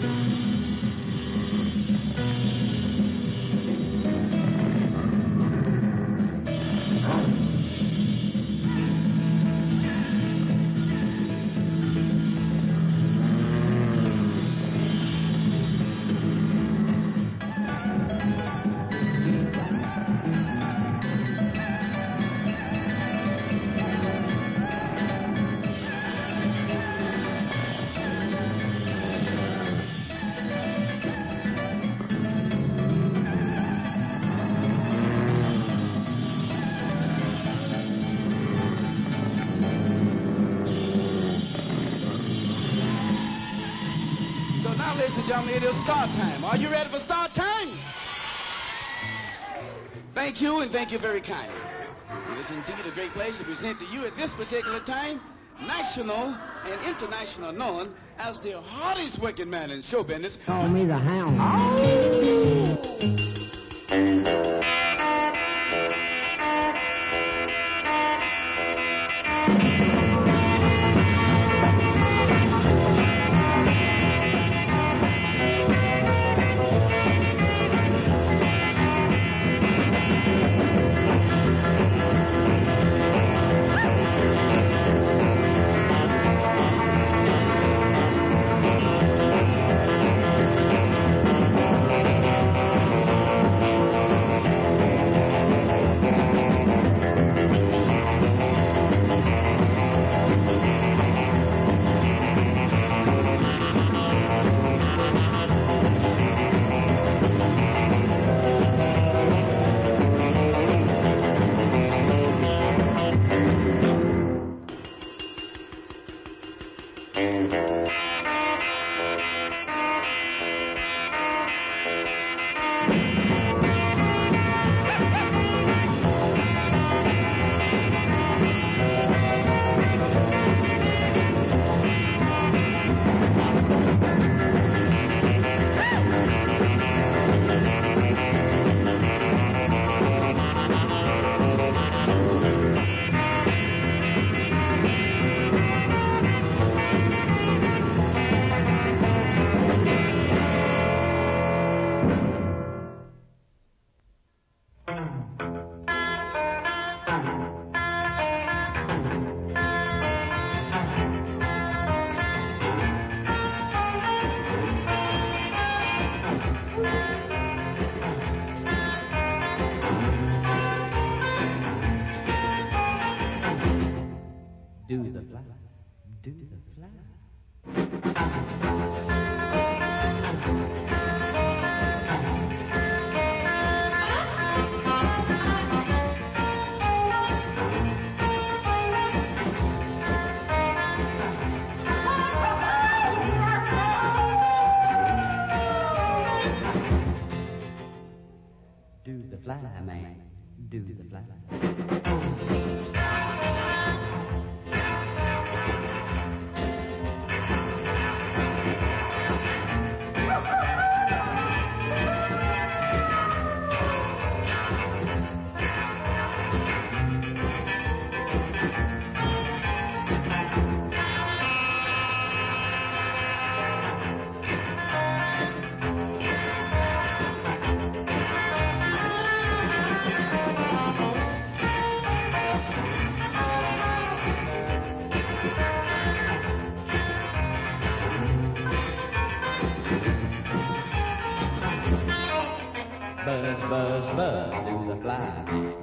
Ladies and gentlemen, it is start time. Are you ready for start time? Thank you, and thank you very kindly. It is indeed a great pleasure to present to you at this particular time, national and international known as the hardest working man in show business. Call me the Hound. Buzz, buzz, buzz, do the fly.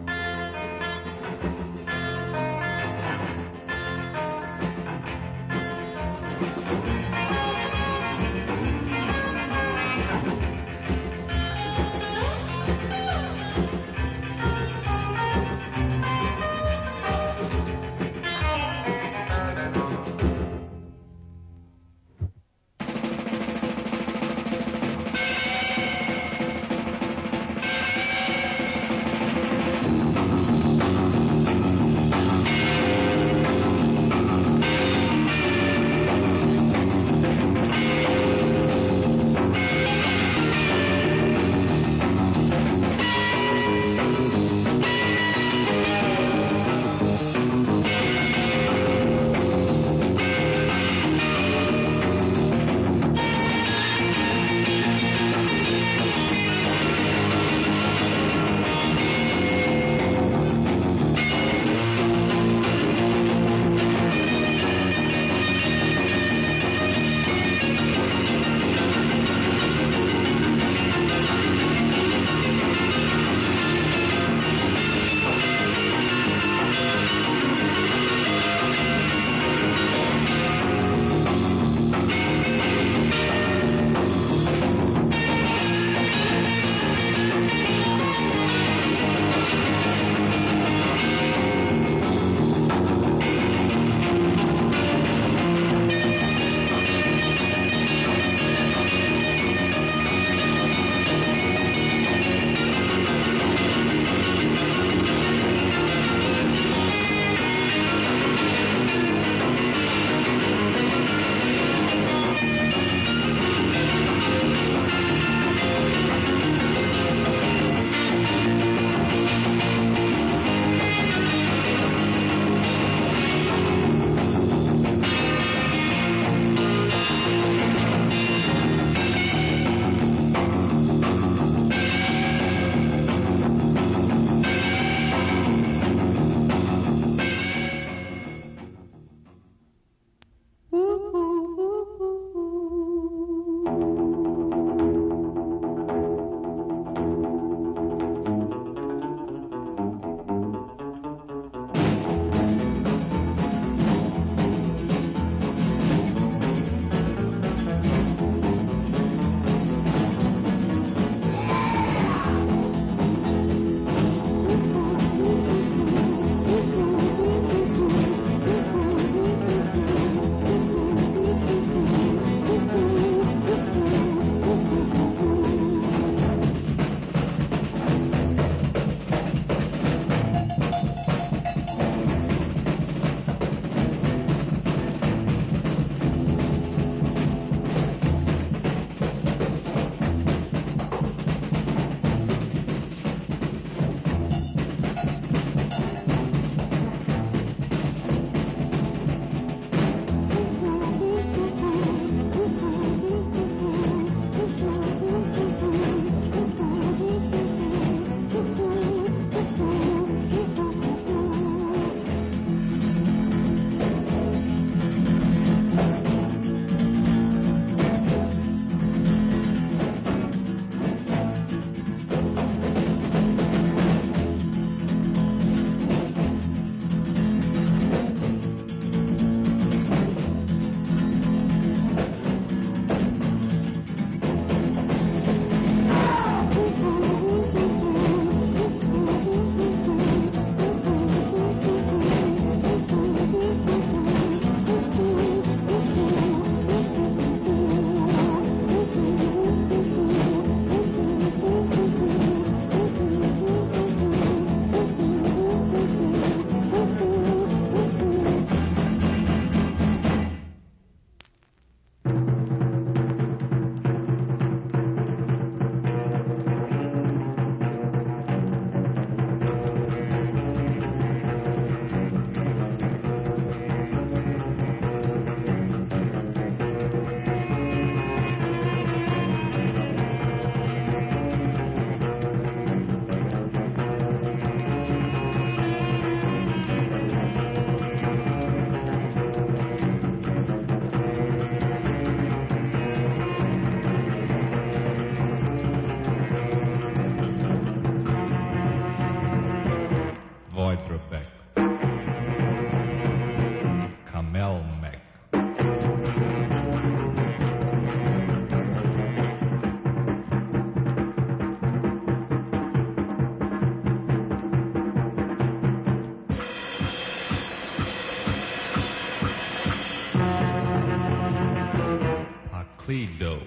plead dough.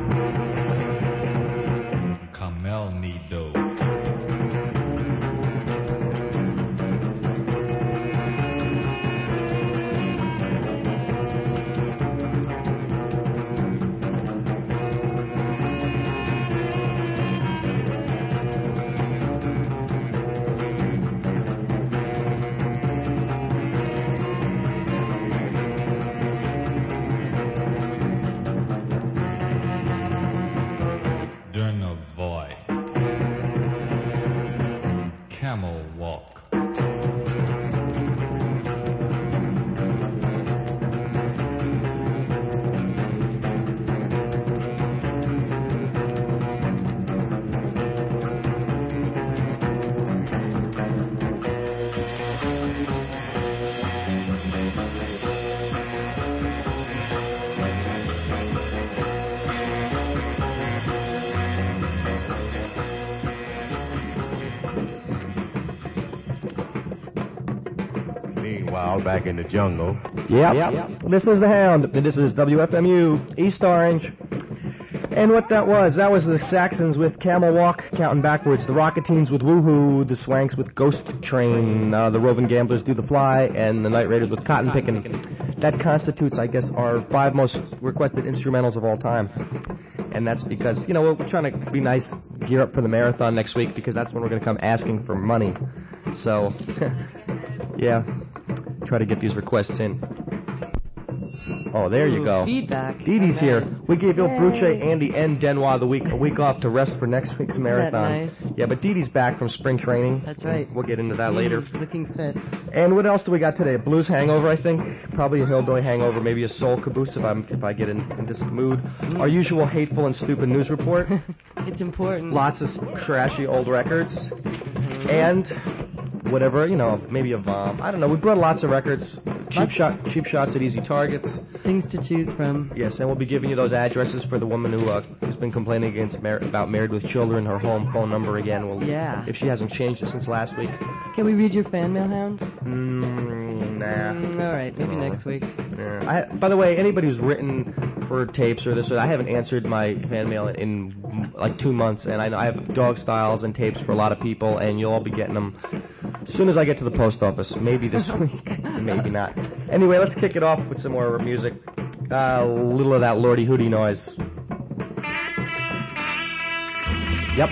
Carmel need dough. During a void, camel walk. Meanwhile, back in the jungle. Yep. This is the Hound. This is WFMU East Orange. And what that was the Saxons with Camel Walk, counting backwards. The Rocketeens with Woohoo, the Swanks with Ghost Train, the Roving Gamblers do The Fly, and the Night Raiders with Cotton Pickin'. That constitutes, I guess, our 5 most requested instrumentals of all time. And that's because, we're trying to be nice, gear up for the marathon next week, because that's when we're going to come asking for money. So, yeah, try to get these requests in. Oh, there you go. Feedback. Dee Dee's here. Nice. We gave Il Yay. Bruce, Andy, and Denois a week off to rest for next week's marathon. Nice? Yeah, but Dee Dee's back from spring training. That's right. We'll get into that later. Looking fit. And what else do we got today? A blues hangover, I think. Probably a hillbilly hangover. Maybe a soul caboose if I get in this mood. Our usual hateful and stupid news report. It's important. Lots of trashy old records. And whatever, maybe a vom. I don't know. We brought lots of records. Cheap shots at easy targets. Things to choose from. Yes, and we'll be giving you those addresses for the woman who's been complaining about Married with Children, her home phone number again. Yeah. If she hasn't changed it since last week. Can we read your fan mail, Hound? Nah. All right, maybe next week. By the way, anybody who's written for tapes or this or that, I haven't answered my fan mail in like 2 months, and I know I have dog styles and tapes for a lot of people, and you'll all be getting them as soon as I get to the post office. Maybe this week, maybe not. Anyway, let's kick it off with some more music. A little of that Lordy Hootie noise. Yep.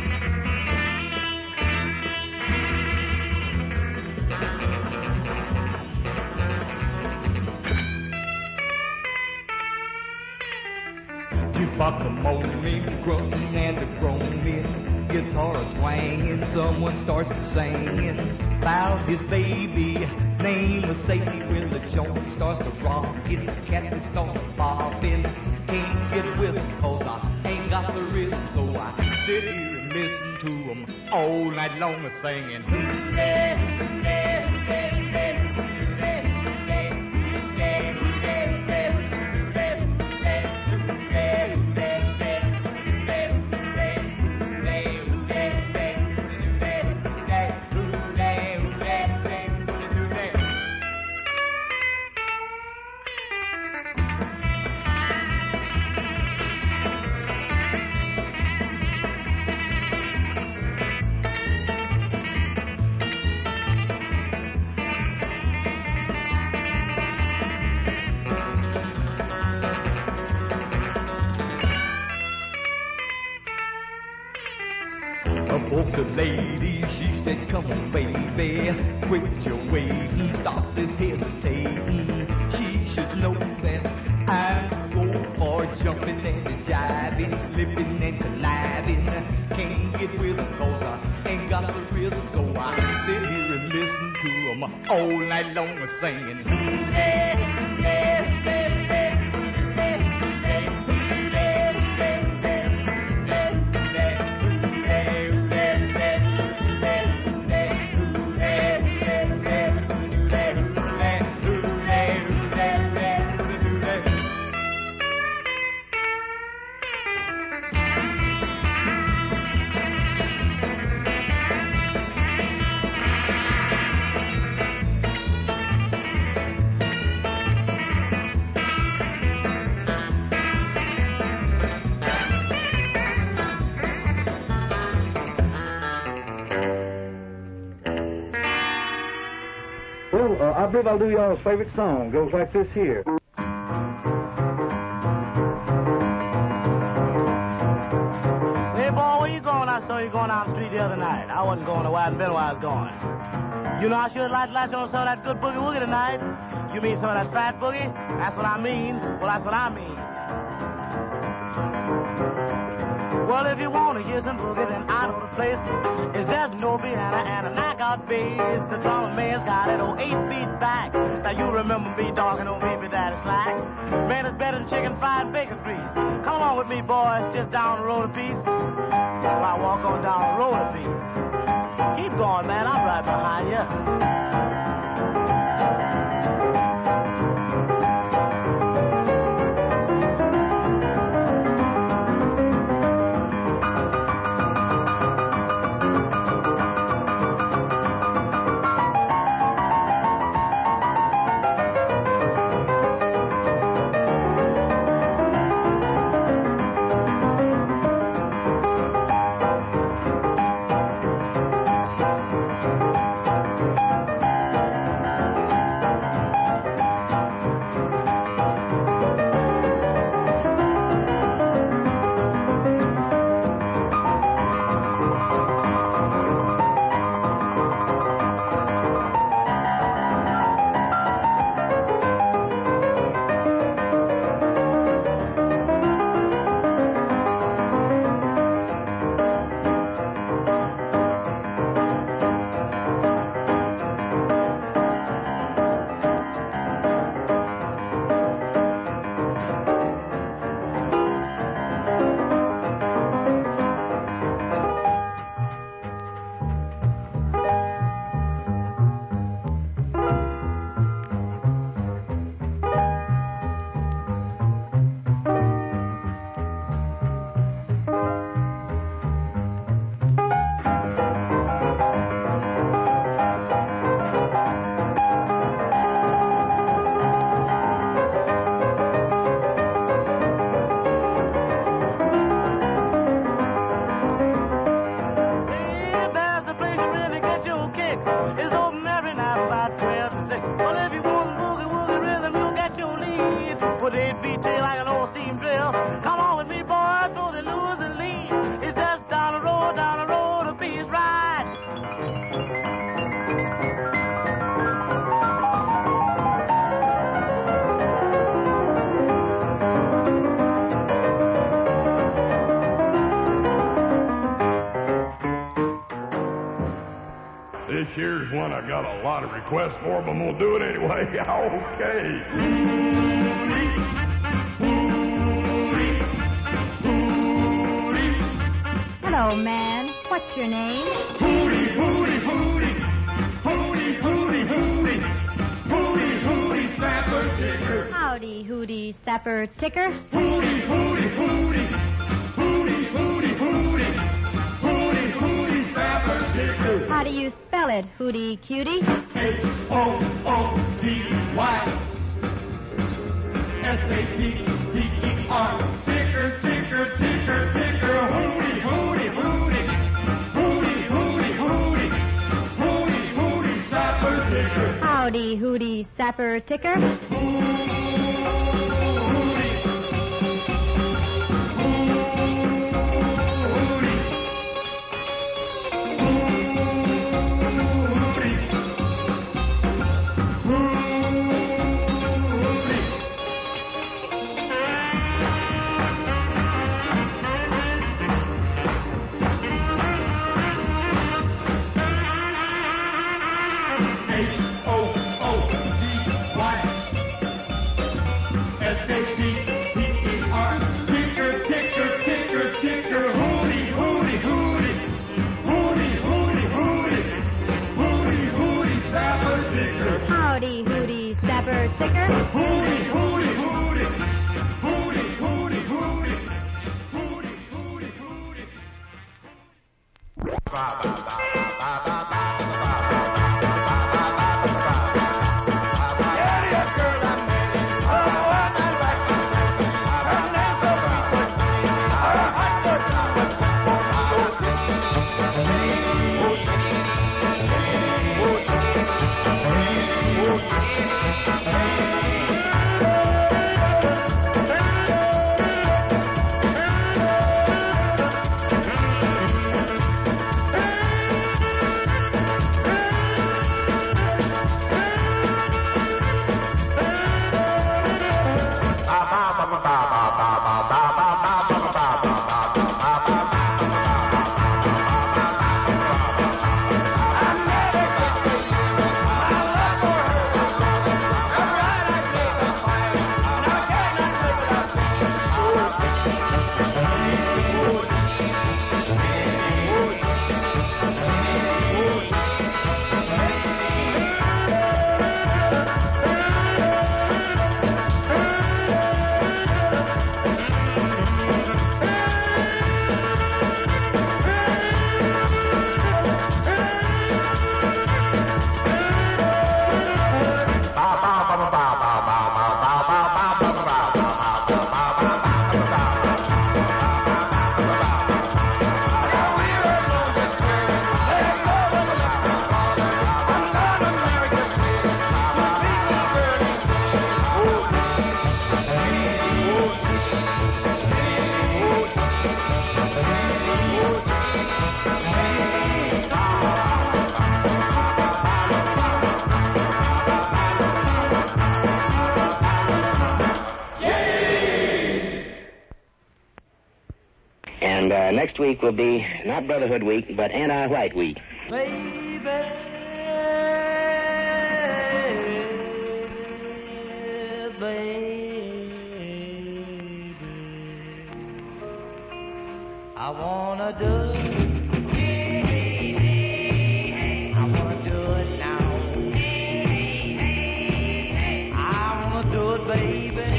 Jukebox a moaning, grunting and a groaning, guitar a twanging, someone starts to singing about his baby, name of Sadie, when the joint starts to rockin', cats start bobbing, can't get with him 'cause I ain't got the rhythm, so I sit here and listen to him all night long singing. Both the lady, she said, come on, baby, quit your waiting, stop this hesitating. She should know that I'm too old for jumping and jiving, slipping and colliding. Can't get with them 'cause I ain't got the rhythm, so I sit here and listen to them all night long singing. believe I'll do y'all's favorite song. Goes like this here. Say, boy, where you going? I saw you going down the street the other night. I wasn't going to where I'd been where I was going. You know, I sure like to latch on some of that good boogie-woogie tonight. You mean some of that fat boogie? That's what I mean. Well, that's what I mean. Well, if you want to hear some boogie, then I know the place. It's just no piano and a knockout bass. The drum man's got it on 8 feet back. Now you remember me talking on baby daddy slack. Man, it's better than chicken fried bacon grease. Come along with me, boys, just down the road a piece. Well, I walk on down the road a piece. Keep going, man, I'm right behind you. This here's one I got a lot of requests for, but I'm gonna do it anyway. Okay. Hello, man. What's your name? Hootie, hootie, hootie. Hootie, hootie, hootie. Hootie, hootie, sapper ticker. Howdy, hootie, sapper ticker. Hootie, hootie, hootie. Hootie, hootie, hootie. Hootie, hootie, sapper ticker. How do you spell it, hootie cutie? H-O-O-T-Y. S-A-P-P-E-R. Ticker, ticker, ticker, ticker. Hootie, hootie, hootie. Hootie, hootie, hootie. Hootie, hootie, sapper ticker. Howdy, hootie, sapper ticker. H-O-O-T-Y. Next week will be not Brotherhood Week, but Anti-White Week. Baby, I wanna do it. I wanna do it now. I wanna do it, baby.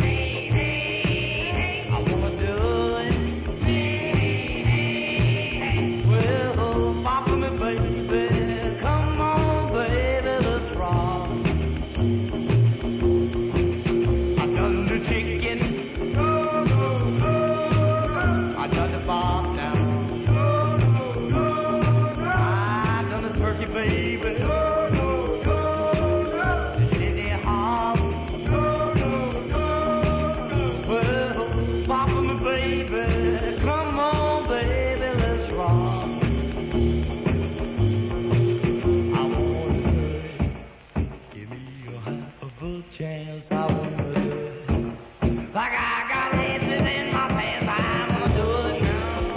Chance, I wanna do it. Like I got answers in my pants, I wanna do it now.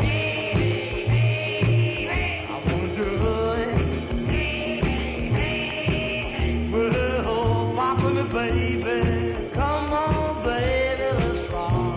I wanna do it. Well, walk with me, baby. Come on, baby, let's rock.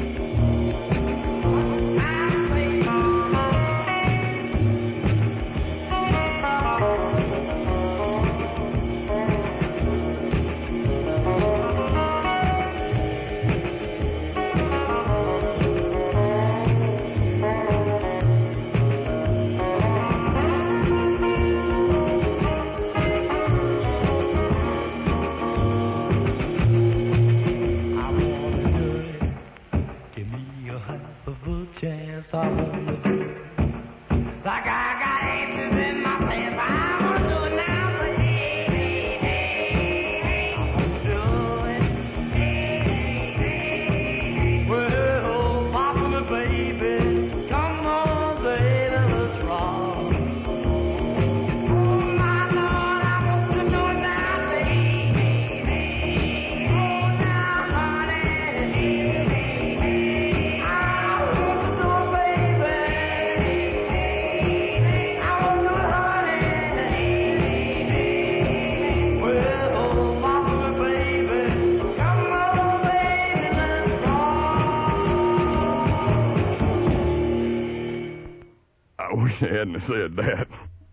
Chance, I wanna do it. Like I got answers in my pants, I wanna do it now, baby. I wanna do it. Well, pop with me, baby. Come on, baby, let's rock. Oh, my Lord, I want to do it now, baby. Oh, now, honey. I wish I hadn't said that.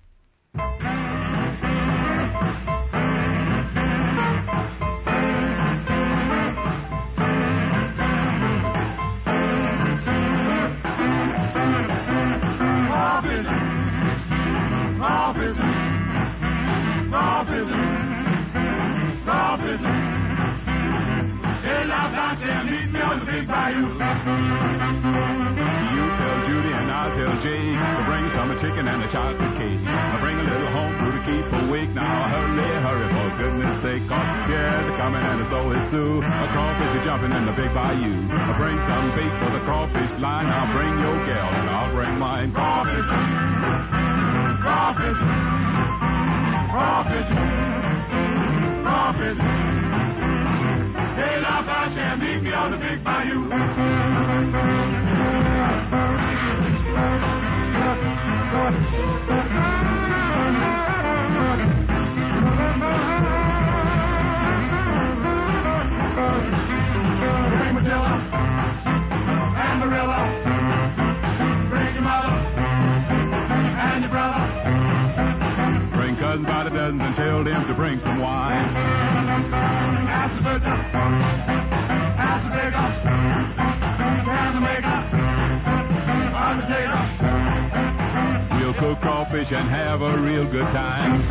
You tell Judy and I'll tell Jake to bring some chicken and a chocolate cake. I'll bring a little home food to keep awake. Now hurry, for goodness sake. Cause bears are coming and so is Sue. A crawfish is jumping in the big bayou. I'll bring some bait for the crawfish line. I'll bring your gal and I'll bring mine. Crawfish, crawfish, crawfish, crawfish. Hey, now, Fashion, meet me on the big bayou. Bring Matilda and Marilla. Bring your mother and your brother. Bring cousins by the dozens and tell them to bring some wine. Ask the butcher, ask the baker, and the maker of the tater. We'll cook crawfish and have a real good time.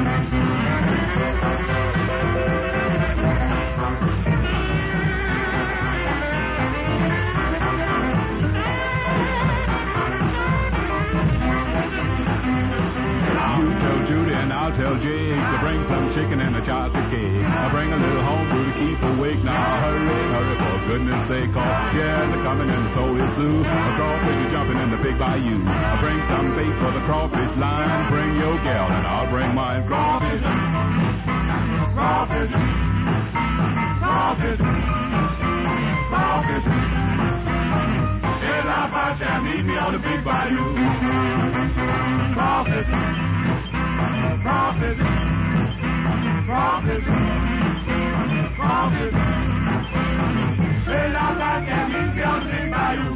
You tell Judy and I'll tell Jake to bring some chicken and a chocolate cake. I'll bring a little homebrew to keep awake. Now hurry, hurry, for goodness sake, cause yeah, they're coming and so is Sue. A crawfish is jumping in the big bayou. I'll bring some bait for the crawfish line. Bring your gal and I'll bring mine. Crawfish, crawfish, crawfish, crawfish. Yeah, I find shall meet me on the big bayou. Crawfish, crawfish, crawfish, crawfish. Well, I shall meet me on the big bayou.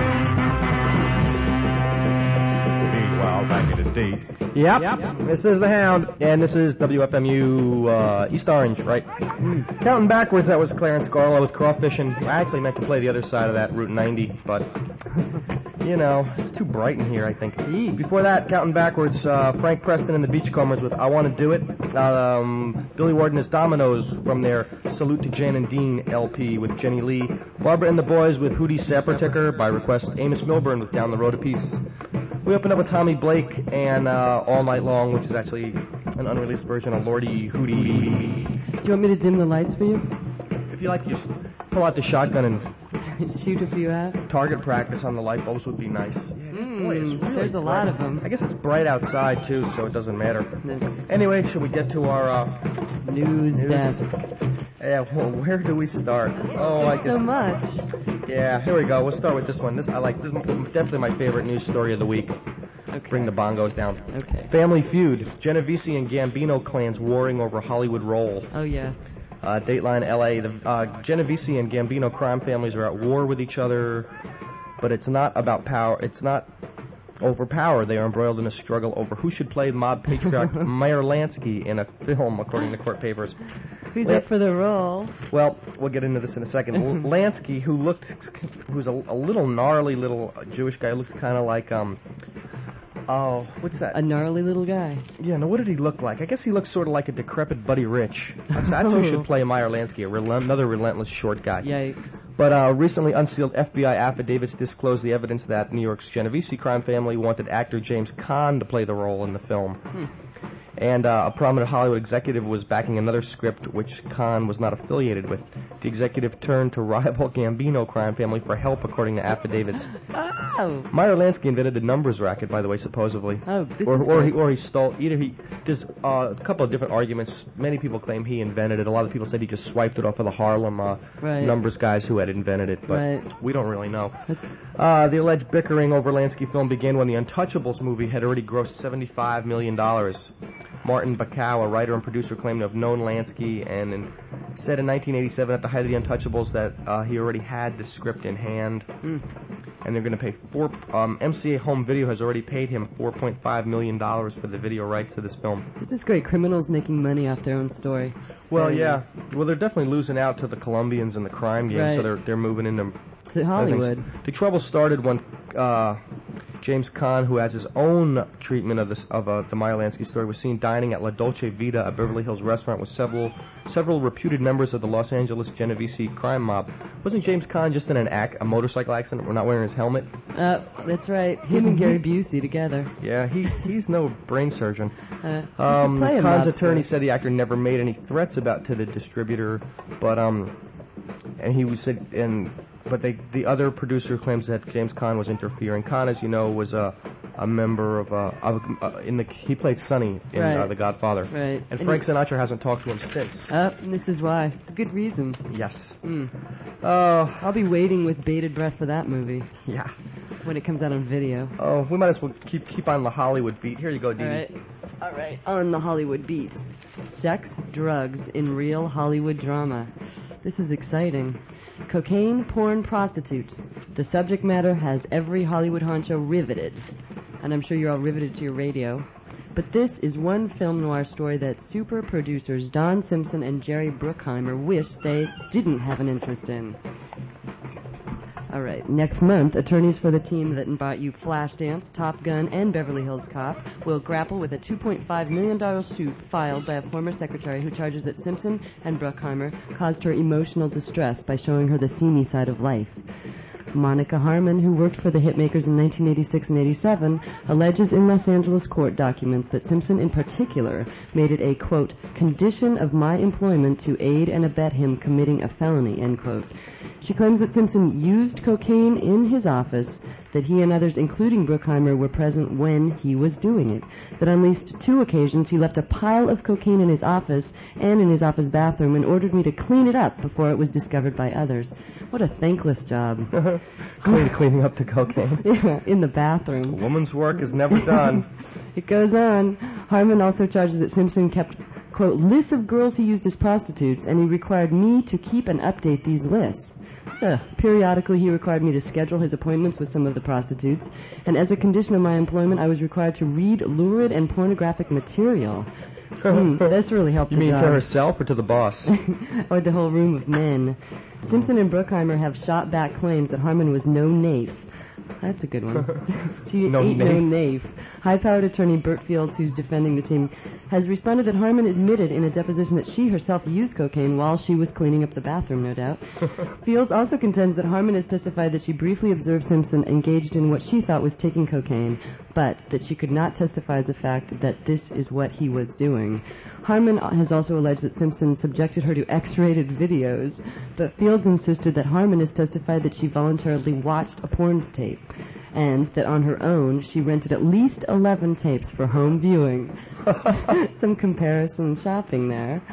Meanwhile, back in the States. Yep. This is the Hound, and this is WFMU East Orange, right? Counting backwards, that was Clarence Garlow with Crawfish, and I actually meant to play the other side of that, Route 90, but, you know, it's too bright in here, I think. Before that, counting backwards, Frank Preston and the Beachcombers with I Want to Do It. Billy Ward and his Dominoes from their Salute to Jan and Dean LP with Jenny Lee. Barbara and the Boys with Hootie Sapper-Ticker, by request Amos Milburn with Down the Road a Piece. We opened up with Tommy Blake and All Night Long, which is actually an unreleased version of Lordy Hootie. Do you want me to dim the lights for you? If you like, just pull out the shotgun and shoot a few out. Target practice on the light bulbs would be nice. Boy, it's really there's a lot of them. I guess it's bright outside, too, so it doesn't matter. Anyway, should we get to our news desk? Yeah, well, where do we start? Oh, There's so much. Yeah, here we go. We'll start with this one. This is definitely my favorite news story of the week. Okay. Bring the bongos down. Okay. Family Feud. Genovese and Gambino clans warring over Hollywood role. Oh, yes. Dateline LA. The Genovese and Gambino crime families are at war with each other, but it's not about power. It's not over power. They are embroiled in a struggle over who should play mob patriarch Meyer Lansky in a film, according to court papers. Who's up for the role? Well, we'll get into this in a second. Lansky, who's a little gnarly little Jewish guy, looked kind of like oh, what's that? A gnarly little guy. Yeah, no, what did he look like? I guess he looked sort of like a decrepit Buddy Rich. That's who should play Meyer Lansky, another relentless short guy. Yikes. But recently unsealed FBI affidavits disclosed the evidence that New York's Genovese crime family wanted actor James Caan to play the role in the film. And a prominent Hollywood executive was backing another script which Caan was not affiliated with. The executive turned to rival Gambino crime family for help, according to affidavits. Oh. Meyer Lansky invented the numbers racket, by the way, supposedly. Oh, this is or he stole. There's a couple of different arguments. Many people claim he invented it. A lot of people said he just swiped it off of the Harlem numbers guys who had invented it, but we don't really know. The alleged bickering over Lansky film began when the Untouchables movie had already grossed $75 million. Martin Bacall, a writer and producer, claimed to have known Lansky and said in 1987 at the height of the Untouchables that he already had the script in hand. And they're going to pay MCA Home Video has already paid him $4.5 million for the video rights to this film. This is great. Criminals making money off their own story. Well, yeah. Well, they're definitely losing out to the Colombians and the crime game, so they're moving into Hollywood. The trouble started when James Caan, who has his own treatment of the Meyer Lansky story, was seen dining at La Dolce Vita, a Beverly Hills restaurant with several reputed members of the Los Angeles Genovese crime mob. Wasn't James Caan just in a motorcycle accident? We're not wearing his helmet. That's right. Him and Gary Busey together. Yeah, he's no brain surgeon. Caan's attorney said the actor never made any threats to the distributor, but the other producer claims that James Caan was interfering. Caan, as you know, was a member of he played Sonny in Right. The Godfather. Right. And Frank Sinatra hasn't talked to him since. And this is why. It's a good reason. Yes. I'll be waiting with bated breath for that movie. Yeah. When it comes out on video. Oh, we might as well keep on the Hollywood beat. Here you go, Dee. All right. On the Hollywood beat. Sex, drugs in real Hollywood drama. This is exciting. Cocaine, porn, prostitutes. The subject matter has every Hollywood honcho riveted. And I'm sure you're all riveted to your radio. But this is one film noir story that super producers Don Simpson and Jerry Bruckheimer wish they didn't have an interest in. All right. Next month, attorneys for the team that brought you Flashdance, Top Gun, and Beverly Hills Cop will grapple with a $2.5 million suit filed by a former secretary who charges that Simpson and Bruckheimer caused her emotional distress by showing her the seamy side of life. Monica Harmon, who worked for the Hitmakers in 1986 and 87, alleges in Los Angeles court documents that Simpson in particular made it a, quote, condition of my employment to aid and abet him committing a felony, end quote. She claims that Simpson used cocaine in his office, that he and others, including Bruckheimer, were present when he was doing it, that on at least 2 occasions he left a pile of cocaine in his office and in his office bathroom and ordered me to clean it up before it was discovered by others. What a thankless job. Cleaning up the cocaine. Yeah, in the bathroom. A woman's work is never done. It goes on. Harmon also charges that Simpson kept, quote, lists of girls he used as prostitutes, and he required me to keep and update these lists. Periodically, he required me to schedule his appointments with some of the prostitutes, and as a condition of my employment, I was required to read lurid and pornographic material. This really helped You the mean job. to herself or to the boss? Or the whole room of men. Simpson and Bruckheimer have shot back claims that Harmon was no naif. That's a good one. She No ain't no naif. naif. High-powered attorney Burt Fields, who's defending the team, has responded that Harmon admitted in a deposition that she herself used cocaine while she was cleaning up the bathroom, no doubt. Fields also contends that Harmon has testified that she briefly observed Simpson engaged in what she thought was taking cocaine, but that she could not testify as a fact that this is what he was doing. Harmon has also alleged that Simpson subjected her to X-rated videos, but Fields insisted that Harmon has testified that she voluntarily watched a porn tape, and that on her own she rented at least 11 tapes for home viewing. Some comparison shopping there.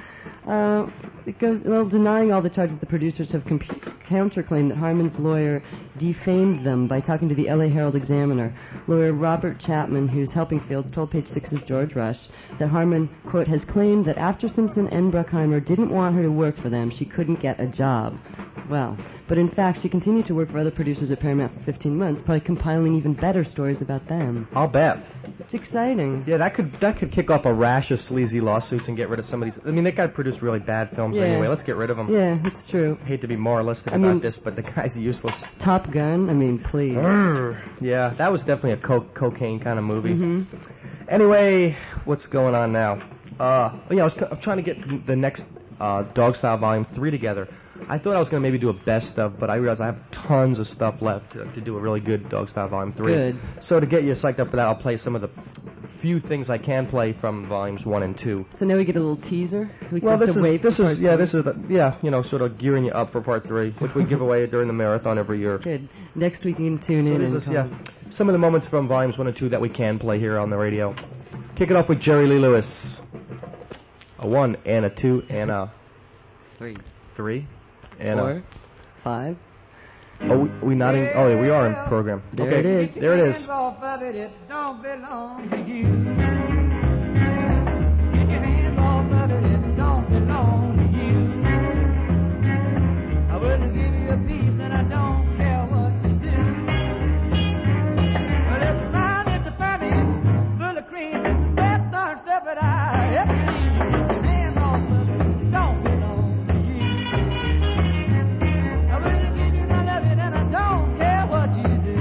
Denying all the charges, the producers have counterclaimed that Harmon's lawyer defamed them by talking to the L.A. Herald Examiner. Lawyer Robert Chapman, who's helping Fields, told Page Six's George Rush that Harmon, quote, has claimed that after Simpson and Bruckheimer didn't want her to work for them, she couldn't get a job. Well, but in fact, she continued to work for other producers at Paramount for 15 months, probably compiling even better stories about them. I'll bet. It's exciting. Yeah, that could kick off a rash of sleazy lawsuits and get rid of some of these. I mean, that guy produced really bad films anyway. Let's get rid of him. Yeah, it's true. Hate to be moralistic about this, but the guy's useless. Top Gun, I mean, please. Yeah, that was definitely a cocaine kind of movie. Mm-hmm. Anyway, what's going on now? I'm trying to get the next Dog Style Volume 3 together. I thought I was going to maybe do a best of, but I realized I have tons of stuff left to do a really good Dog Style Volume 3. Good. So to get you psyched up for that, I'll play some of the few things I can play from Volumes 1 and 2. So now we get a little teaser? This is sort of gearing you up for Part 3, which we give away during the marathon every year. Good. Next week you can tune in. Some of the moments from Volumes 1 and 2 that we can play here on the radio. Kick it off with Jerry Lee Lewis. A 1 and a 2 and a 3 and 4, 5. Oh, we not in? Oh, yeah, we are in program. There okay. it is. There it is. It don't belong to you. Get your hands off of it, it don't belong to you. I wouldn't give you a piece and I don't care what you do. But it's a round, it's a permit, full of cream, it's the best darn stuff that I ever seen. Get your hands off of it, it don't belong to you. I wouldn't give you none of it and I don't care what you do.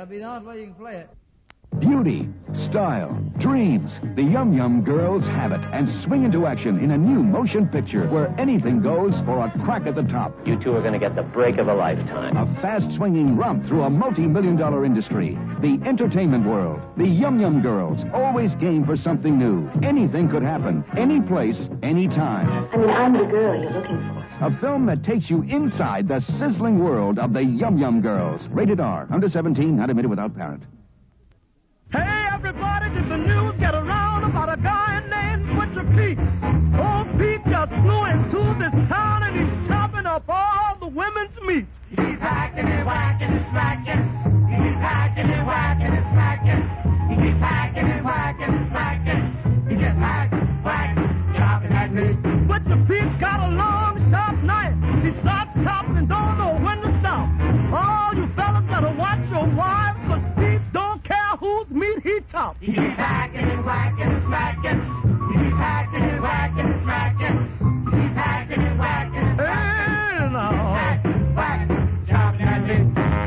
That'll be the only way you can play it. Beauty, style, dreams. The Yum Yum Girls have it and swing into action in a new motion picture where anything goes for a crack at the top. You two are going to get the break of a lifetime. A fast-swinging romp through a multi-million-dollar industry. The entertainment world. The Yum Yum Girls, always game for something new. Anything could happen, any place, any time. I mean, I'm the girl you're looking for. A film that takes you inside the sizzling world of the Yum Yum Girls. Rated R. Under 17, not admitted without parent. Hey, everybody, did the news get around about a guy named Butcher Pete? Old Pete just flew into this town and he's chopping up all the women's meat. He's hacking and whacking and smacking. He's hacking and whacking and smacking. He's hacking and whacking and smacking. He just hack, whack, chopping at me. Butcher Pete's got a long, sharp knife. He starts chopping and don't know when to stop. All you fellas better watch your wives, 'cause Pete don't care whose meat he chops. He's hacking and whacking and smacking. He's hacking and whacking and smacking. He's hacking and whacking and smacking. He's hack, whack, chopping at me.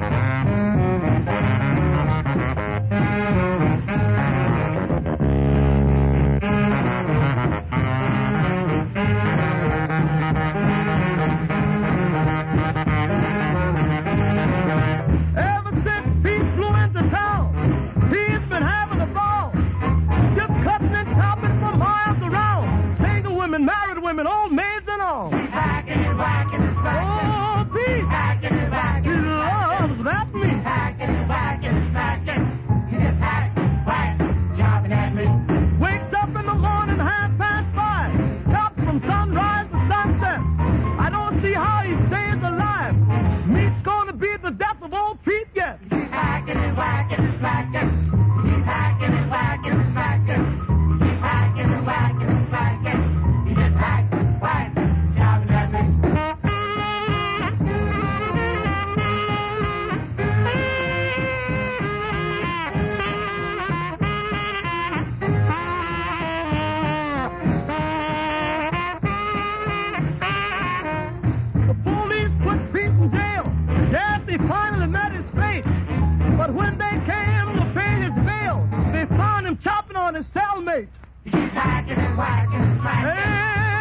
Married women, old maids and all. He's hacking and whacking and smacking. Oh, Pete! Hacking and whacking. He loves that meat. He's hacking and whacking and smacking. He just hack, whack, chopping at me. Wakes up in the morning, 5:30. Chops from sunrise to sunset. I don't see how he stays alive. Meat's gonna be the death of old Pete yet. He's hacking and whacking and smacking. He's hacking and whacking and smacking. He's hacking and whacking and smacking. Hack, whack, chopping at me. The police put Pete in jail. Yes, he finally met his fate. But when they came to pay his bail, they found him chopping on his cellmate. He's hacking and whacking and smacking.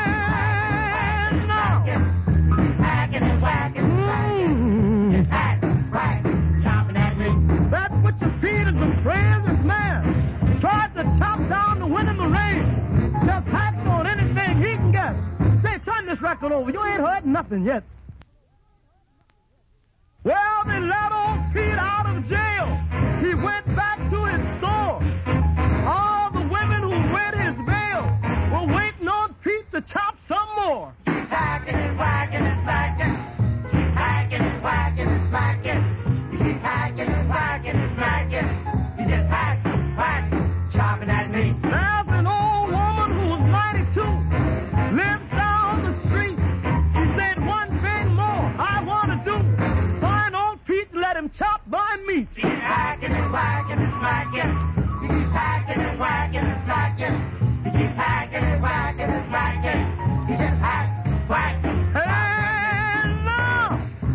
Hacking and whacking and smacking. Just hack, whack, chopping at me. That's what you Pete is the bravest man. Tried to chop down the wind and the rain. Just hacks on anything he can get. Say, turn this record over. You ain't heard nothing yet. Well, they let old Pete out of jail. He went back to his store. All the women who read his bail were waiting on Pete to chop some more. He's hacking and whacking and smacking. He's hacking and whacking and smacking. He's hacking and whacking and smacking. He just hack, whack, chopping at me. There's an old woman who's 92, lives down the street. He said one thing more I want to do is find old Pete and let him chop my meat. He's hacking and whacking and smacking. He's hacking and whacking and smacking. He keeps hacking and whacking and smacking. He just hack, whack. Hey, now!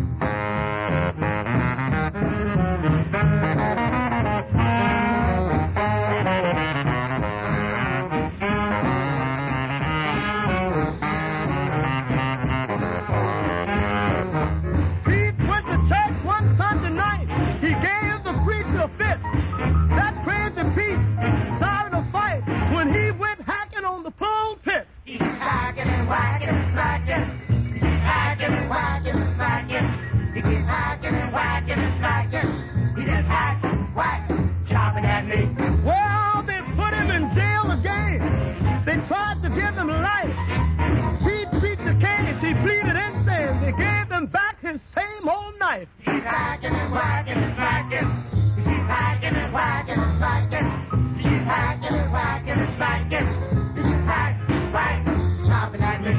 Pete went to church one Sunday night. He gave the preacher a fit. That crazy Pete started a fight when he went hacking on the pulpit. He's hacking and whacking and smacking. He's hacking and whacking and smacking. He keeps hacking and whacking and smacking. He just hack, whack, chopping at me. Well, they put him in jail again. They tried to give him life. Pete beat the case. He pleaded insane. They gave him back his same old knife. He's hacking and whacking and smacking. He's hacking and whacking and smacking. He's hacking and whacking and smacking. He's hack, whack, chopping at me.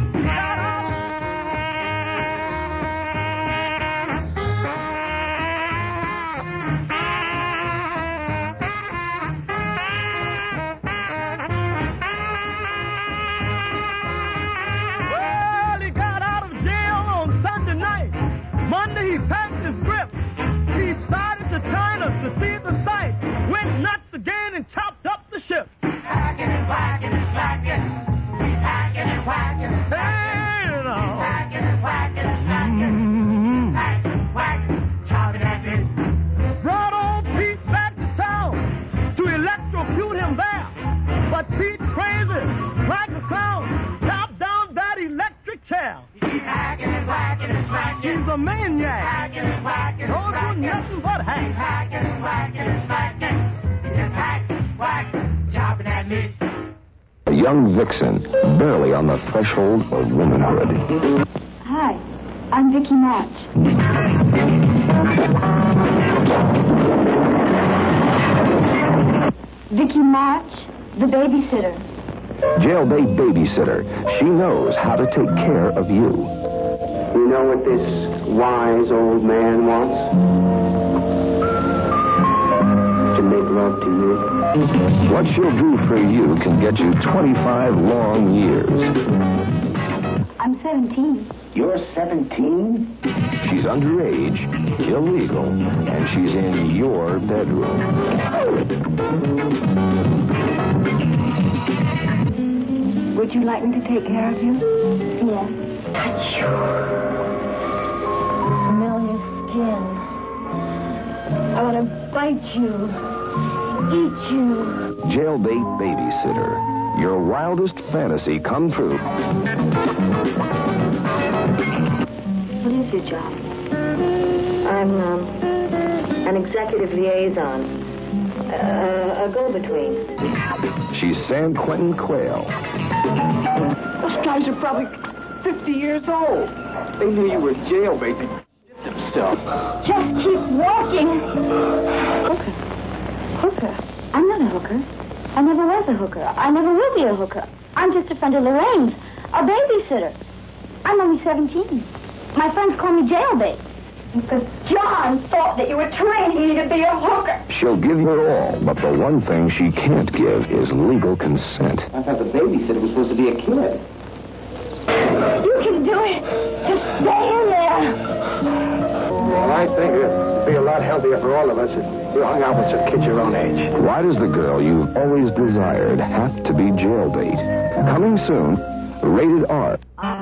Well, he got out of jail on Sunday night. Monday he packed his grip. He started to China to see if hacking, whacking, smacking. He's hacking, whacking, chopping at me. A young vixen, barely on the threshold of womanhood. Hi, I'm Vicky March. Vicky March, the babysitter. Jailbait babysitter. She knows how to take care of you. You know what this wise old man wants? To make love to you. What she'll do for you can get you 25 long years. I'm 17. You're 17? She's underage, illegal, and she's in your bedroom. Would you like me to take care of you? Yes. Touch you. Smell your skin. I want to bite you. Eat you. Jailbait babysitter. Your wildest fantasy come true. What is your job? I'm an executive liaison. A go-between. She's San Quentin Quayle. Those guys are probably 50 years old. They knew you were jailbait. They did themselves. Just keep walking. Hooker. Hooker. I'm not a hooker. I never was a hooker. I never will be a hooker. I'm just a friend of Lorraine's. A babysitter. I'm only 17. My friends call me jailbait. Because John thought that you were training me to be a hooker. She'll give you it all, but the one thing she can't give is legal consent. I thought the babysitter was supposed to be a kid. You can do it. Just stay in there. Well, I think it'd be a lot healthier for all of us if you hung out with some kids your own age. Why does the girl you've always desired have to be jailbait? Coming soon, rated R.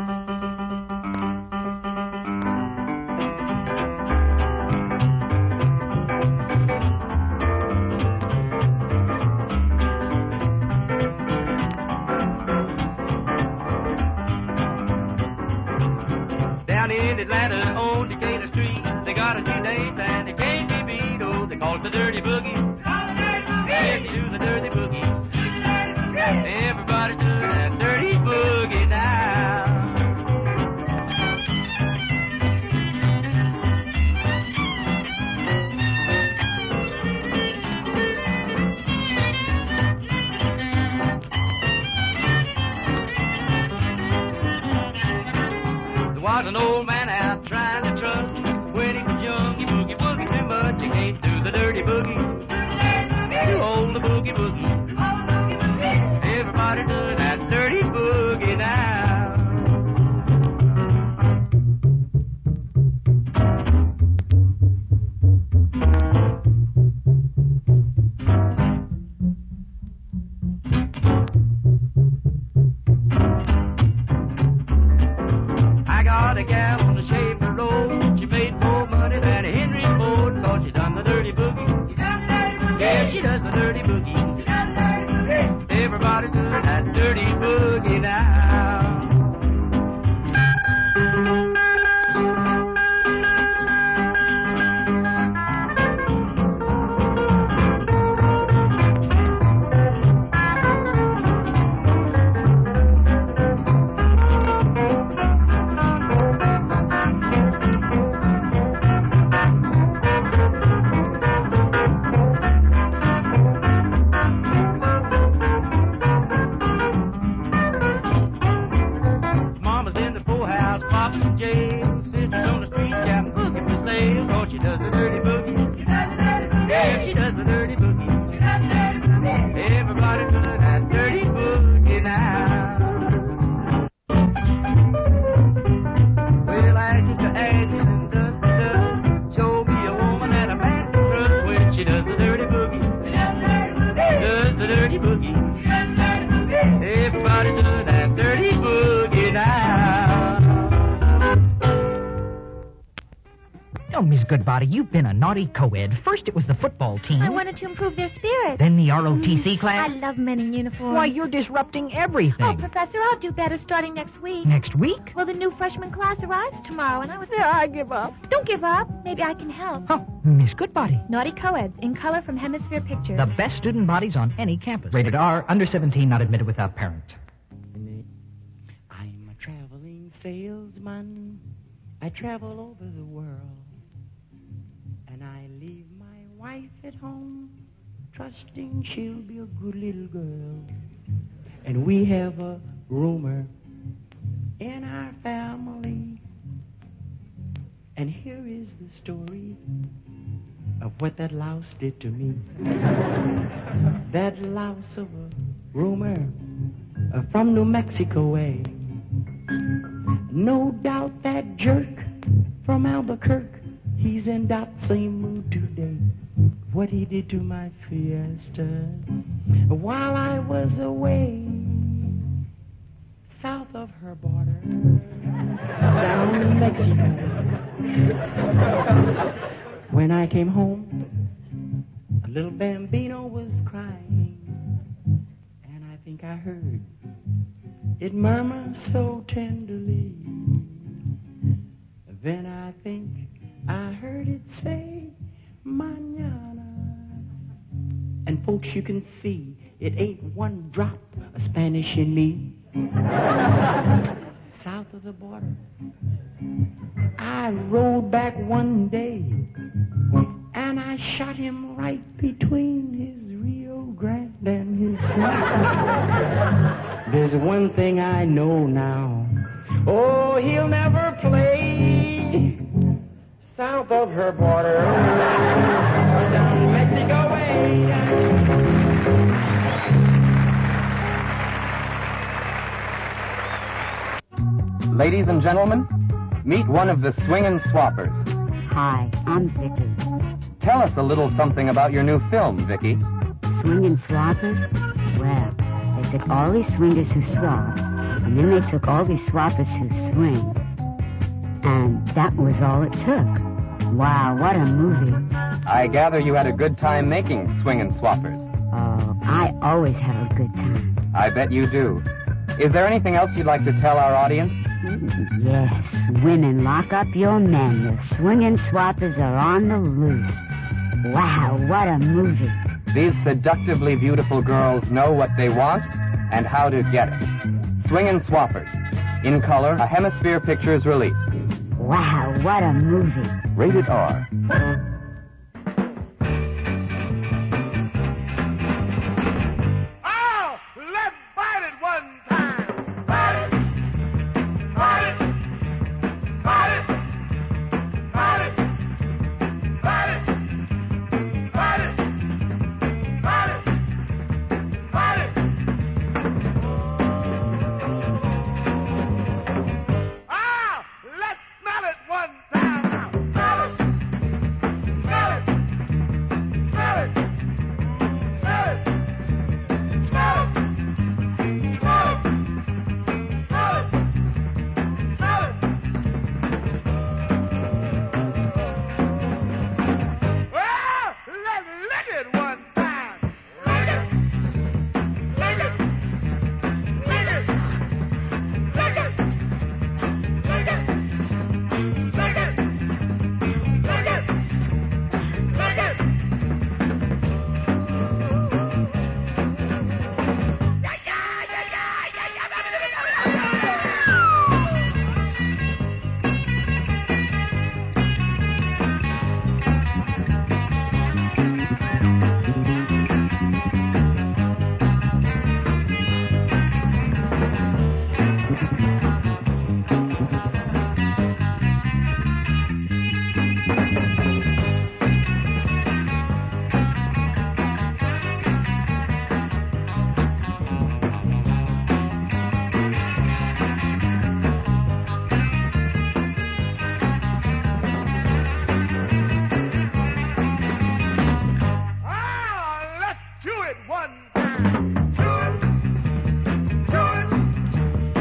Down in Atlanta on Decatur Street, they got a new dance and they can't be beat. Oh, they call it the Dirty Boogie. Yeah, you do the Dirty Boogie. Everybody's doing that Dirty Boogie now. Was an old man out trying to truck. When he was young, he boogie woogie too much. He can't do the dirty boogie. Too old to boogie boogie. Everybody doing that dirty boogie now. I got a gal on the Schaefer Road. She made more money than Henry Ford, 'cause she done the dirty boogie. Yeah, she does the dirty boogie. Everybody's doing that dirty boogie now. Oh, Miss Goodbody, you've been a naughty co-ed. First it was the football team. I wanted to improve their spirit. Then the ROTC class. I love men in uniform. Why, you're disrupting everything. Oh, Professor, I'll do better starting next week. Next week? Well, the new freshman class arrives tomorrow, and I was... Yeah, I give up. Don't give up. Maybe I can help. Oh, Miss Goodbody. Naughty co-eds in color from Hemisphere Pictures. The best student bodies on any campus. Rated R, under 17, not admitted without parents. I'm a traveling salesman. I travel over the world. And I leave my wife at home, trusting she'll be a good little girl. And we have a rumor in our family. And here is the story of what that louse did to me. That louse of a rumor from New Mexico way. No doubt that jerk from Albuquerque, he's in that same mood today. What he did to my fiesta while I was away south of her border down in Mexico. When I came home, a little bambino was crying, and I think I heard it murmur so tenderly. Then I think I heard it say, mañana. And folks, you can see, it ain't one drop of Spanish in me. South of the border, I rode back one day, and I shot him right between his Rio Grande and his Sierra. There's one thing I know now. Oh, he'll never play south of her border, down Mexico way. Ladies and gentlemen, meet one of the Swingin' Swappers. Hi, I'm Vicky. Tell us a little something about your new film, Vicky. Swingin' Swappers? Well, they took all these swingers who swap, and then they took all these swappers who swing. And that was all it took. Wow, what a movie. I gather you had a good time making Swingin' Swappers. Oh, I always have a good time. I bet you do. Is there anything else you'd like to tell our audience? Yes, women, lock up your men. The Swingin' Swappers are on the loose. Wow, what a movie. These seductively beautiful girls know what they want and how to get it. Swingin' Swappers. In color, a Hemisphere Pictures release. Wow, what a movie. Rated R.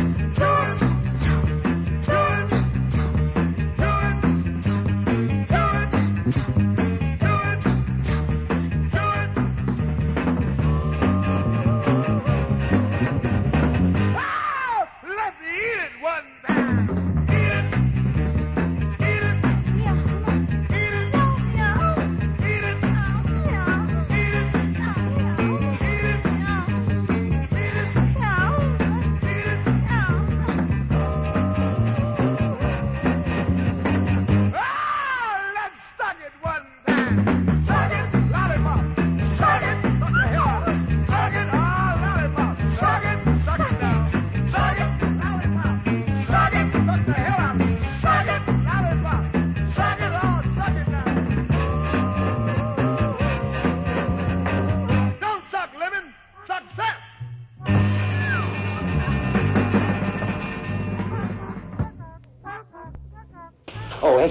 Two.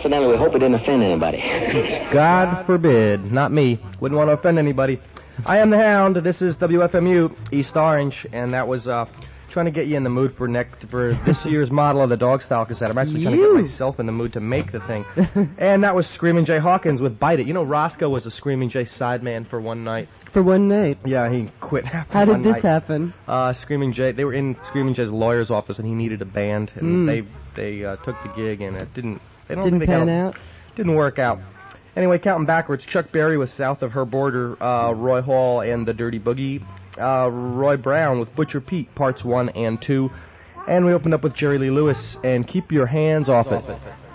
incidentally, we hope it didn't offend anybody. God forbid. Not me. Wouldn't want to offend anybody. I am the Hound. This is WFMU East Orange, and that was trying to get you in the mood for this year's model of the Dog Style cassette. I'm actually trying to get myself in the mood to make the thing. And that was Screaming Jay Hawkins with Bite It. You know, Roscoe was a Screaming Jay sideman for one night. For one night? Yeah, he quit after How one did this night. happen? Screaming Jay, they were in Screaming Jay's lawyer's office, and he needed a band, and they took the gig, and it didn't pan out? Didn't work out. Anyway, counting backwards, Chuck Berry was South of Her Border, Roy Hall and the Dirty Boogie, Roy Brown with Butcher Pete, parts 1 and 2, and we opened up with Jerry Lee Lewis and Keep Your Hands Off It.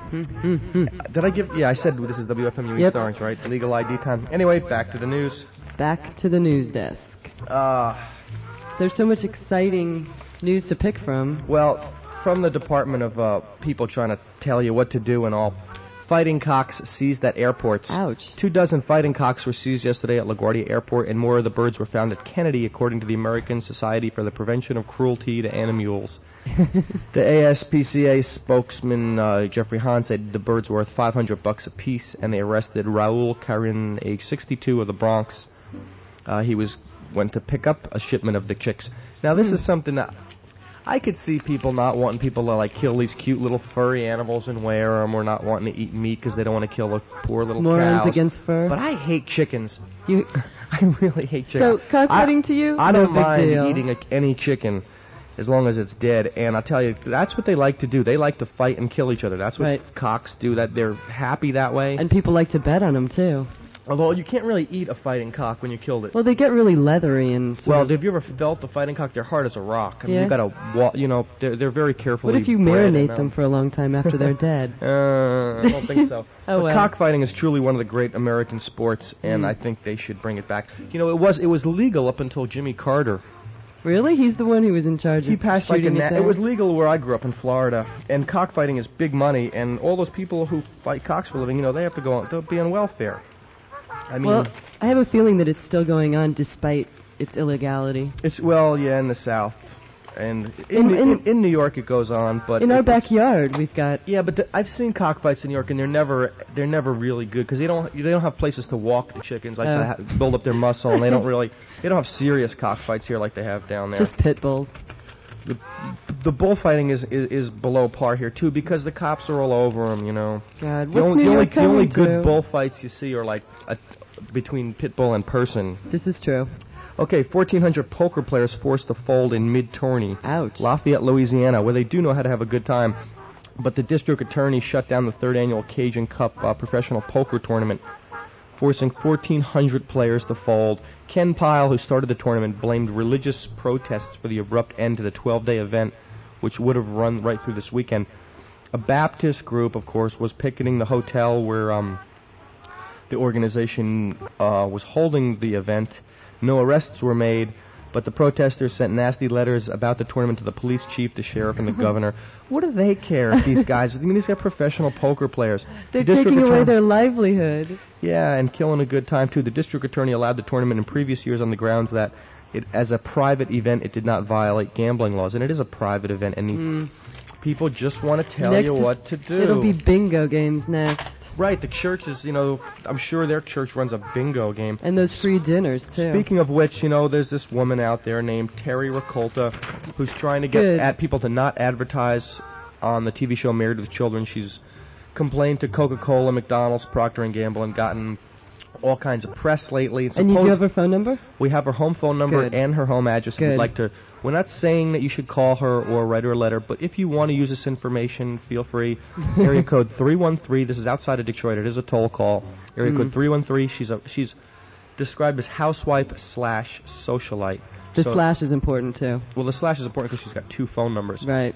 Did I give? Yeah, I said this is WFMU East Orange, right? Legal ID time. Anyway, back to the news. Back to the news desk. There's so much exciting news to pick from. Well, from the Department of people trying to tell you what to do and all. Fighting cocks seized at airports. Ouch. 24 fighting cocks were seized yesterday at LaGuardia Airport, and more of the birds were found at Kennedy, according to the American Society for the Prevention of Cruelty to Animals. The ASPCA spokesman, Jeffrey Hahn, said the birds were worth $500 apiece, and they arrested Raul Karin, age 62, of the Bronx. He went to pick up a shipment of the chicks. Now, this is something that I could see people not wanting people to, like, kill these cute little furry animals and wear them, or not wanting to eat meat because they don't want to kill the poor little Morons cows. against fur. But I hate chickens. I really hate chickens. So, cockfighting to you? I don't no mind big deal. eating any chicken as long as it's dead. And I'll tell you, that's what they like to do. They like to fight and kill each other. That's what cocks do. That they're happy that way. And people like to bet on them, too. Although you can't really eat a fighting cock when you killed it. Well, they get really leathery and... Well, have you ever felt a fighting cock? They're hard as a rock. I mean, you gotta, they're very carefully What if you bred, marinate them for a long time after they're dead? I don't think so. Well. Cockfighting is truly one of the great American sports, and I think they should bring it back. You know, it was legal up until Jimmy Carter. Really? He's the one who was in charge of He passed like shooting it was legal where I grew up in Florida, and cockfighting is big money, and all those people who fight cocks for a living, they have to go on, they'll be on welfare. I mean, well, I have a feeling that it's still going on despite its illegality. In the South. And in New York it goes on, but in our backyard we've got... Yeah, but I've seen cockfights in New York, and they're never really good because they don't have places to walk the chickens, like to build up their muscle, and they don't have serious cockfights here like they have down there. Just pit bulls. The bullfighting is below par here too because the cops are all over them. God, the what's New York the only good to? bullfights you see are like between pit bull and person. This is true. Okay, 1,400 poker players forced to fold in mid-tourney. Ouch. Lafayette, Louisiana, where they do know how to have a good time. But the district attorney shut down the third annual Cajun Cup professional poker tournament, forcing 1,400 players to fold. Ken Pyle, who started the tournament, blamed religious protests for the abrupt end to the 12-day event, which would have run right through this weekend. A Baptist group, of course, was picketing the hotel where the organization was holding the event. No arrests were made, but the protesters sent nasty letters about the tournament to the police chief, the sheriff, and the governor. What do they care if these guys... I mean, these are professional poker players. They're taking away their livelihood. Yeah, and killing a good time, too. The district attorney allowed the tournament in previous years on the grounds that, as a private event, it did not violate gambling laws. And it is a private event, and people just want to tell you what to do. It'll be bingo games next. Right, the churches, I'm sure their church runs a bingo game. And those free dinners, too. Speaking of which, there's this woman out there named Terry Rakolta who's trying to get at people to not advertise on the TV show Married with Children. She's complained to Coca-Cola, McDonald's, Procter & Gamble, and gotten all kinds of press lately. And you do have her phone number? We have her home phone number and her home address. We'd like to... We're not saying that you should call her or write her a letter, but if you want to use this information, feel free. Area code 313. This is outside of Detroit. It is a toll call. Area code 313. She's described as housewife/socialite. The slash is important, too. Well, the slash is important because she's got two phone numbers. Right.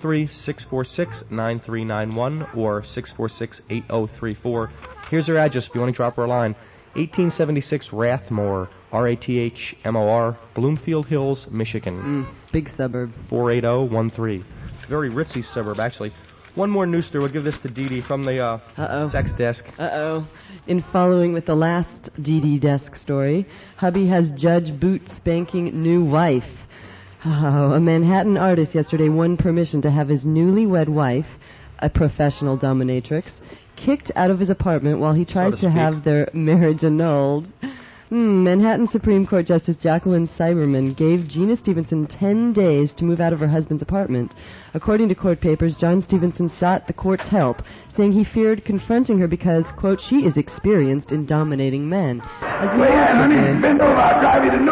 313-646-9391 or 646-8034. Here's her address if you want to drop her a line. 1876 Rathmore, Rathmor, Bloomfield Hills, Michigan. Big suburb. 48013. Very ritzy suburb, actually. One more news story. We'll give this to Dee Dee from the sex desk. In following with the last Dee Dee desk story, hubby has judge boot spanking new wife. A Manhattan artist yesterday won permission to have his newlywed wife, a professional dominatrix, kicked out of his apartment while he tries So to to have their marriage annulled. Manhattan Supreme Court Justice Jacqueline Cyberman gave Gina Stevenson 10 days to move out of her husband's apartment. According to court papers, John Stevenson sought the court's help, saying he feared confronting her because, quote, she is experienced in dominating men. As we bend over, I'll drive you to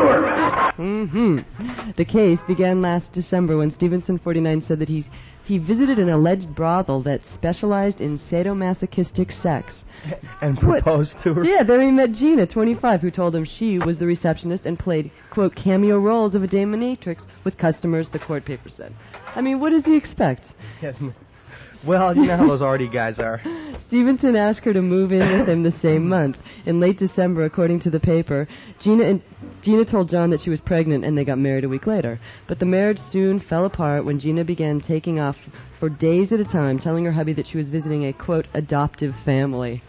Newark. The case began last December when Stevenson, 49, said that he visited an alleged brothel that specialized in sadomasochistic sex. And proposed to her? Yeah, there he met Gina, 25, who told him she was the receptionist and played, quote, cameo roles of a dominatrix with customers, the court paper said. I mean, what does he expect? Yes. Well, you know how those arty guys are. Stevenson asked her to move in with him the same month. In late December, according to the paper, Gina told John that she was pregnant and they got married a week later. But the marriage soon fell apart when Gina began taking off for days at a time, telling her hubby that she was visiting a, quote, adoptive family.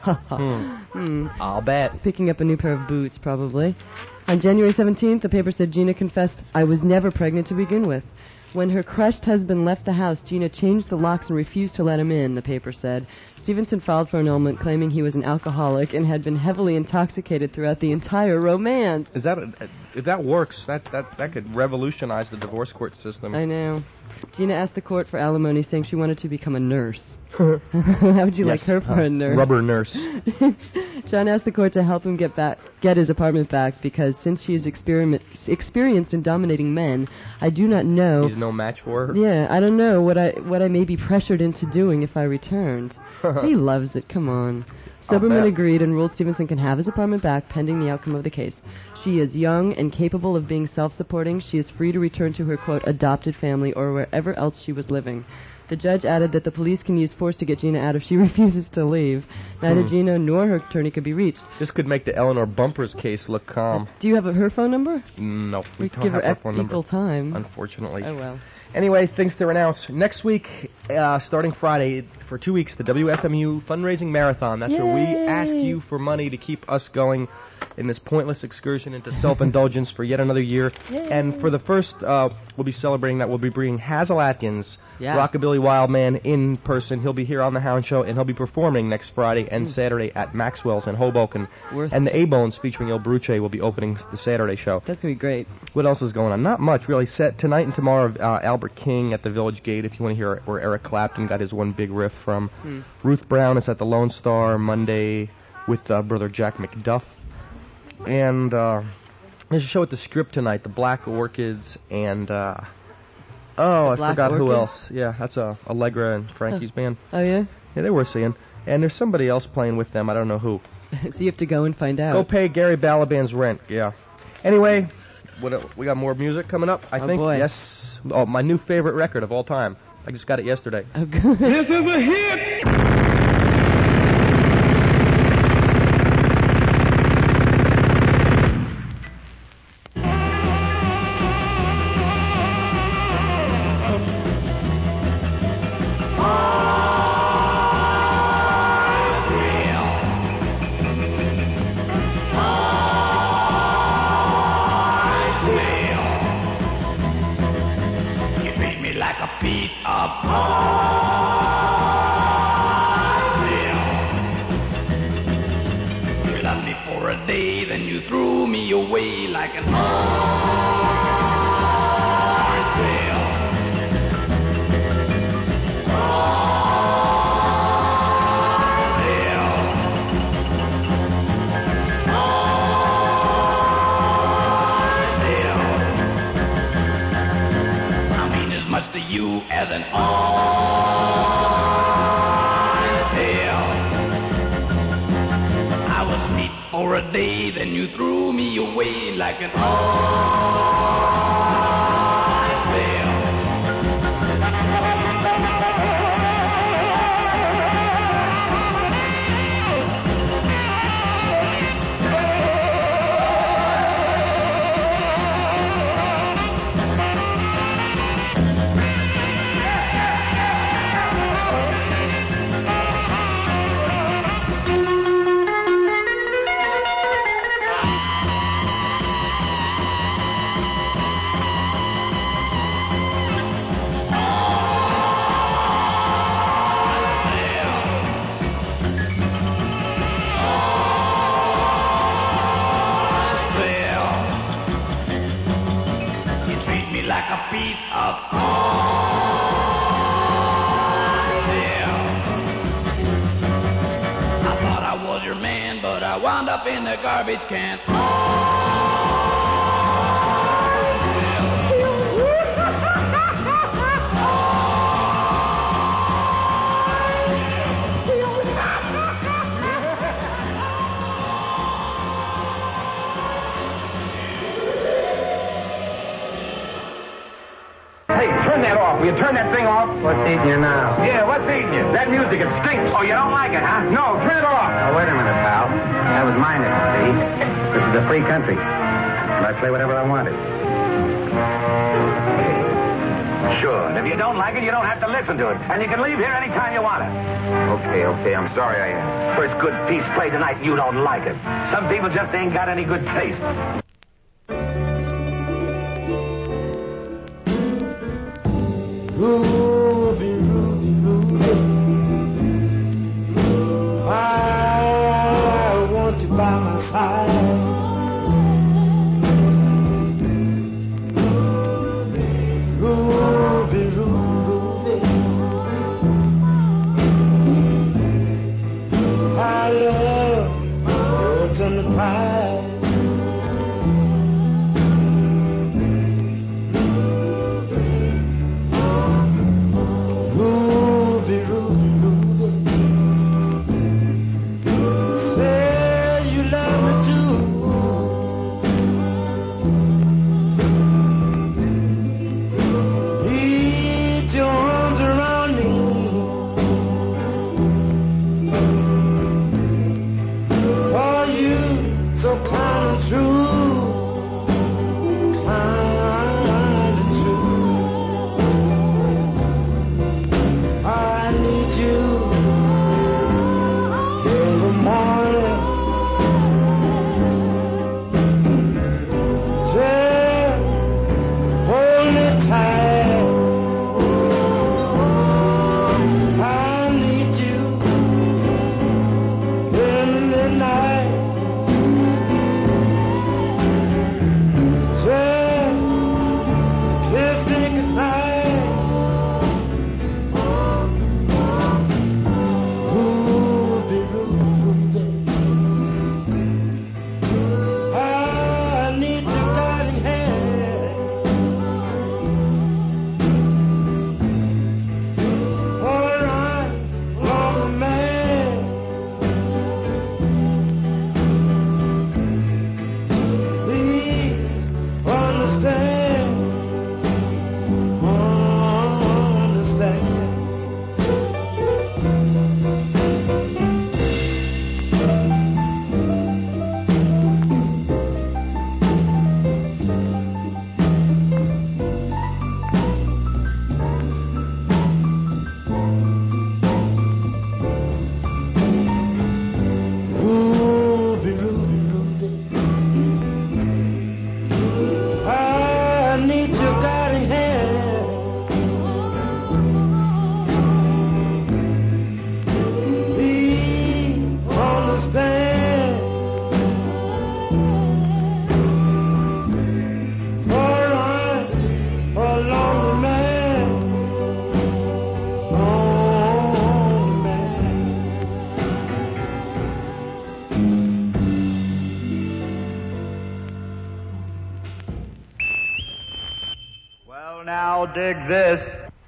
I'll bet. Picking up a new pair of boots, probably. On January 17th, the paper said Gina confessed, I was never pregnant to begin with. When her crushed husband left the house, Gina changed the locks and refused to let him in, the paper said. Stevenson filed for annulment, claiming he was an alcoholic and had been heavily intoxicated throughout the entire romance. If that works, that could revolutionize the divorce court system. I know. Gina asked the court for alimony, saying she wanted to become a nurse. How would you like her for a nurse? Rubber nurse. John asked the court to help him get his apartment back because since she is experienced in dominating men, I do not know. He's no match for her? Yeah, I don't know what I may be pressured into doing if I returned. He loves it, come on. Silberman agreed and ruled Stevenson can have his apartment back pending the outcome of the case. She is young and capable of being self-supporting. She is free to return to her, quote, adopted family or wherever else she was living. The judge added that the police can use force to get Gina out if she refuses to leave. Neither Gina nor her attorney could be reached. This could make the Eleanor Bumpers case look calm. Do you have her phone number? No, we don't give have her her phone number. equal time. Unfortunately. Oh, well. Anyway, things to announce. Next week, starting Friday, for 2 weeks, the WFMU Fundraising Marathon. That's where we ask you for money to keep us going in this pointless excursion into self-indulgence for yet another year. Yay. And for the first, we'll be celebrating that. We'll be bringing Hazel Atkins, Rockabilly Wildman, in person. He'll be here on the Hound Show, and he'll be performing next Friday and Saturday at Maxwell's in Hoboken. And the A-Bones featuring El Bruce will be opening the Saturday show. That's going to be great. What else is going on? Not much, really. Set tonight and tomorrow, Albert King at the Village Gate, if you want to hear where Eric Clapton got his one big riff from. Ruth Brown is at the Lone Star Monday with brother Jack McDuff. And there's a show at the Script tonight, the Black Orchids, and I forgot who else. Yeah, that's Allegra and Frankie's band. Oh, yeah? Yeah, they were seeing. And there's somebody else playing with them. I don't know who. So you have to go and find out. Go pay Gary Balaban's rent, yeah. Anyway, we got more music coming up, I think. Boy. Yes. Oh, my new favorite record of all time. I just got it yesterday. Oh, good. This is a hit! like a piece of cornmeal. I thought I was your man, but I wound up in the garbage can. Turn that off. Will you turn that thing off? What's eating you now? Yeah, what's eating you? That music, it stinks. Oh, you don't like it, huh? No, turn it off. Now, wait a minute, pal. That was my name, see? This is a free country. And I play whatever I wanted. Sure. And if you don't like it, you don't have to listen to it. And you can leave here anytime you want it. Okay. I'm sorry first good piece played tonight, you don't like it. Some people just ain't got any good taste. Ruby, Ruby, Ruby, I want you by my side. Ruby, Ruby, Ruby, I love your tender pie. Dig this.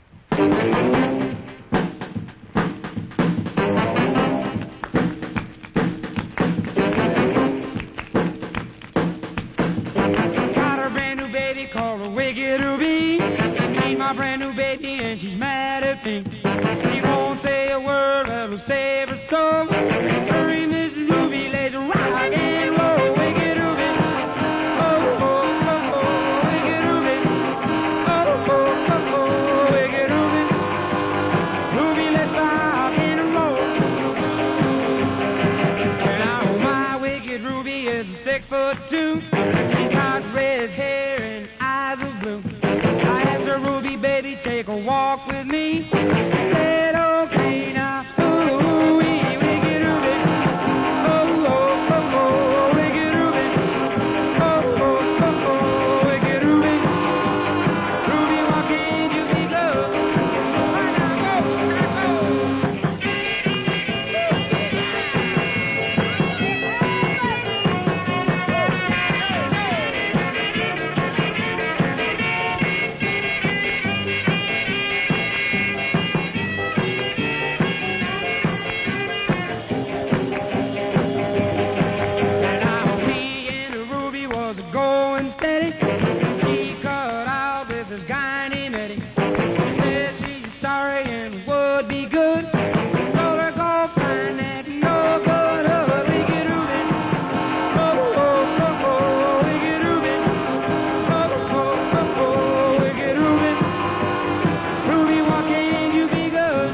Got a brand new baby called a Wicked Ruby. She's my brand new baby and she's mad at me. She won't say a word that'll save her soul. Hurry, Mrs. Ruby, let's rock and roll. Wicked Ruby. Oh, oh, oh, oh, Wicked Ruby. Oh, oh, oh, oh, Wicked Ruby. Ruby, let's rock and roll. Now my Wicked Ruby is 6'2". She's got red hair and eyes of blue. I asked her, Ruby, baby, take a walk with me. She said, okay, now, ooh, wee, Wicked Ruby. Oh, oh, oh, oh, Wicked Ruby. Oh, oh, oh, oh, Wicked Ruby. Betty. She cut out with this guy named Eddie. She said she's sorry and would be good. So we're gonna find that no good wicked Ruby. Wicked Ruby. Wicked Ruby. Ruby, why can't you be good?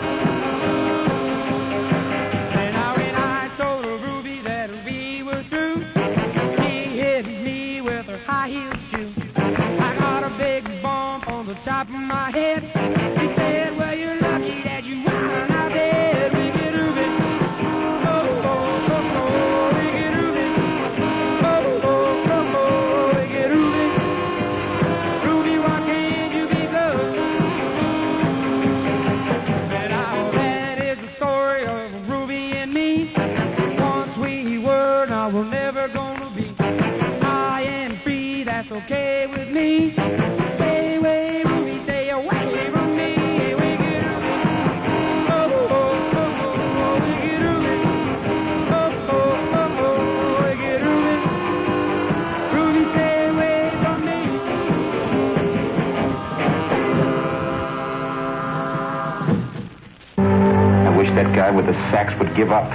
And now when I told Ruby that we were through, she hit me with her high-heeled shoe. I got a big bump on the top of my head. She said, well, you're lucky that you are not dead. Wicked Ruby. Wicked Ruby. Wicked Ruby. Ruby, why can't you be good? And now that is the story of Ruby and me. Once we were, now we're never gonna be. High and free, that's okay with me. Stay away, Ruby, stay away from me. Wicked Ruby. Wicked Ruby. Wicked Ruby. Ruby, stay away from me. I wish that guy with the sax would give up.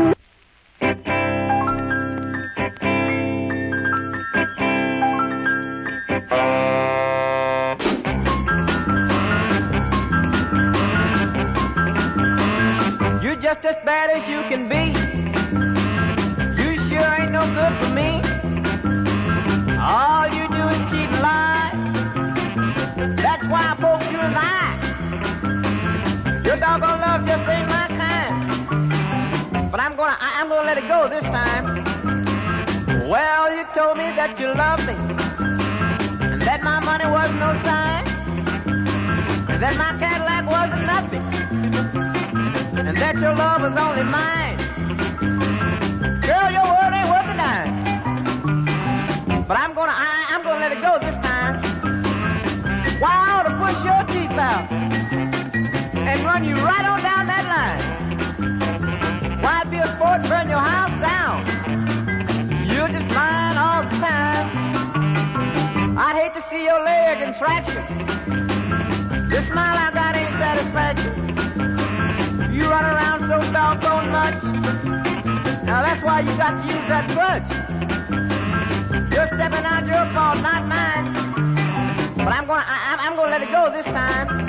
You're just as bad as you can be. You sure ain't no good for me. All you do is cheat and lie. That's why I poked you in the eye. Your doggone love just ain't my kind. But I'm gonna let it go this time. Well, you told me that you loved me, and that my money was no sign, and that my Cadillac wasn't nothing, and that your love was only mine. Girl, your word ain't worth a dime. But I'm gonna let it go this time. Why, I ought to push your teeth out and run you right on down that line. Why be a sport, burn your house down? You're just lying all the time. I'd hate to see your leg in traction. This smile I got ain't satisfaction. You run around so doggone much. Now that's why you got to use that crutch. You're stepping out your fault, not mine. But I'm gonna let it go this time.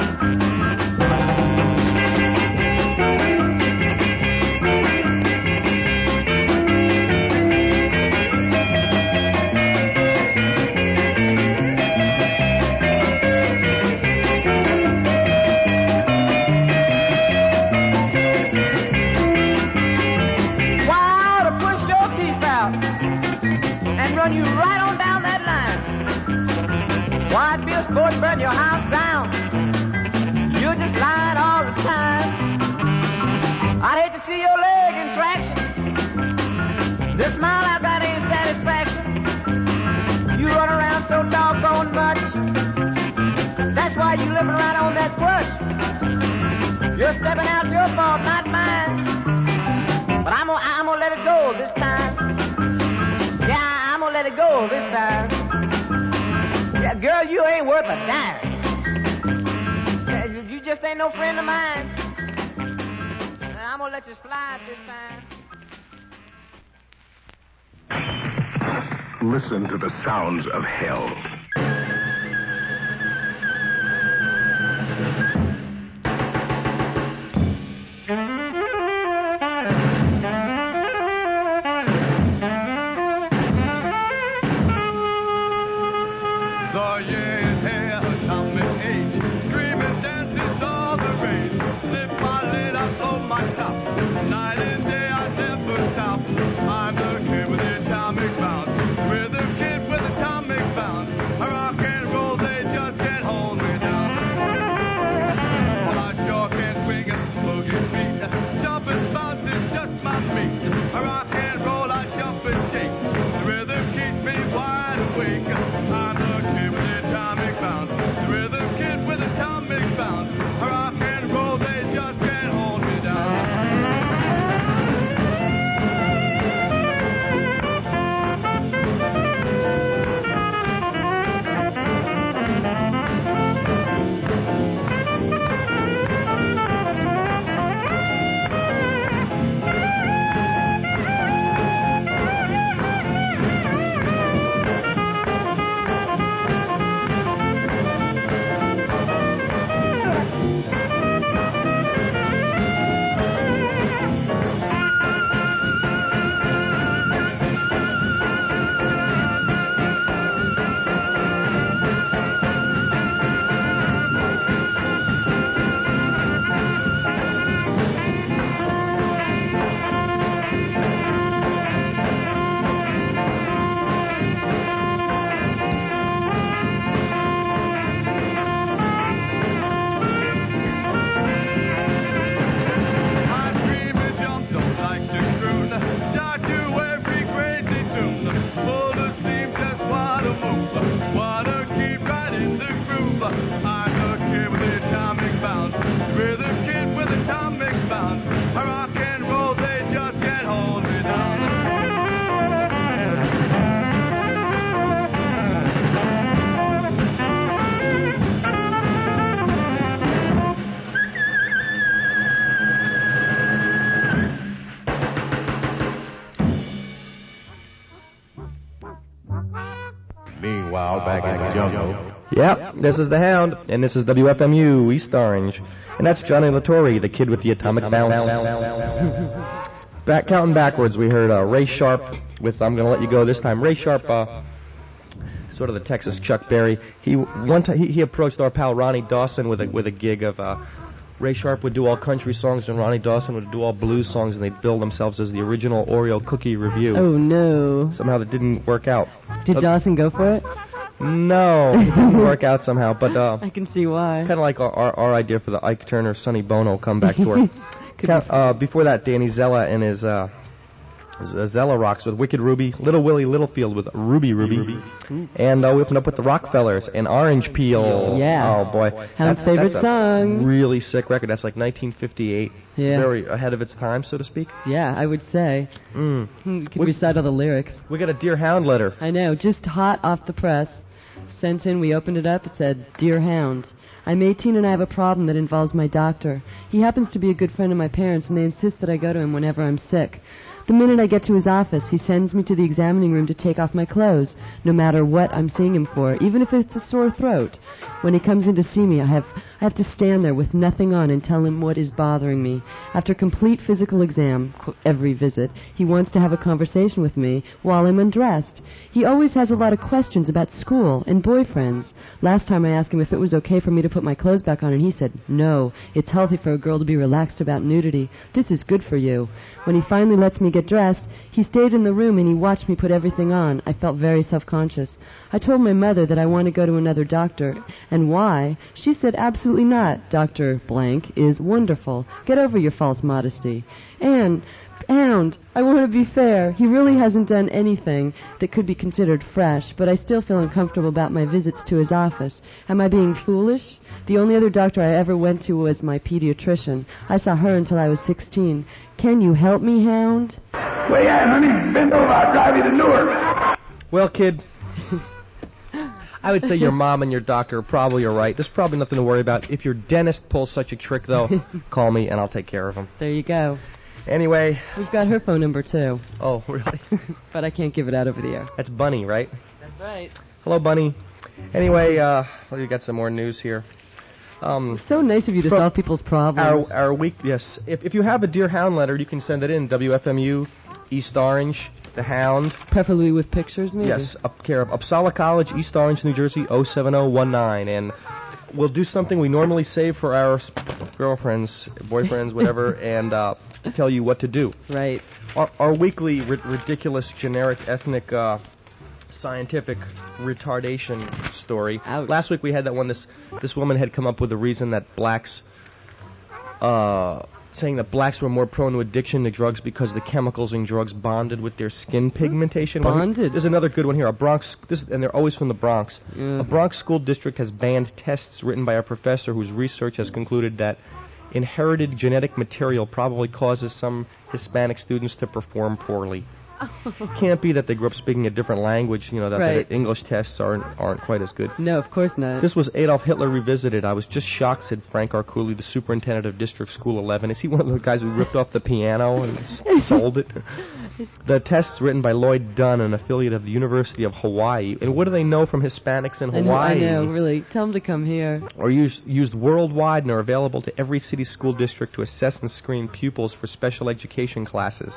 Run you right on down that line. Why'd be a sport, burn your house down? You're just lying all the time. I'd hate to see your leg in traction. This smile I got ain't satisfaction. You run around so doggone much. That's why you living right on that crutch. You're stepping out your fault, not mine. But I'm gonna let it go this time. Yeah, I'm gonna let it go this time. Yeah, girl, you ain't worth a dime. Yeah, you just ain't no friend of mine. And I'm gonna let you slide this time. Listen to the sounds of hell. Night and day I never stop. I'm the kid with the atomic bounce. We're the kid with atomic bounce. I rock and roll, they just can't hold me down. Well, I sure can swing a boogie beat. Jump and bounce is just my feet. I rock and roll, I jump and shake. The rhythm keeps me wide awake. I'm the kid with the atomic bounce. The rhythm kid with atomic bounce. I rock and roll, they just can't hold me down. Meanwhile, back in the jungle. Yep, this is the Hound, and this is WFMU East Orange, and that's Johnny Latorre, the kid with the atomic bounce. Counting backwards, we heard Ray Sharp with "I'm Gonna Let You Go" this time. Ray Sharp, sort of the Texas Chuck Berry. He approached our pal Ronnie Dawson with a gig of Ray Sharp would do all country songs and Ronnie Dawson would do all blues songs, and they'd bill themselves as the original Oreo cookie review. Oh no! Somehow that didn't work out. Did Dawson go for it? No, it didn't work out somehow. But I can see why. Kind of like our idea for the Ike Turner Sonny Bono comeback tour. Before that, Danny Zella and his Zella Rocks with Wicked Ruby, Little Willie Littlefield with Ruby. And we opened up with the Rockefellers and Orange Peel. Yeah. Oh boy. Hound's favorite song. Really sick record. That's like 1958. Yeah. Very ahead of its time, so to speak. Yeah, I would say. You could recite all the lyrics. We got a Dear Hound letter. I know, just hot off the press. Sent in, we opened it up, it said, Dear Hound, I'm 18 and I have a problem that involves my doctor. He happens to be a good friend of my parents and they insist that I go to him whenever I'm sick. The minute I get to his office, he sends me to the examining room to take off my clothes, no matter what I'm seeing him for, even if it's a sore throat. When he comes in to see me, I have to stand there with nothing on and tell him what is bothering me. After complete physical exam, every visit, he wants to have a conversation with me while I'm undressed. He always has a lot of questions about school and boyfriends. Last time I asked him if it was okay for me to put my clothes back on, and he said, no, it's healthy for a girl to be relaxed about nudity. This is good for you. When he finally lets me get dressed, he stayed in the room and he watched me put everything on. I felt very self-conscious. I told my mother that I want to go to another doctor. And why? She said, absolutely not. Dr. Blank is wonderful. Get over your false modesty. And, Hound, I want to be fair. He really hasn't done anything that could be considered fresh, but I still feel uncomfortable about my visits to his office. Am I being foolish? The only other doctor I ever went to was my pediatrician. I saw her until I was 16. Can you help me, Hound? Wait, honey, bend over. I'll drive you to Newark. Well, kid, I would say your mom and your doctor probably are right. There's probably nothing to worry about. If your dentist pulls such a trick, though, call me and I'll take care of him. There you go. Anyway. We've got her phone number, too. Oh, really? But I can't give it out over the air. That's Bunny, right? That's right. Hello, Bunny. Anyway, we got some more news here. It's so nice of you to solve people's problems. Our week, yes. If you have a Dear Hound letter, you can send it in. WFMU, East Orange, The Hound. Preferably with pictures, maybe? Yes, up care of Uppsala College, East Orange, New Jersey, 07019. And we'll do something we normally save for our girlfriends, boyfriends, whatever, and tell you what to do. Right. Our weekly ridiculous, generic, ethnic, scientific retardation story. Ouch. Last week we had that one. This woman had come up with a reason that blacks, saying that blacks were more prone to addiction to drugs because the chemicals in drugs bonded with their skin pigmentation. Bonded? There's another good one here. And they're always from the Bronx. Yeah. A Bronx school district has banned tests written by a professor whose research has concluded that inherited genetic material probably causes some Hispanic students to perform poorly. Can't be that they grew up speaking a different language, that Right. the English tests aren't quite as good. No, of course not. This was Adolf Hitler Revisited. I was just shocked, said Frank Arculi, the superintendent of District School 11. Is he one of the guys who ripped off the piano and sold it? The tests written by Lloyd Dunn, an affiliate of the University of Hawaii. And what do they know from Hispanics in Hawaii? I know, really. Tell them to come here. Are used worldwide and are available to every city school district to assess and screen pupils for special education classes.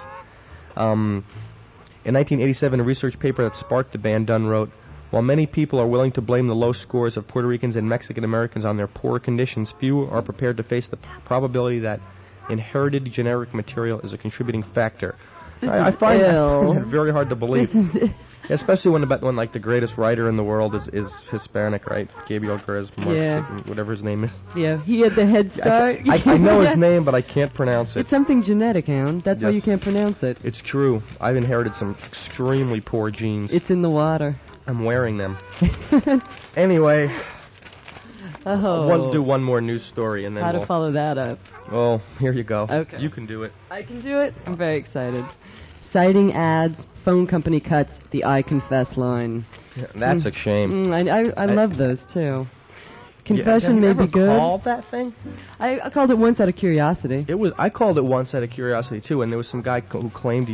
In 1987, a research paper that sparked the ban, Dunn wrote, while many people are willing to blame the low scores of Puerto Ricans and Mexican Americans on their poor conditions, few are prepared to face the probability that inherited genetic material is a contributing factor. I find that very hard to believe. Especially when like the greatest writer in the world is Hispanic, right? Gabriel Garcia Marquez, whatever his name is. Yeah, he had the head start. I know his name, but I can't pronounce it. It's something genetic, Hound. That's why you can't pronounce it. It's true. I've inherited some extremely poor genes. It's in the water. I'm wearing them. Anyway, I want to do one more news story, and then how to follow that up. Oh, here you go. Okay. You can do it. I can do it? I'm very excited. Citing ads, phone company cuts the I confess line. Yeah, that's a shame. I love those, too. Confession may be good. Called that thing? I called it once out of curiosity. I called it once out of curiosity, too, and there was some guy who claimed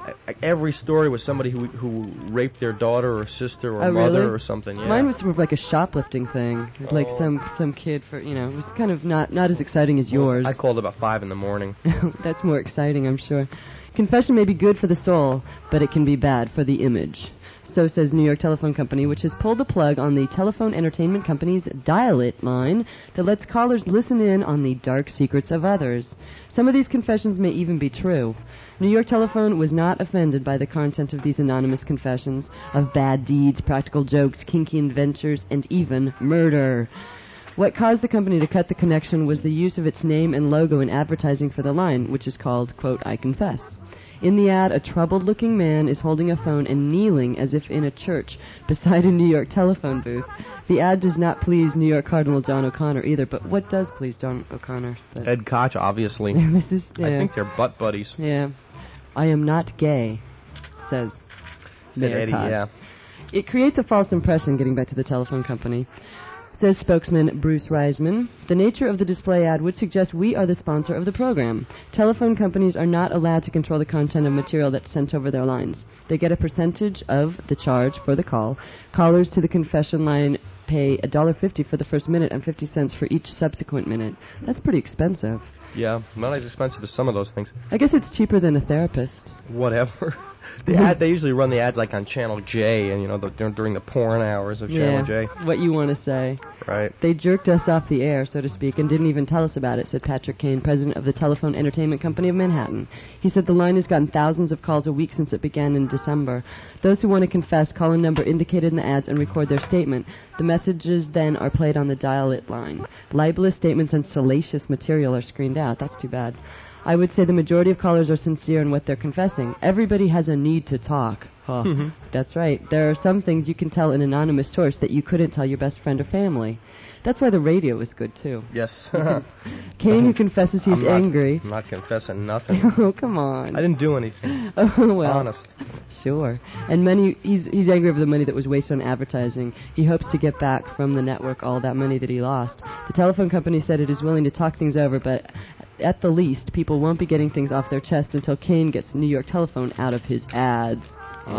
every story was somebody who raped their daughter or sister or Oh, mother really? or something. Yeah. Mine was sort of like a shoplifting thing, like some kid for it was kind of not as exciting as yours. I called about 5 in the morning. That's more exciting, I'm sure. Confession may be good for the soul, but it can be bad for the image. So says New York Telephone Company, which has pulled the plug on the telephone entertainment company's Dial-It line that lets callers listen in on the dark secrets of others. Some of these confessions may even be true. New York Telephone was not offended by the content of these anonymous confessions of bad deeds, practical jokes, kinky adventures, and even murder. What caused the company to cut the connection was the use of its name and logo in advertising for the line, which is called, quote, I Confess. In the ad, a troubled-looking man is holding a phone and kneeling as if in a church beside a New York telephone booth. The ad does not please New York Cardinal John O'Connor either, but what does please John O'Connor? Ed Koch, obviously. This is, I think they're butt buddies. Yeah. I am not gay, says Mayor Eddie, Koch. yeah. It creates a false impression, getting back to the telephone company. Says spokesman Bruce Reisman, the nature of the display ad would suggest we are the sponsor of the program. Telephone companies are not allowed to control the content of material that's sent over their lines. They get a percentage of the charge for the call. Callers to the confession line pay $1.50 for the first minute and 50 cents for each subsequent minute. That's pretty expensive. Yeah, not as expensive as some of those things. I guess it's cheaper than a therapist. Whatever. They usually run the ads like on Channel J, and during the porn hours of Channel J. What you want to say. Right. They jerked us off the air, so to speak, and didn't even tell us about it, said Patrick Kane, president of the Telephone Entertainment Company of Manhattan. He said the line has gotten thousands of calls a week since it began in December. Those who want to confess call a number indicated in the ads and record their statement. The messages then are played on the Dial-It line. Libelous statements and salacious material are screened out. That's too bad. I would say the majority of callers are sincere in what they're confessing. Everybody has a need to talk. Oh, that's right. There are some things you can tell an anonymous source that you couldn't tell your best friend or family. That's why the radio is good, too. Yes. Kane, who confesses he's angry. I'm not confessing nothing. Oh, come on. I didn't do anything. Oh, well. Honest. Sure. And he's angry over the money that was wasted on advertising. He hopes to get back from the network all that money that he lost. The telephone company said it is willing to talk things over, but at the least, people won't be getting things off their chest until Kane gets New York Telephone out of his ads.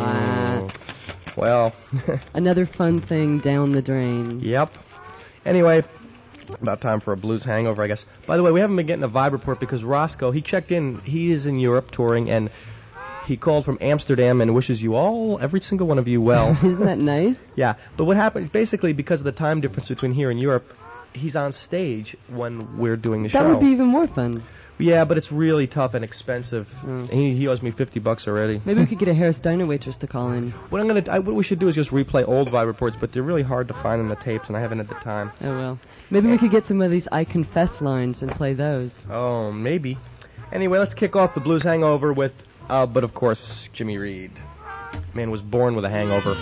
Well. Another fun thing down the drain. Yep. Anyway, about time for a blues hangover, I guess. By the way, we haven't been getting a vibe report because Roscoe, he checked in. He is in Europe touring, and he called from Amsterdam and wishes you all, every single one of you, well. Isn't that nice? Yeah. But what happened, basically, because of the time difference between here and Europe, he's on stage when we're doing the show. That would be even more fun. Yeah, but it's really tough and expensive. He owes me $50 already. Maybe we could get a Harris Diner waitress to call in. What we should do is just replay old vibe reports, but they're really hard to find in the tapes, and I haven't had the time. Oh, well. Maybe we could get some of these I Confess lines and play those. Oh, maybe. Anyway, let's kick off the blues hangover with, but of course, Jimmy Reed. Man was born with a hangover.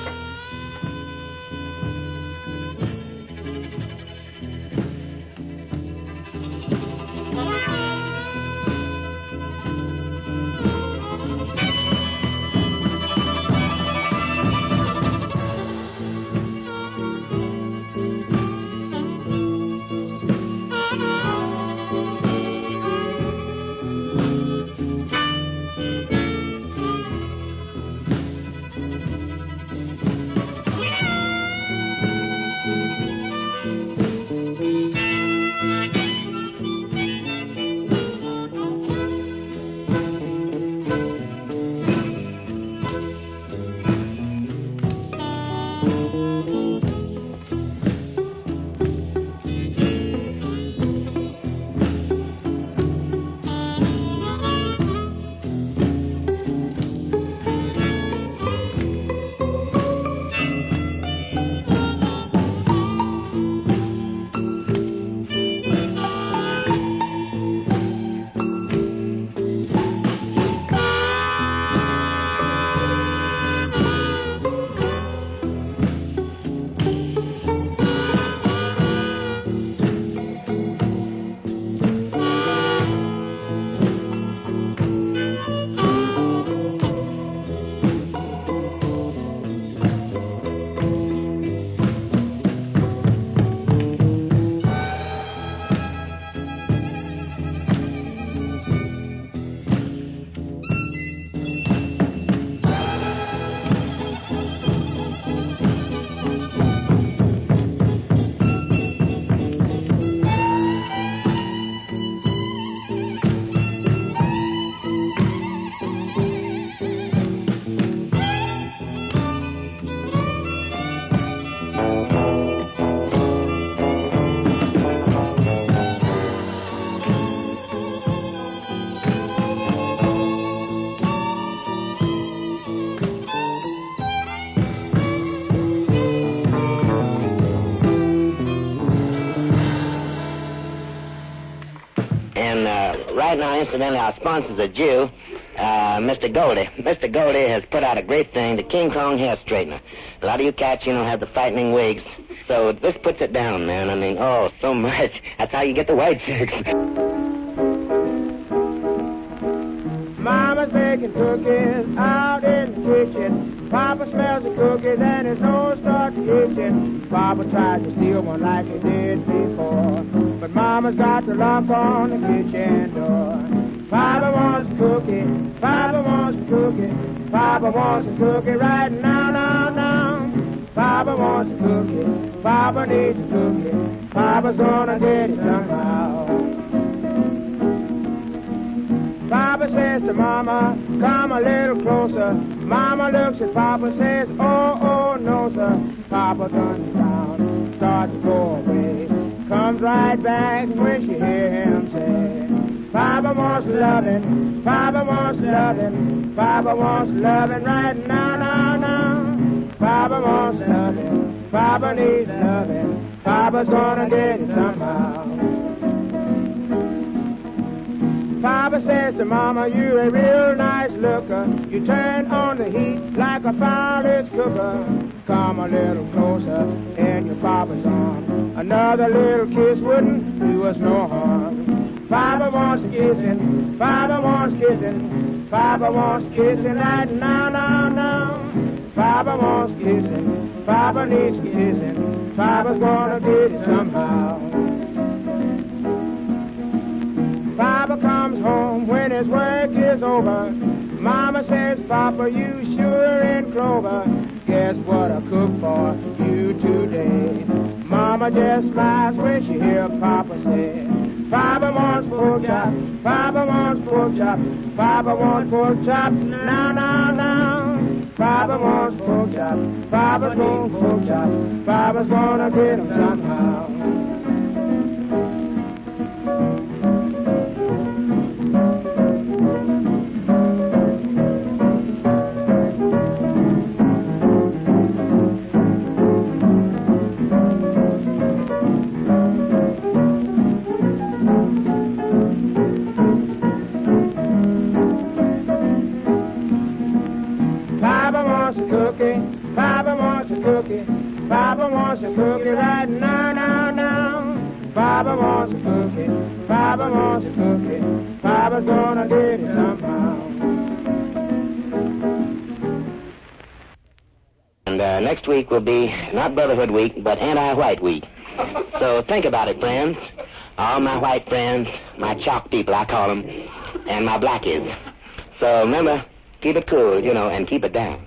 right now, incidentally, our sponsor's a Jew, Mr. Goldie. Mr. Goldie has put out a great thing, the King Kong hair straightener. A lot of you cats, have the frightening wigs. So this puts it down, man. I mean, oh, so much. That's how you get the white chicks. Mama's baking cookies out in the kitchen. Papa smells the cookies and his nose starts itching. Papa tried to steal one like he did before, but Mama's got the lock on the kitchen door. Papa wants a cookie, Papa wants a cookie, Papa wants a cookie right now, now, now. Papa wants a cookie, Papa needs a cookie, Papa's gonna get it somehow. Papa says to Mama, come a little closer. Mama looks at Papa, says, oh, oh, no, sir. Papa turns around, starts to go away. Comes right back when she hears him say, Papa wants loving, Papa wants loving, Papa wants loving right now, now, now. Papa wants loving, Papa needs loving, Papa's gonna get it somehow. Papa says to Mama, you're a real nice looker. You turn on the heat like a fireless cooker. Come a little closer in your Papa's arm. Another little kiss wouldn't do us no harm. Papa wants kissing, Papa wants kissing, Papa wants kissing right now, now, now. Papa wants kissing, Papa needs kissing, Papa's gonna get it somehow. Papa comes home when his work is over. Mama says, Papa, you sure in clover. Guess what I cooked for you today? Mama just laughs when she hears Papa say, Papa wants pork chop, Papa wants pork chop, Papa wants pork chop, now, now, now. Papa wants pork chop, Papa's gonna pork chop, Papa's gonna get him somehow. Papa wants a cookie, Papa wants a cookie right now, now, now. Papa wants a cookie, Papa wants a cookie, Papa's gonna get it somehow. And next week will be not Brotherhood Week, but Anti-White Week. So think about it, friends. All my white friends, my chalk people, I call them, and my blackies. So remember, keep it cool, and keep it down.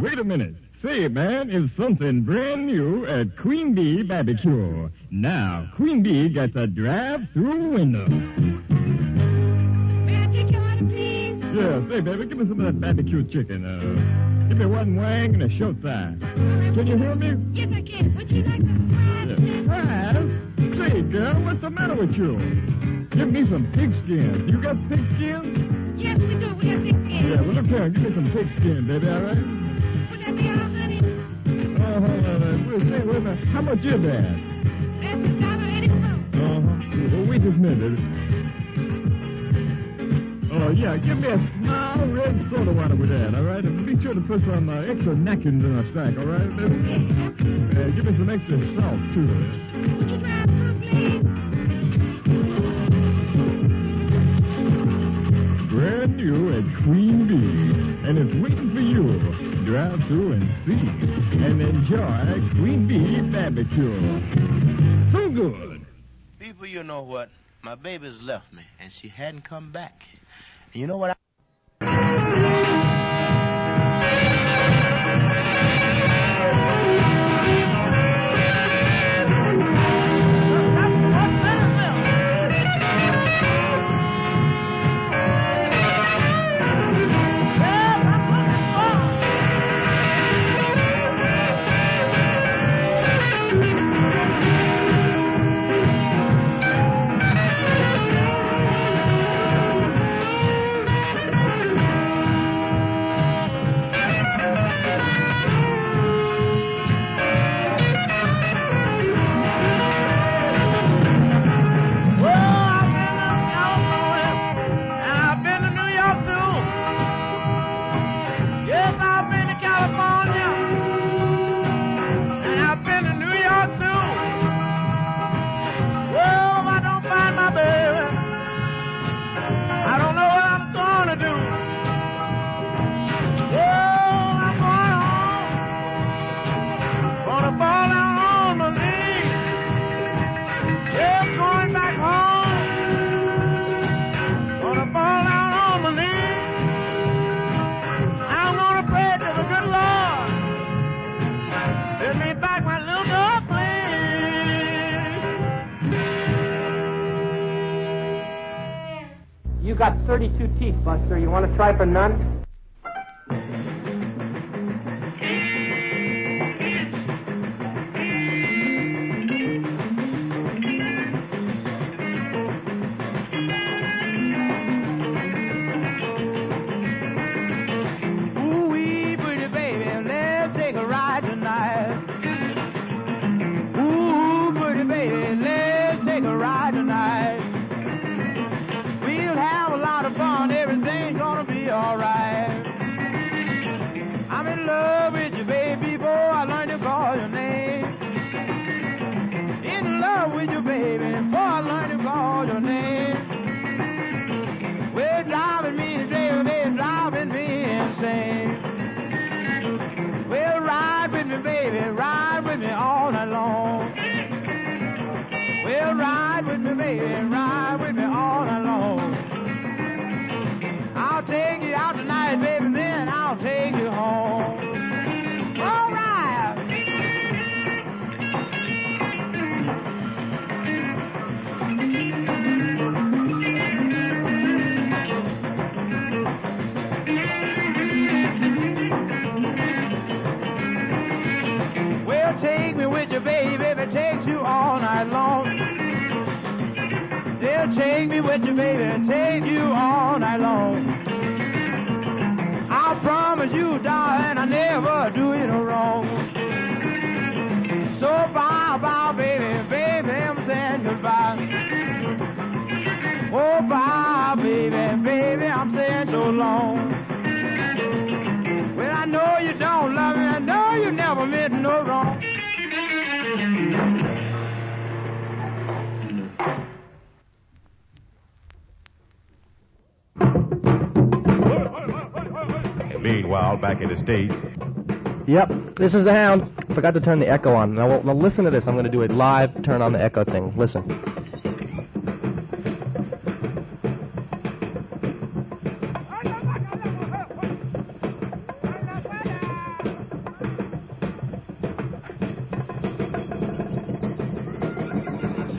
wait a minute. Say, man, it's something brand new at Queen Bee Barbecue. Now, Queen Bee got a drive-through window. May I take your order, please? Yeah, say, baby, give me some of that barbecue chicken. Give me one wang and a short thigh. Can you hear me? Yes, I can. Would you like some fries? Fries? Say, girl, what's the matter with you? Give me some pig skins. You got pig skins? Yes, we do. We have pig skins. Yeah, well, look here. Give me some pig skin, baby, all right? Would that be all, honey? Say, wait a minute. How much is that? That's $1.84. Well, wait just a minute. Oh, yeah, give me a small red soda water with that, all right? And be sure to put some extra napkins in a stack, all right, baby? Give me some extra salt, too. Would you drive through, please? Brand new at Queen Bee, and it's waiting for you. Drive through and see, and enjoy Queen Bee Barbecue. So good. People, you know what? My baby's left me, and she hadn't come back. And you know what? You got 32 teeth, Buster. You want to try for none? Ooh-wee, pretty baby, let's take a ride tonight. Ooh, pretty baby, let's take a ride tonight. We'll have a lot of fun, everything's gonna be alright. I'm in love with you, baby, boy, I learned to call your name. In love with you, baby, boy, I learned to call your name. Well, driving me, baby, driving me insane. Well, ride with me, baby, ride with me all night long. Well, ride with me, baby, ride with me all night long. I'll take you out tonight, baby, then I'll take you home. All right. Well, take me with you, baby, if it takes you all night long. They'll take me with you, baby, take you all night long. I promise you, darling, I never do you no wrong. So bye, bye, baby, baby, I'm saying goodbye. Oh, bye, baby, baby, I'm saying so long. Well, I know you don't love me, I know you never meant no wrong. Meanwhile, back in the States. Yep, this is the Hound. Forgot to turn the echo on. Now listen to this. I'm going to do a live turn on the echo thing. Listen.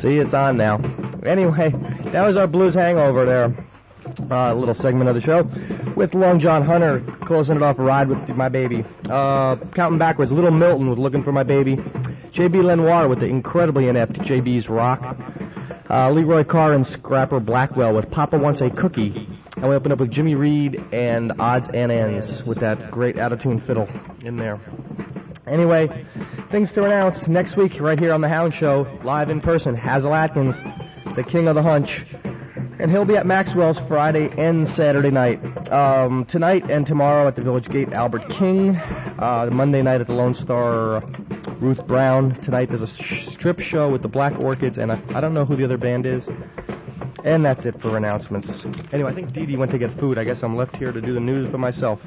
See, it's on now. Anyway, that was our blues hangover there. A little segment of the show with Long John Hunter closing it off, a ride with my baby. Counting backwards, Little Milton with Looking for My Baby. J.B. Lenoir with the incredibly inept J.B.'s Rock. Leroy Carr and Scrapper Blackwell with Papa Wants a Cookie. And we open up with Jimmy Reed and Odds and Ends with that great out-of-tune fiddle in there. Anyway, things to announce next week right here on the Hound Show, live in person, Hazel Atkins, the king of the hunch. And he'll be at Maxwell's Friday and Saturday night. Tonight and tomorrow at the Village Gate, Albert King. Monday night at the Lone Star, Ruth Brown. Tonight there's a strip show with the Black Orchids, and I don't know who the other band is. And that's it for announcements. Anyway, I think Dee Dee went to get food. I guess I'm left here to do the news by myself.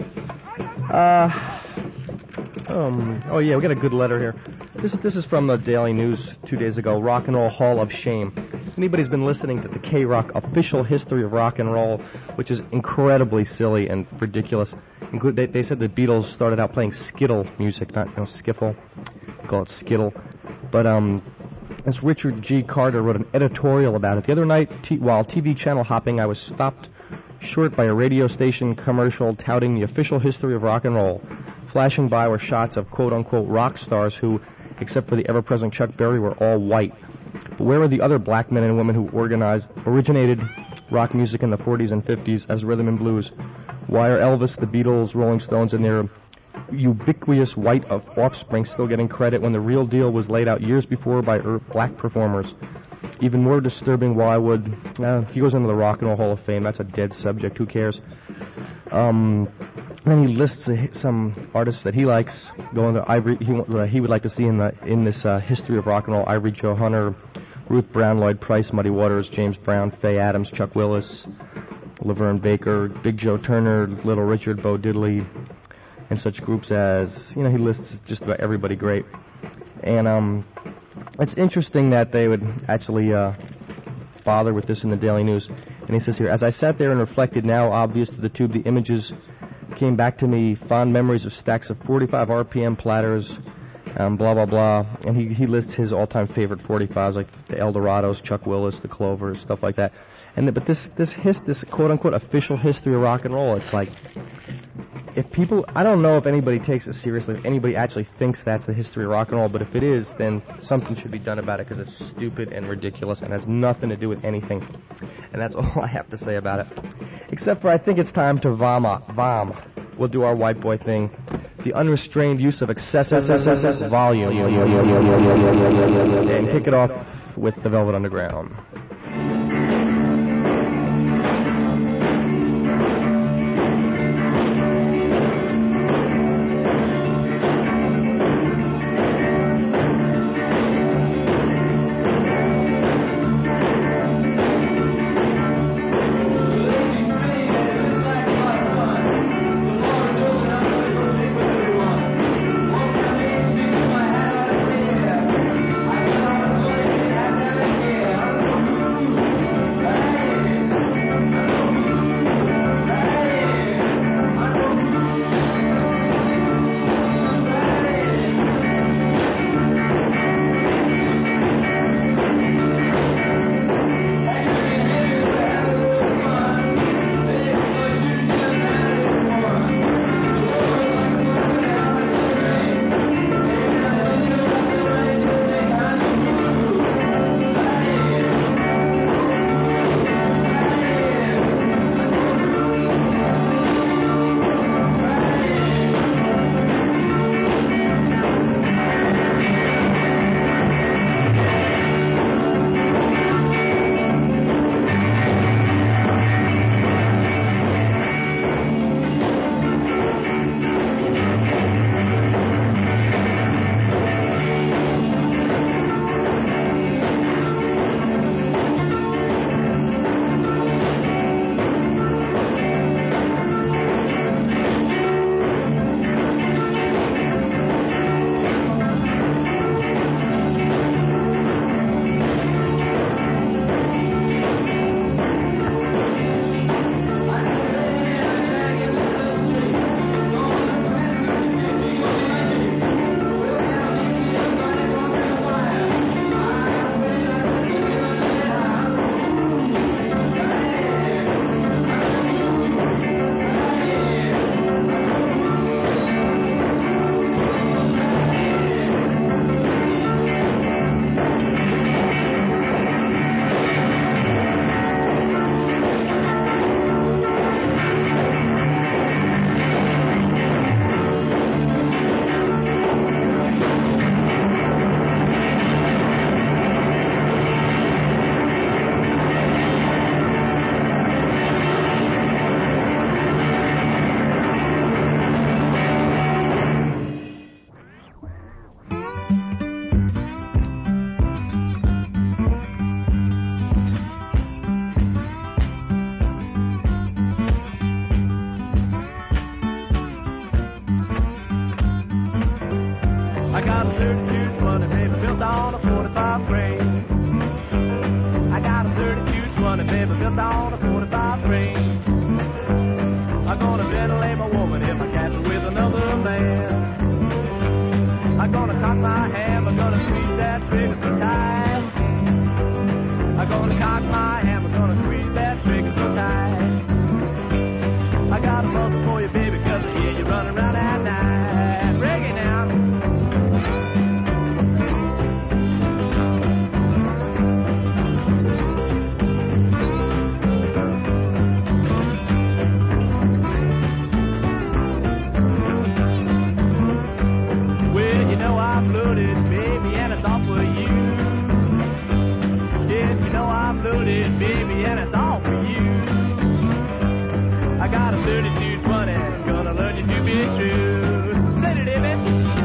Oh yeah, we got a good letter here. This is from the Daily News 2 days ago, Rock and Roll Hall of Shame. If anybody's been listening to the K-Rock official history of rock and roll, which is incredibly silly and ridiculous. They said the Beatles started out playing skittle music, not skiffle. They call it skittle. But this Richard G. Carter wrote an editorial about it. The other night, while TV channel hopping, I was stopped short by a radio station commercial touting the official history of rock and roll. Flashing by were shots of quote-unquote rock stars who, except for the ever-present Chuck Berry, were all white. But where are the other black men and women who originated rock music in the 40s and 50s as rhythm and blues? Why are Elvis, the Beatles, Rolling Stones, and their ubiquitous white offspring still getting credit when the real deal was laid out years before by black performers? Even more disturbing, why would... he goes into the Rock and Roll Hall of Fame. That's a dead subject. Who cares? Then he lists some artists that he likes. Going to Ivory, he would like to see in this history of rock and roll: Ivory Joe Hunter, Ruth Brown, Lloyd Price, Muddy Waters, James Brown, Faye Adams, Chuck Willis, Laverne Baker, Big Joe Turner, Little Richard, Bo Diddley, and such groups as he lists just about everybody great. And it's interesting that they would actually bother with this in the Daily News. And he says here, as I sat there and reflected, now obvious to the tube, the images came back to me, fond memories of stacks of 45 RPM platters, blah, blah, blah. And he lists his all-time favorite 45s, like the Eldorados, Chuck Willis, the Clovers, stuff like that. But this quote-unquote official history of rock and roll, it's like, if people, I don't know if anybody takes it seriously, if anybody actually thinks that's the history of rock and roll, but if it is, then something should be done about it, because it's stupid and ridiculous and has nothing to do with anything. And that's all I have to say about it. Except for I think it's time to vom. We'll do our white boy thing. The unrestrained use of excessive volume. And kick it off with the Velvet Underground. I got a 32 20, baby, built on a 45 frame. I got a 32 20, baby, built on a 45 frame. I'm gonna ventilate my woman if I catch her with another man. I'm gonna cock my ham, I'm gonna squeeze that trigger so tight. I'm gonna cock my ham, I'm gonna squeeze that trigger so tight. I got a muzzle for you, baby, 'cause I hear you running around at night. Bring it now. Well, you know I'm loaded, baby, and it's all for you. Yes, you know I'm loaded, baby, and it's all for you. I got a 32-20, gonna learn you to be true. Say it, baby.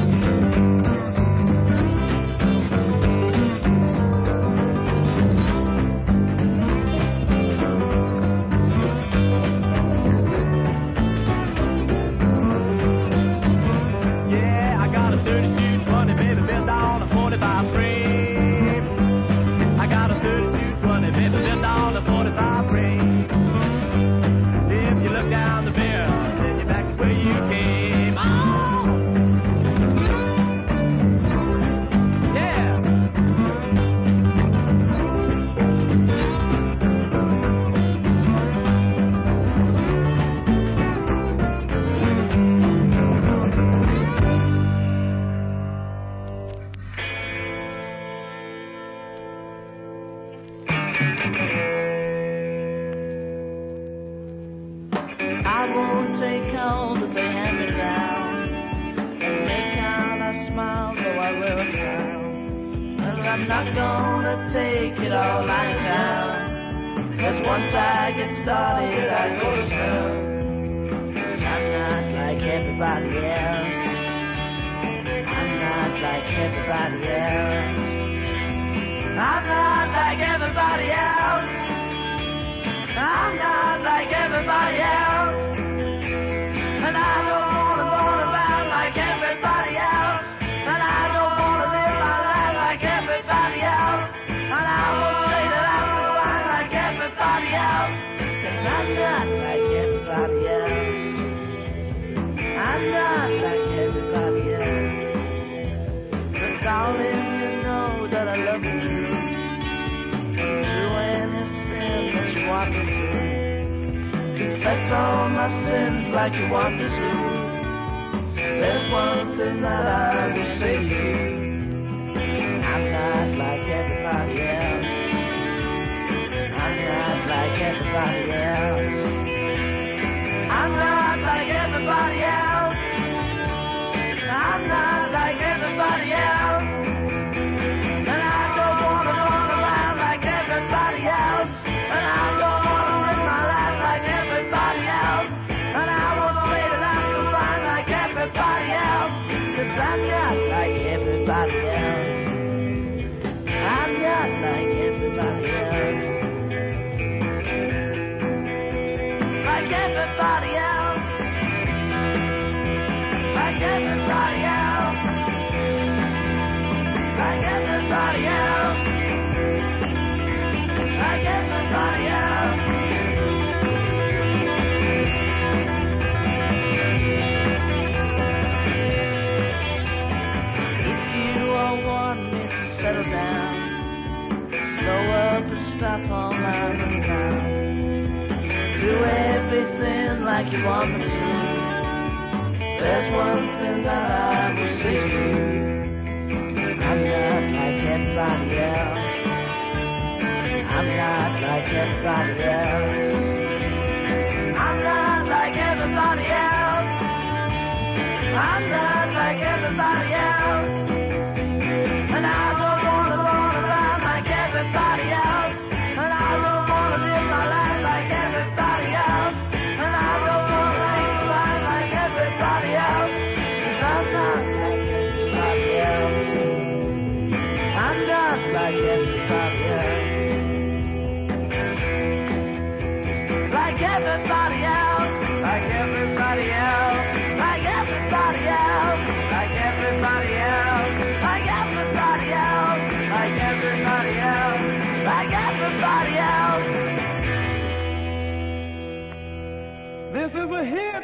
Yeah, I got a 32-20, baby, built on a 45 frame. I got a 32-20, baby, built on a 45 frame. If you look down the barrel, send you back to where you came. Oh! Yeah! I won't take all that they hand me down and make out I smile, though I will frown. Well, I'm not gonna take it all lying down, 'cause once I get started, I go to town. 'Cause I'm not like everybody else. I'm not like everybody else. I'm not like everybody else. I'm not like everybody else. And I don't wanna run around like everybody else. And I don't wanna live my life like everybody else. And I won't say that I'm fine like everybody else. 'Cause I'm not like everybody else. I'm not like everybody else. But darling, you know that I love you true. Do anything that you want me to. Confess all my sins like you want me to. There's one thing that I will say to you. I'm not like everybody else. I'm not like everybody else. I'm not like everybody else. I'm not like everybody else. And I don't wanna run around like everybody else. And I don't wanna live my life like everybody else. And I won't say that I'm fine like everybody else. 'Cause I'm not like everybody else. I'm not like everybody else. Like everybody else. Like everybody else. Like everybody else. Like everybody else. If you all want me to settle down, slow up and stop all my running around. Do everything like you want me to. There's one thing that I will say to you. I'm not like everybody else. I'm not like everybody else. I'm not like everybody else. I'm not like everybody else. And I don't wanna run around like everybody else. And I don't wanna live my life like everybody else. And I don't wanna live my life like everybody else. 'Cause I'm not like everybody else. I'm not like everybody else. Like everybody else. Like everybody else. Like everybody else. Like everybody else. like everybody else, like everybody else. This is a hit.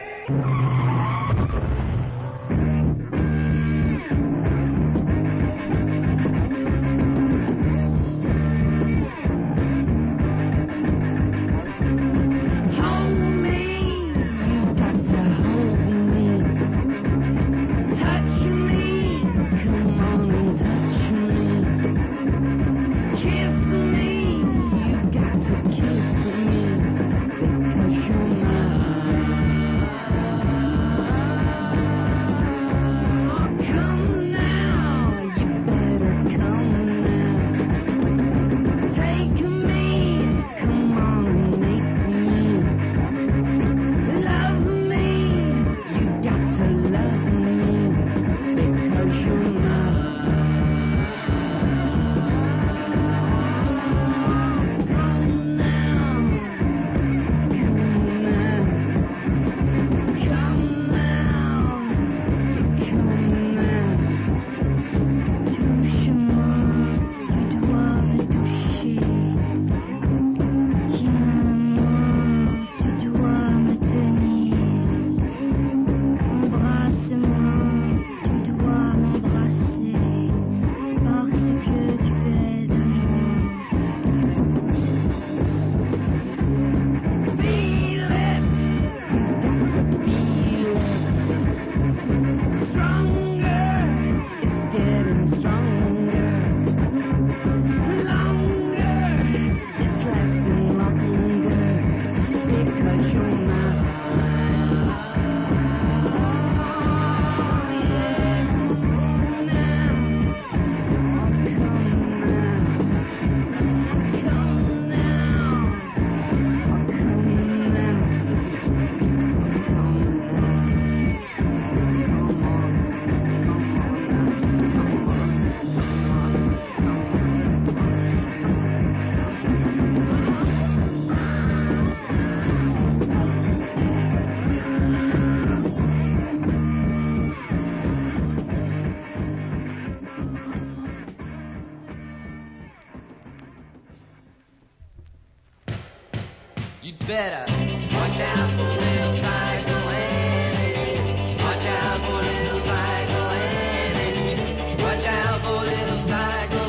Better watch out for little Cycle Annie. Watch out for little Cycle Annie. Watch out for little Cycle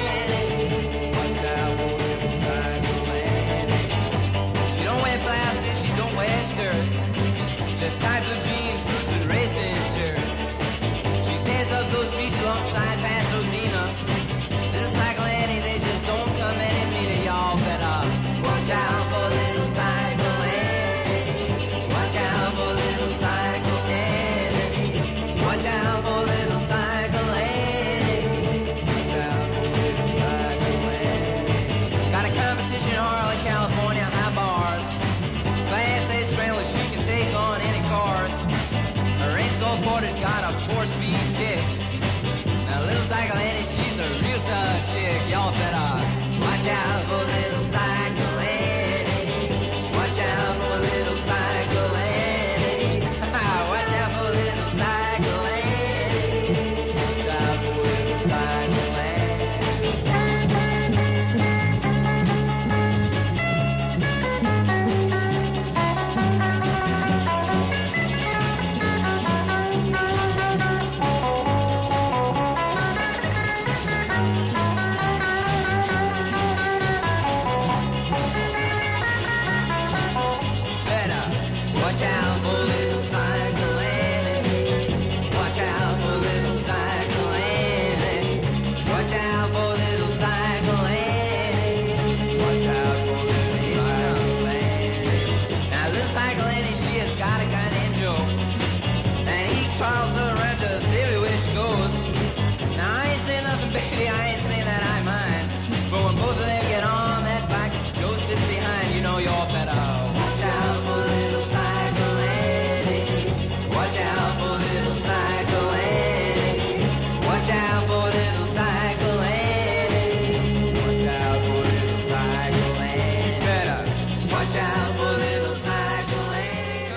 Annie. Watch out for little Cycle Annie. She don't wear blouses, she don't wear skirts. Just tight blue jeans, boots, and racing shirts. She tears up those beats alongside Pasadena. Little Cycle Annie, they just don't come any meter. Y'all better watch out for little Cycle Annie. Watch out for little Cycle Annie. Watch out for little Cycle Annie. Watch out for little Cycle Annie. Got a competition in Harley, California, high bars. Class A trailers, she can take on any cars. Her Range Rover Portage got a 4-speed kick. Now little Cycle Annie, she's a real tough chick. Y'all better watch out for little Cycle Annie. Watch out for little Cycle Annie. Watch out for little Cycle Annie. Watch out for little Cycle Watch out for little Cycle Annie. Watch out for little Cycle Annie. Watch out for little Cycle Annie. Watch out for little Cycle Annie. Now little Cycle Annie, she has got a guy named Joe. And he travels around just everywhere she goes. Now I ain't saying nothing, baby, I ain't saying that I mind. But when both of them get on that bike, Joe sits behind, you know you're better. Watch out for little Cycle Annie. Watch out for little Cycle Annie. Watch out for little Cycle Annie. Watch out for little Cycle Annie. Better watch out for little Cycle Annie.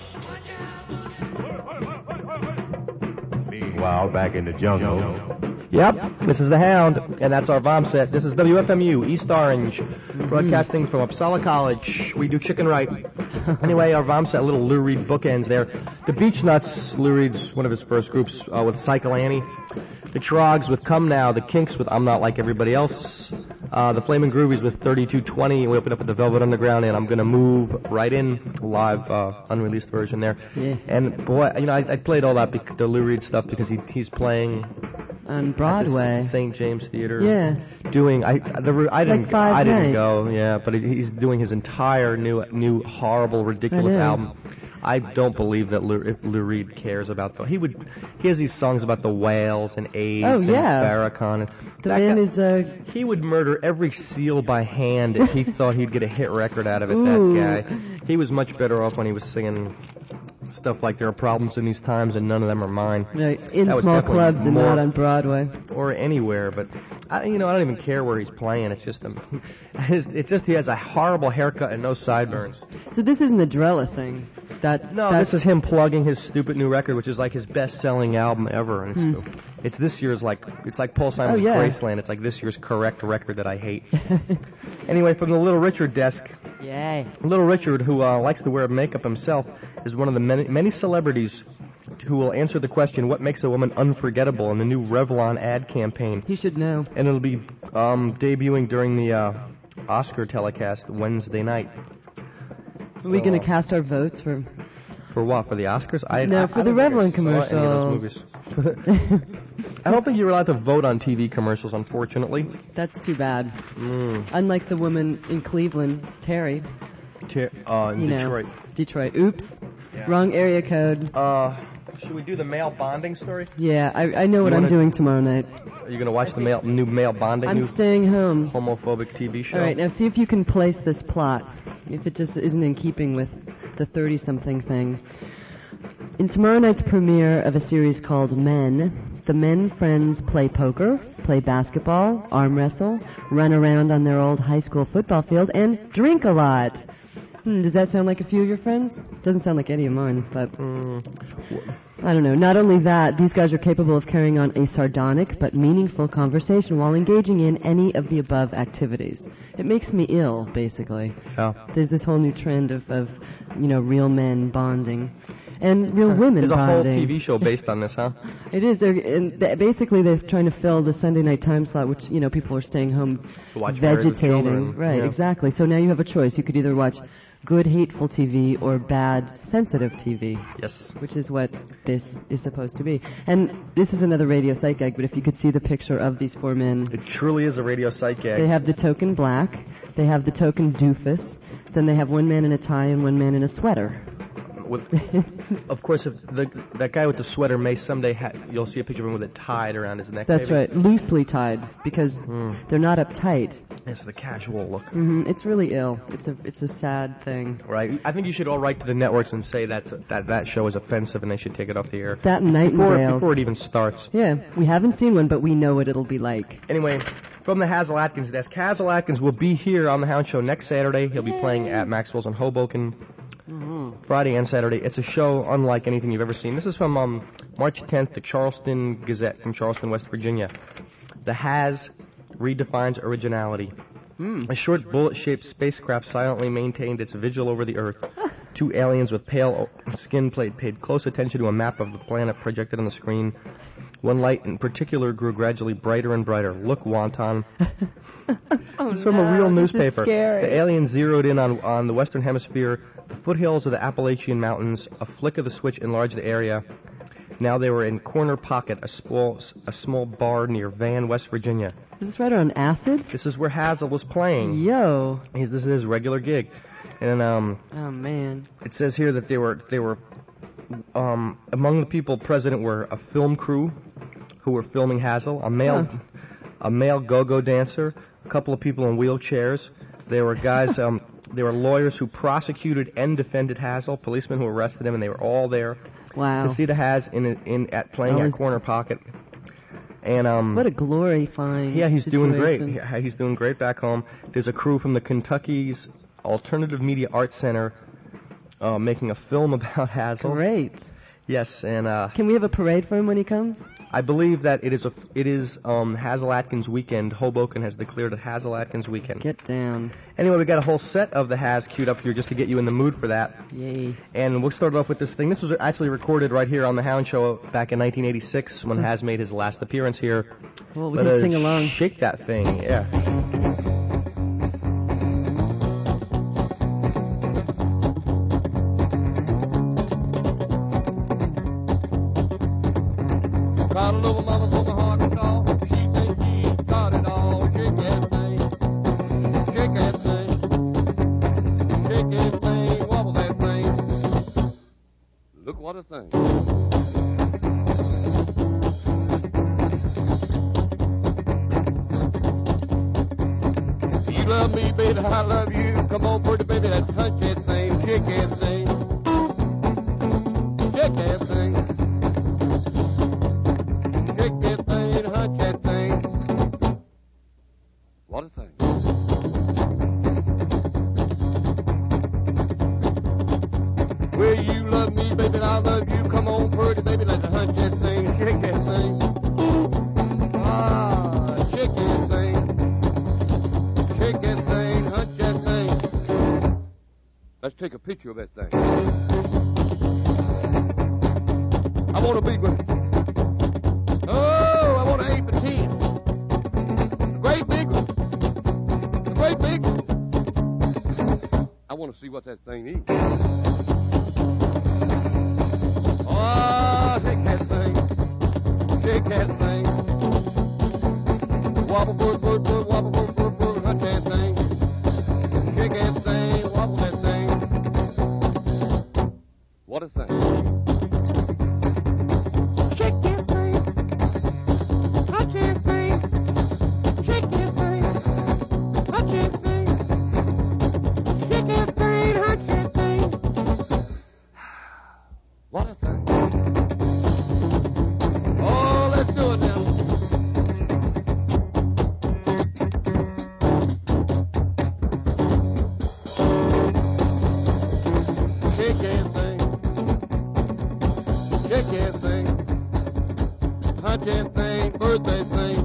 Come on. Meanwhile, back in the jungle. Yep, this is the Hound, and that's our bomb set. This is WFMU, East Orange, broadcasting from Uppsala College. We do chicken right. Anyway, our bomb set, little Lou Reed bookends there. The Beachnuts, Lou Reed's one of his first groups with Cycle Annie. The Trogs with Come Now. The Kinks with I'm Not Like Everybody Else. The Flamin' Groovies with 3220. We open up with the Velvet Underground, and I'm going to move right in, live, unreleased version there. Yeah. And boy, you know, I played all that, the Lou Reed stuff, because he's playing on Broadway, St. James Theater. Yeah. Doing I didn't nights. go, yeah, but he's doing his entire new horrible, ridiculous album. I don't believe that if Lou Reed cares about he has these songs about the whales and AIDS and Farrakhan. The man is he would murder every seal by hand if he thought he'd get a hit record out of it. That guy. He was much better off when he was singing stuff like there are problems in these times and none of them are mine. Right, in small clubs and not on Broadway or anywhere. But I don't even care where he's playing. It's just he has a horrible haircut and no sideburns. So this isn't the Drella thing. This is him plugging his stupid new record, which is like his best-selling album ever, and it's this year's it's like Paul Simon's Graceland. It's like this year's correct record that I hate. Anyway, from the Little Richard desk. Yay. Little Richard, who likes to wear makeup himself, is one of the many celebrities who will answer the question, what makes a woman unforgettable, in the new Revlon ad campaign. He should know. And it'll be debuting during the Oscar telecast Wednesday night. Are we going to cast our votes for what? For the Oscars? For the Revlon commercials. Any of those movies. I don't think you're allowed to vote on TV commercials, unfortunately. That's too bad. Unlike the woman in Cleveland, Terry. In Detroit. Detroit. Oops. Yeah. Wrong area code. Should we do the male bonding story? Yeah, I know what I'm doing tomorrow night. Are you going to watch the new male bonding? I'm staying home. Homophobic TV show? All right, now see if you can place this plot. If it just isn't in keeping with the 30-something thing. In tomorrow night's premiere of a series called Men, the men friends play poker, play basketball, arm wrestle, run around on their old high school football field, and drink a lot. Does that sound like a few of your friends? Doesn't sound like any of mine, but I don't know. Not only that, these guys are capable of carrying on a sardonic but meaningful conversation while engaging in any of the above activities. It makes me ill, basically. Yeah. There's this whole new trend of real men bonding. And real women There's bonding. There's a whole TV show based on this, huh? It is. Basically, they're trying to fill the Sunday night time slot, which, people are staying home vegetating. Right, yeah. Exactly. So now you have a choice. You could either watch good, hateful TV or bad, sensitive TV. Yes. Which is what this is supposed to be. And this is another Radio Psych gag, but if you could see the picture of these four men. It truly is a Radio Psych gag. They have the token black. They have the token doofus. Then they have one man in a tie and one man in a sweater. Of course, if that guy with the sweater may someday you'll see a picture of him with it tied around his neck. That's right, loosely tied because they're not uptight. It's the casual look. It's really ill. It's a sad thing. Right. I think you should all write to the networks and say that show is offensive and they should take it off the air. That and Nightingales. Before it even starts. Yeah, we haven't seen one, but we know what it'll be like. Anyway, from the Hazel Atkins desk, Hazel Atkins will be here on the Hound Show next Saturday. He'll be playing at Maxwell's in Hoboken. Friday and Saturday. It's a show unlike anything you've ever seen. This is from March 10th, the Charleston Gazette from Charleston, West Virginia. The Has redefines originality. A short bullet-shaped spacecraft silently maintained its vigil over the Earth. Two aliens with pale skin paid close attention to a map of the planet projected on the screen. One light in particular grew gradually brighter and brighter. Look, Wonton. It's from a real newspaper. This is scary. The aliens zeroed in on the western hemisphere, the foothills of the Appalachian Mountains. A flick of the switch enlarged the area. Now they were in Corner Pocket, a small bar near Van, West Virginia. Is this right on acid? This is where Hazel was playing. Yo. This is his regular gig. And oh man. It says here that they were among the people present were a film crew who were filming Hazel, a male go-go dancer, a couple of people in wheelchairs. There were guys, there were lawyers who prosecuted and defended Hazel, policemen who arrested him, and they were all there to see the Haz playing at Corner Pocket. And what a glorifying he's situation. doing great. Yeah, he's doing great back home. There's a crew from the Kentucky's Alternative Media Arts Center making a film about Hazel. Great. Yes, and can we have a parade for him when he comes? I believe that it is Hazel Atkins weekend. Hoboken has declared it Hazel Atkins weekend. Get down. Anyway, we got a whole set of the Has queued up here just to get you in the mood for that. Yay. And we'll start off with this thing. This was actually recorded right here on the Hound Show back in 1986 when Has made his last appearance here. Well, we can sing along. Shake that thing, yeah. Got a little mama from Arkansas. She thinks she got it all. Shake that thing. Shake that thing. Shake that thing. Wobble that thing. Look what a thing. You love me, baby, I love you. Come on, pretty baby, let's punch that thing. Shake that thing. Shake that thing. Shake that thing, hunch that thing. What a thing. Well, you love me, baby, I love you. Come on, pretty baby, let's hunch that thing. Shake that thing. Ah, shake that thing. Shake that thing, hunch that thing. Let's take a picture of that thing. I want a big one. Oh, I want an 8 for 10. The great big one. The great big one. I want to see what that thing is. Oh, shake that thing. Shake that thing. Wobble, bird, bird, bird, wobble, bird, bird, bird, hunt that thing. Shake that thing, wobble that thing. What a thing. Shake that thing. Touch that thing. Shake that thing. Touch that thing. Shake that thing. Touch that thing. What a thing. Oh, let's do it now. Shake that thing. Shake that thing. Hunt that thing. Birthday thing.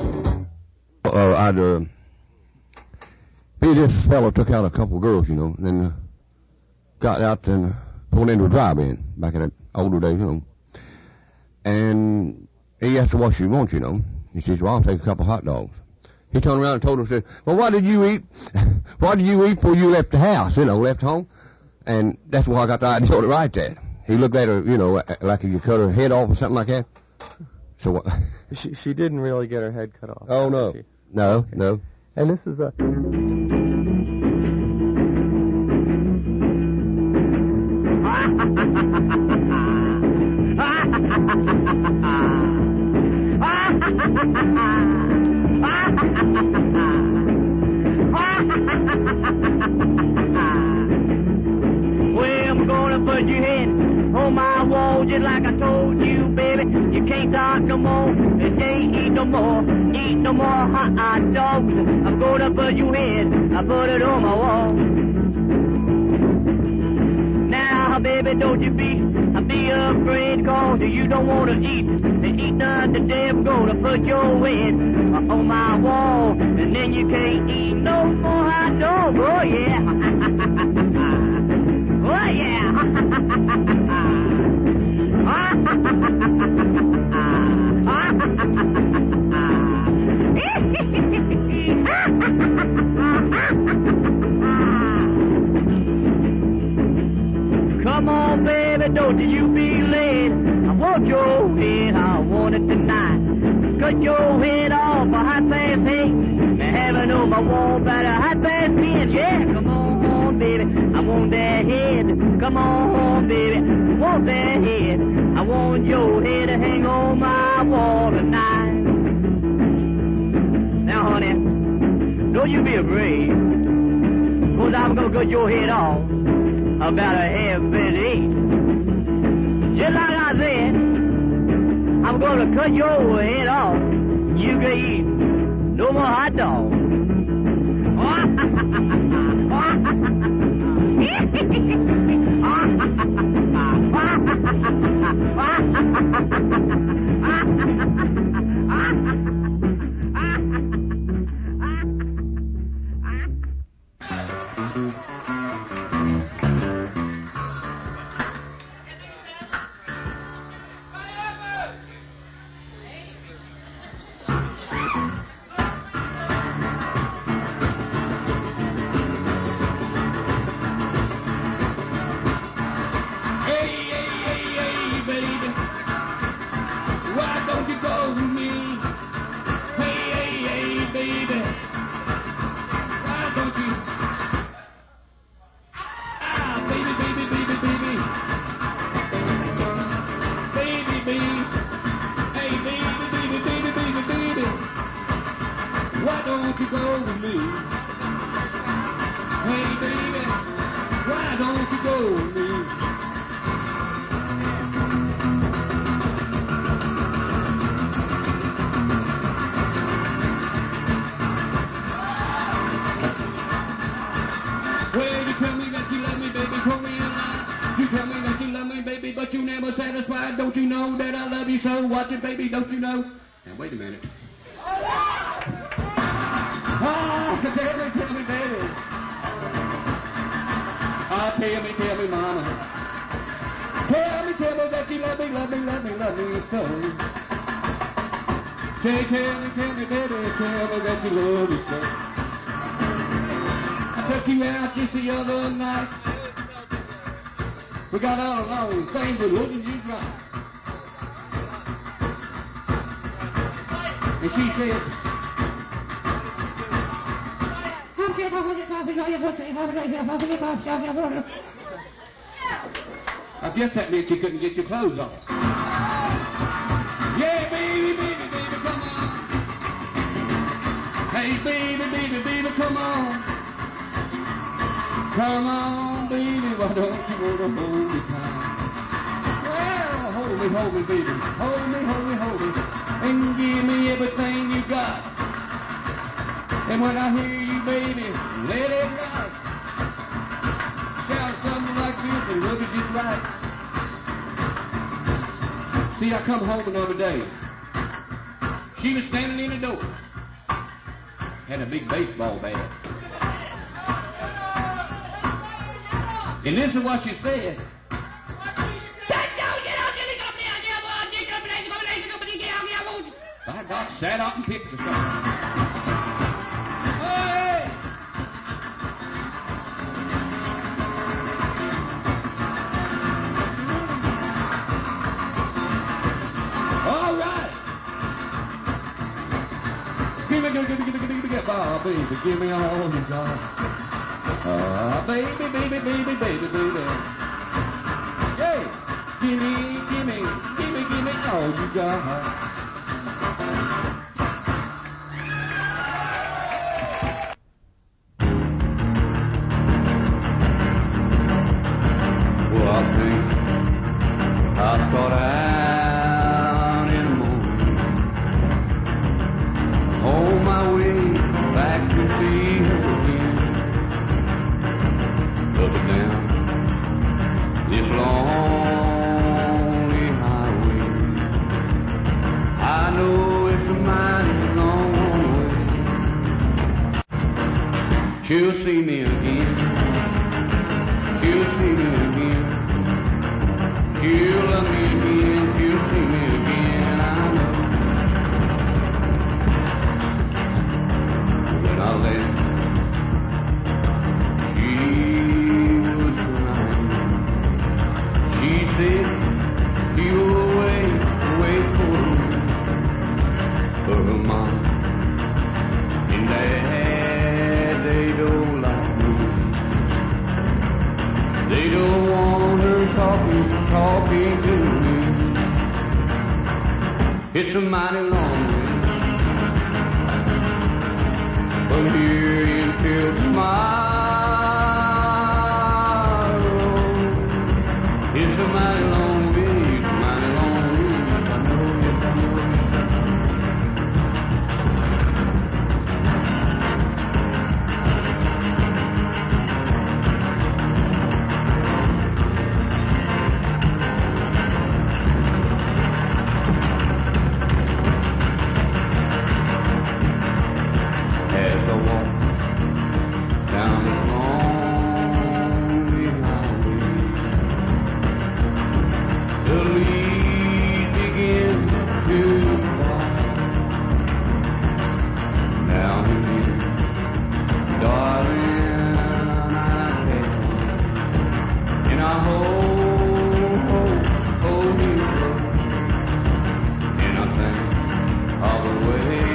This fellow took out a couple of girls, you know, and then got out and pulled into a drive-in back in the older days, you know. And he asked her what she wants, you know. He says, well, I'll take a couple of hot dogs. He turned around and told her, said, well, what did you eat? What did you eat before you left the house, you know, left home? And that's where I got the idea to write that. He looked at her, you know, like you cut her head off or something like that. So what? She didn't really get her head cut off. Oh, no. No, okay. No. And this is a... Well, I'm gonna put your head on my wall just like I told you, baby. You can't talk no more, and can't eat no more hot dogs. I'm gonna put your head, I put it on my wall. Now, baby, don't you be afraid, cause you don't wanna eat none today. I'm gonna put your head on my wall, and then you can't eat no more hot dogs. Oh, yeah. Oh, yeah. Come on, baby, don't you be late. I want your head, I want it tonight. Cut your head off a 8:30. Me having on my wall about a 10:30. Yeah, come on, baby, I want that head. Come on, baby, I want that head. I want your head to hang on my wall tonight. Now, honey, don't you be afraid, cause I'm gonna cut your head off about a 8:30. Just like I said, I'm gonna cut your head off. You can eat no more hot dogs. you go with me? Hey, baby, why don't you go with me? Well, you tell me that you love me, baby, told me a lie. You tell me that you love me, baby, but you never satisfied. Don't you know that I love you so? Watch it, baby, don't you know? Now, wait a minute. Oh, tell me, baby. Oh, tell me, mama. Tell me that you love me so. Tell me, baby, tell me that you love me so. I took you out just the other night. We got all along, things were looking just right. And she said, I guess that meant you couldn't get your clothes on. Yeah, baby, come on. Hey, baby, come on. Come on, baby, why don't you want to hold me tight? Well, hold me, baby. Hold me. And give me everything you got. And when I hear you, baby, let it out. Shout something like this and look it just right. See, I come home another day. She was standing in the door. Had a big baseball bat. And this is what she said. I got sat up and picked herself. Hey! All right. Give me, baby, give me all you got. Baby. Hey, give me all you got. Well, I think I'll start out in the morning, on my way back to see her again. Up and down this lonely highway, I know it's a mighty long way. She'll see me again. She'll see me again. She'll love me again. She'll see me again. I know. When I left, she said you were away for her mom and dad. They don't like me. They don't want her talking to me. It's a mighty long way from here until tomorrow. It's a mighty long way, it's a mighty long way. I know, yes, I know. As I walk down the lonely highway, the leaves begin to fall. Now and then, darling, I take one, and I hold you close, and I think all the way.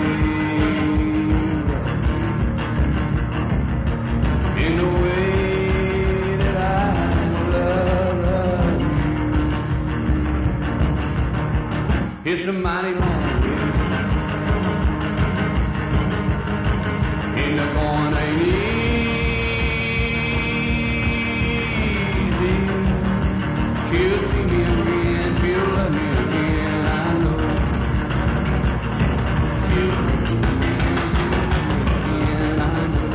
In the way that I love you, it's a mighty long way. ain't a going ain't easy. Kill me again, kill me again, I know. Kill me again, I know.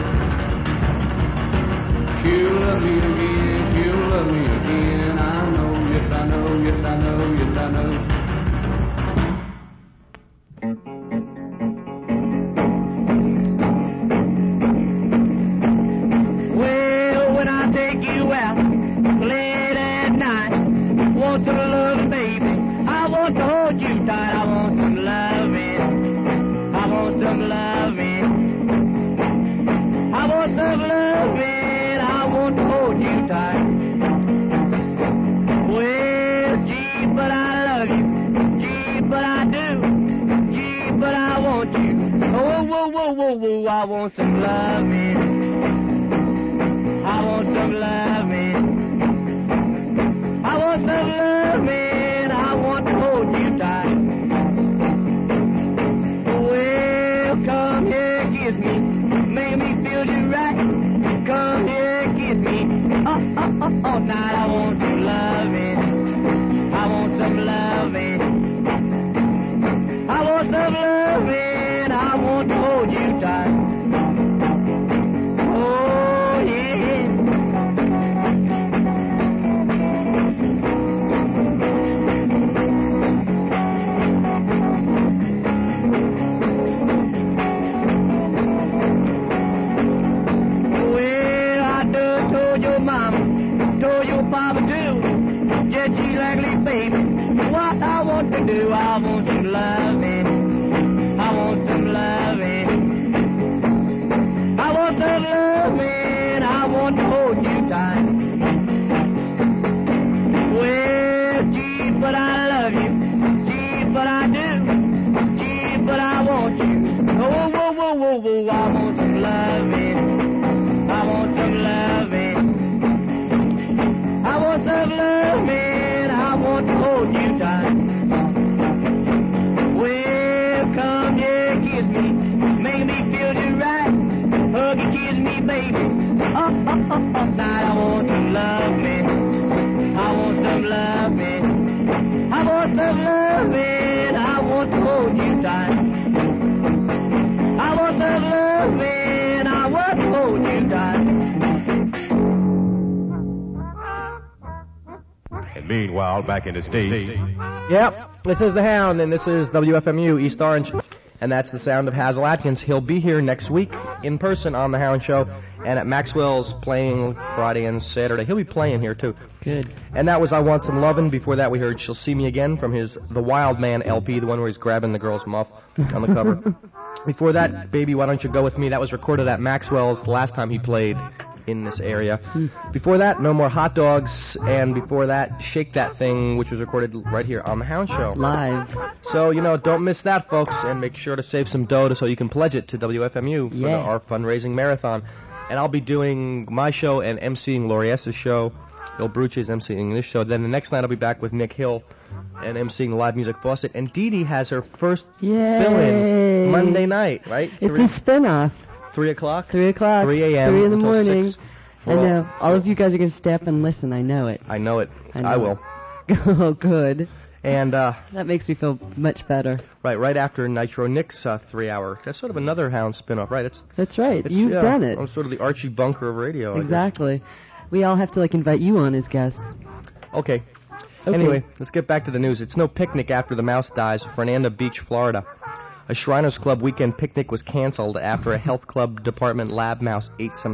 Kill me again, I know. Yes, I know, yes, I know, yes, I know. Well, when I take you out late at night, want some love, baby. I want to hold you tight. I want some loving. I want some loving. I want some loving. I want to hold you tight. Well, gee, but I love you. Gee, but I do. Gee, but I want you. Oh, whoa, whoa, whoa, whoa. I want some loving. I want some loving. I want some loving. I want to hold you tight. Well, come here, kiss me. Make me feel you right. Come here, kiss me. All night. I want some loving. I want some loving. I want some loving. I want to hold you tight. Oh, yeah. Well, I done told your mama, told your papa too. Just you likely, baby, what I want to do. I want some loving. I want some loving. I want some loving. I want to hold you tight. Well, gee, but I love you. Gee, but I do. Gee, but I want you. Oh, whoa, whoa, whoa, whoa. I want some loving. I want some loving. I want some loving. I want to hold you tight. Well, come here, kiss me. Make me feel you right. Hug and kiss me, baby. All night. I want some loving. I want some loving. I want some loving. I want to hold you tight. I want some loving. I want to hold you tight. And meanwhile, back in the States. Yep, this is the Hound, and this is WFMU East Orange, and that's the sound of Hazel Atkins. He'll be here next week in person on the Hound Show, and at Maxwell's playing Friday and Saturday. He'll be playing here too. Good. And that was I Want Some Lovin'. Before that, we heard She'll See Me Again from his The Wild Man LP, the one where he's grabbing the girl's muff on the cover. Before that, Baby, Why Don't You Go With Me? That was recorded at Maxwell's the last time he played in this area. Before that, No More Hot Dogs, and before that, Shake That Thing, which was recorded right here on the Hound Show. Live. So, don't miss that, folks, and make sure to save some dough so you can pledge it to WFMU for our fundraising marathon. And I'll be doing my show and emceeing Lori S.'s show. Bill Bruce is emceeing this show. Then the next night I'll be back with Nick Hill and emceeing the Live Music Faucet. And Dee Dee has her first fill-in Monday night, right? It's a spin-off. 3 o'clock? 3 o'clock. 3 a.m. 3 in the until morning. 6. I know. All of you guys are going to stay up and listen. I know it. I know it. I know I will. Oh, good. And that makes me feel much better. Right after Nitro Nick's 3-hour. That's sort of another Hound spin-off, right? That's right. You've done it. I'm sort of the Archie Bunker of radio. Exactly. We all have to invite you on as guests. Okay. Anyway, let's get back to the news. It's no picnic after the mouse dies. Fernanda Beach, Florida. A Shriners Club weekend picnic was canceled after a health club department lab mouse ate some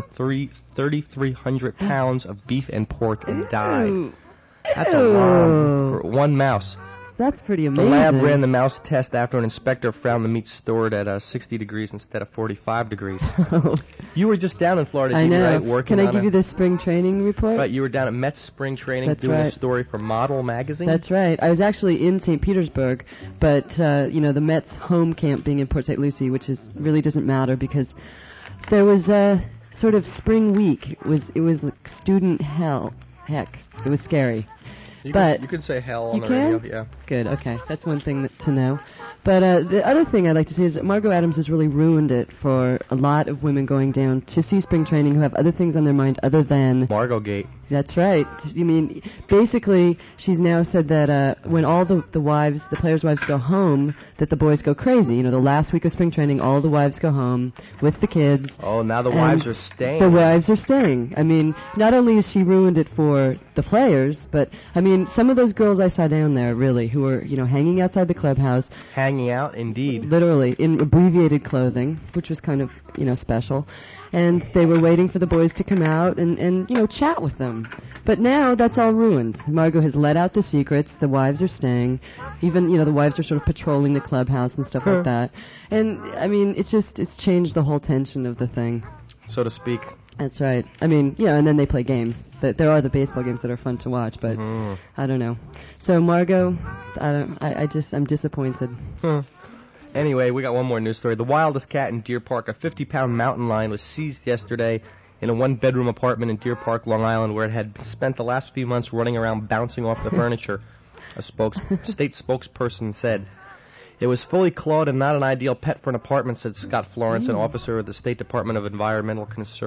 3,300 pounds of beef and pork and died. That's a lot for one mouse. That's pretty amazing. The lab ran the mouse test after an inspector found the meat stored at 60 degrees instead of 45 degrees. You were just down in Florida, I know. right? Working Can I give you the spring training report? Right, you were down at Met's spring training doing a story for Model Magazine? That's right. I was actually in St. Petersburg, but, the Mets home camp being in Port St. Lucie, which really doesn't matter because there was a sort of spring week. It was like student hell. Heck, it was scary. But you can say hell on you the can? radio. Yeah. Good, okay. That's one thing to know. But the other thing I'd like to say is that Margot Adams has really ruined it for a lot of women going down to see spring training who have other things on their mind other than... Margot Gate. That's right. You mean, basically, she's now said that when all the players' wives go home, that the boys go crazy. You know, the last week of spring training, all the wives go home with the kids. Oh, now the wives are staying. The wives are staying. I mean, not only has she ruined it for the players, but, I mean, some of those girls I saw down there, really, who were, you know, hanging outside the clubhouse. Hanging out, indeed. Literally, in abbreviated clothing, which was kind of, you know, special. And they were waiting for the boys to come out and you know, chat with them. But now that's all ruined. Margot has let out the secrets. The wives are staying. Even, you know, the wives are sort of patrolling the clubhouse and stuff like that. And, I mean, it's changed the whole tension of the thing. So to speak. That's right. I mean, yeah, and then they play games. There are the baseball games that are fun to watch, but I don't know. So Margot, I'm disappointed. Anyway, we got one more news story. The wildest cat in Deer Park, a 50-pound mountain lion, was seized yesterday in a one-bedroom apartment in Deer Park, Long Island, where it had spent the last few months running around bouncing off the furniture, a state spokesperson said. It was fully clawed and not an ideal pet for an apartment, said Scott Florence, an officer of the State Department of Environmental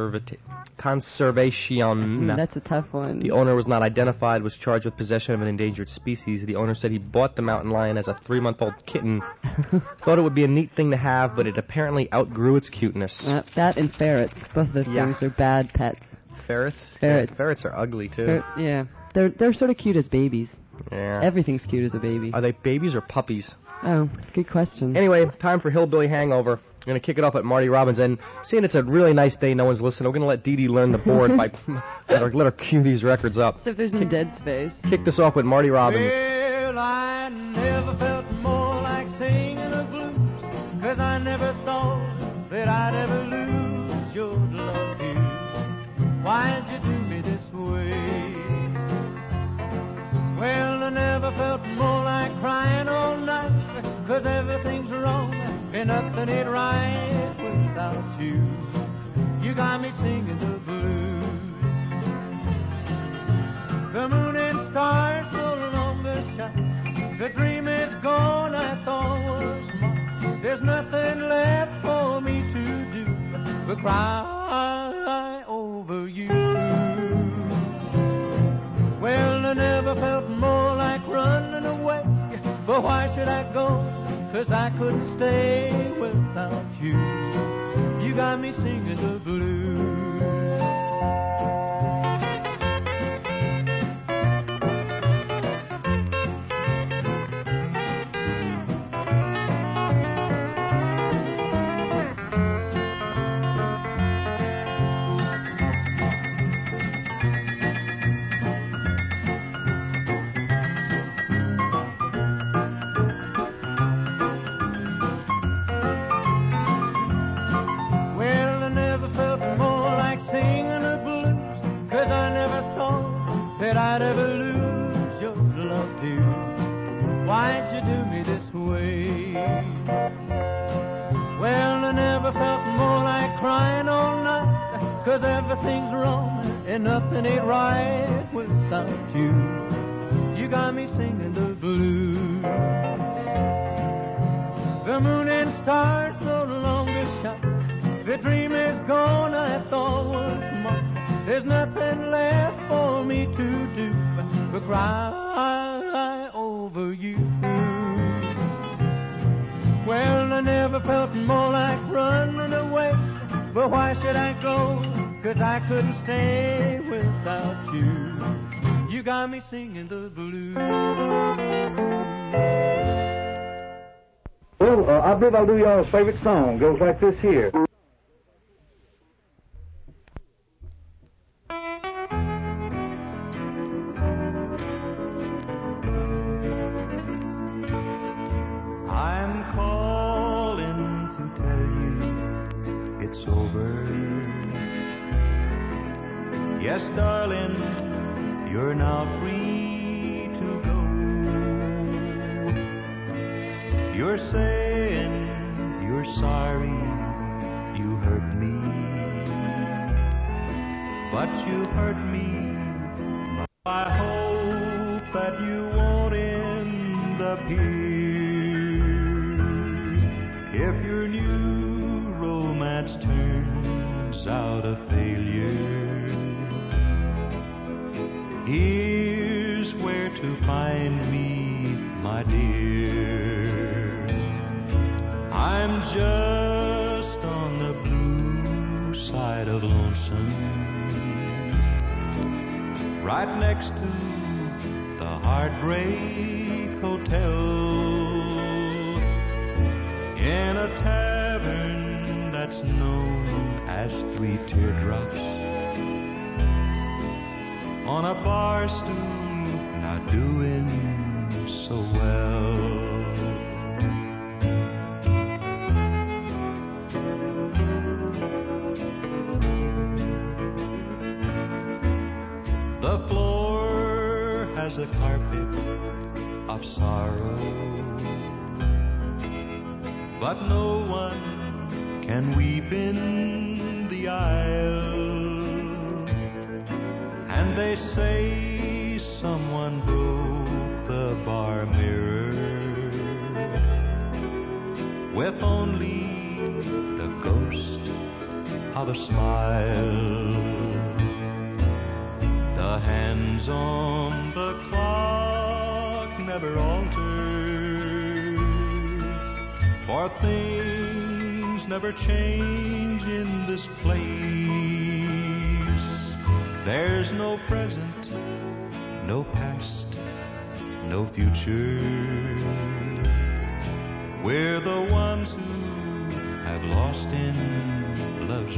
Conservation. That's a tough one. The owner was not identified, was charged with possession of an endangered species. The owner said he bought the mountain lion as a 3-month-old kitten. Thought it would be a neat thing to have, but it apparently outgrew its cuteness. That and ferrets. Both of those things are bad pets. Ferrets? Ferrets. Yeah, ferrets are ugly, too. Yeah. They're sort of cute as babies. Yeah. Everything's cute as a baby. Are they babies or puppies? Oh, good question. Anyway, time for Hillbilly Hangover. I'm going to kick it off at Marty Robbins. And seeing it's a really nice day, no one's listening, we're going to let Dee Dee learn the board by let her cue these records up. So if there's some dead space. Kick this off with Marty Robbins. Well, I never felt more like singing the blues, 'cause I never thought that I'd ever lose your love, you. Why'd you do me this way? Well, I never felt more like crying all night, 'cause everything's wrong and nothing ain't right without you. You got me singing the blues. The moon and stars no longer shine. The dream is gone I thought was mine. There's nothing left for me to do but cry over you. Well, I never felt more like running away, but why should I go? 'Cause I couldn't stay without you. You got me singing the blues. Singing the blues, 'cause I never thought that I'd ever lose your love, dear. Why'd you do me this way? Well, I never felt more like crying all night, 'cause everything's wrong and nothing ain't right without you. You got me singing the blues. The moon and stars no longer shine. The dream is gone I thought was mine. There's nothing left for me to do but cry over you. Well, I never felt more like running away, but why should I go? 'Cause I couldn't stay without you. You got me singing the blues. Well, I believe I'll do y'all's favorite song. Goes like this here. I'm calling to tell you it's over. Yes, darling, you're now free to go. You're saying you're sorry you hurt me, but you hurt me. I hope that If your new romance turns out a failure, here's where to find me, my dear. I'm just on the blue side of lonesome, right next to the Heartbreak Hotel, in a tavern that's known as Three Teardrops, on a bar stool, not doing so well. The floor has a carpet of sorrow, but no one can weep in the aisle. And they say someone broke the bar mirror, with only the ghost of a smile. The hands on the clock never alter, for things never change in this place. There's no present, no past, no future. We're the ones who have lost in love's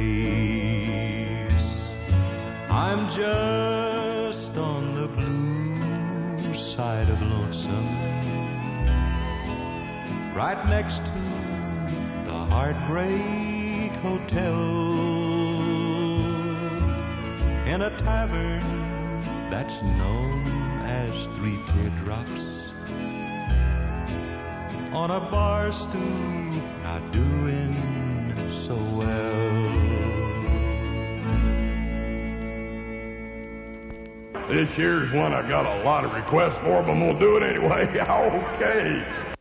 race. I'm just on the blue side of lonesome, right next to the Heartbreak Hotel, in a tavern that's known as Three Teardrops, on a bar stool, not doing so well. This here's one I got a lot of requests for, but I'm gonna do it anyway. Okay.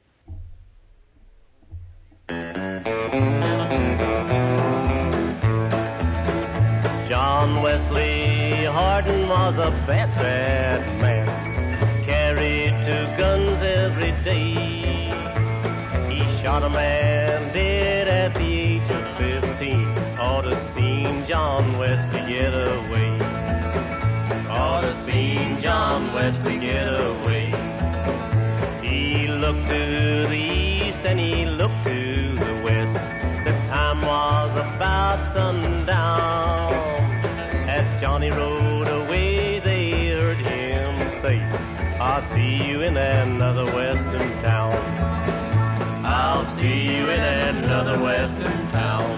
John Wesley Hardin was a bad, bad man. Carried 2 guns every day. He shot a man dead at the age of 15. Ought to seen John Wesley get away. Ought to seen John Wesley get away. He looked to the east and he looked to the west. The time was about sundown. As Johnny rode away, they heard him say, I'll see you in another western town. I'll see you in another western town.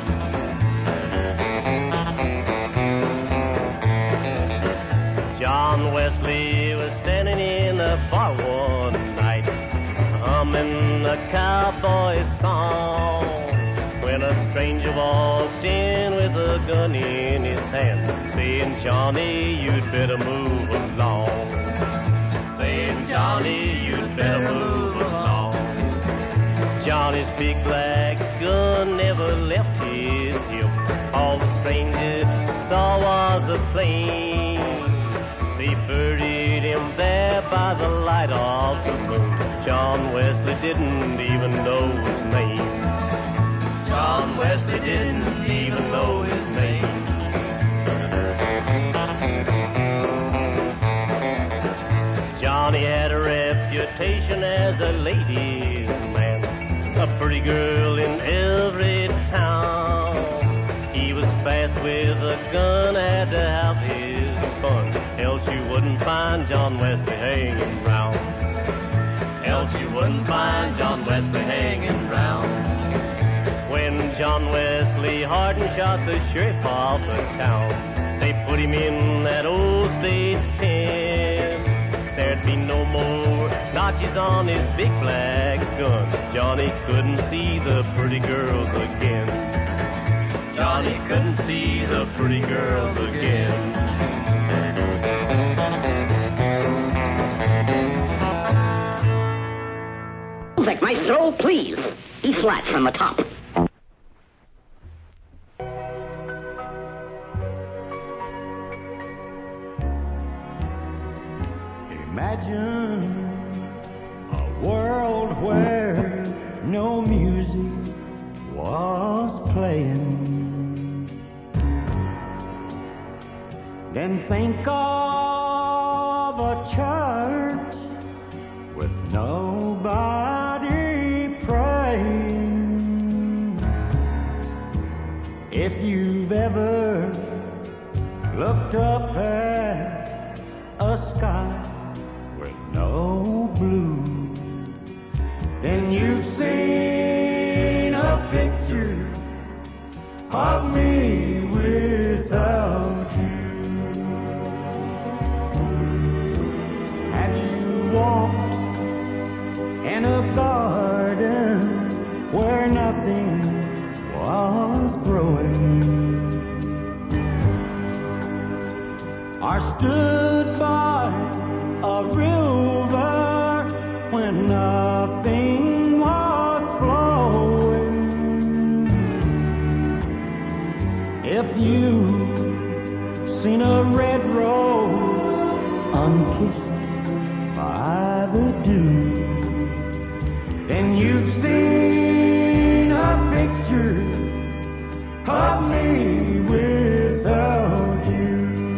John Wesley was standing in a bar one night, humming a cowboy song, when a stranger walked in with a gun in his hand, saying, Johnny, you'd better move along. Saying, Johnny, you'd better move along. Johnny's big black gun never left his hip. All the stranger saw was the flame. They buried him there by the light of the moon. John Wesley didn't even know his name. John Wesley didn't even know his name. Johnny had a reputation as a ladies' man, a pretty girl in every town. He was fast with a gun, had to have his fun, else you wouldn't find John Wesley hanging round. Else you wouldn't find John Wesley hanging round. When John Wesley Hardin shot the sheriff of the town, they put him in that old state pen. There'd be no more notches on his big black gun. Johnny couldn't see the pretty girls again. Johnny couldn't see the pretty girls again. music, maestro, please. E flat from the top. Imagine a world where no music was playing. Then think of a church with nobody praying. If you've ever looked up at a sky with no blue, then you've seen a picture of me without you. Have you walked in a garden where nothing was growing, or stood by a river when nothing was flowing? If you've seen a red rose unkissed by the dew, then you've seen a picture of me without you.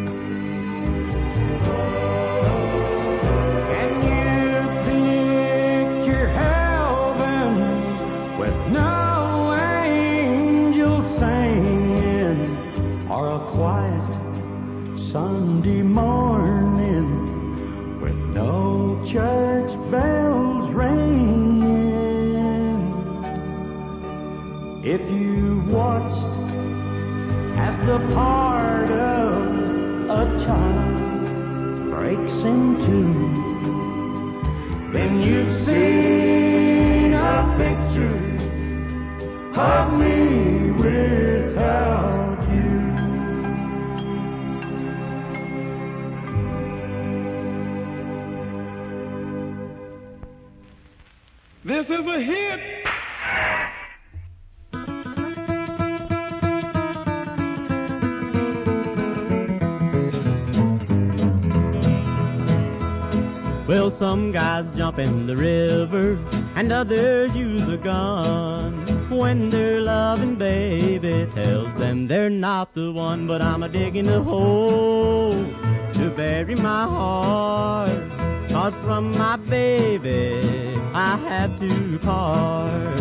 Can you picture heaven with no angels singing, or a quiet Sunday morning with no church bells ringing? If you've watched as the part of a child breaks in two, then you've seen a picture of me without you. This is a hit. Well, some guys jump in the river and others use a gun. When their loving baby tells them they're not the one, but I'm a digging a hole to bury my heart. 'Cause from my baby I have to part.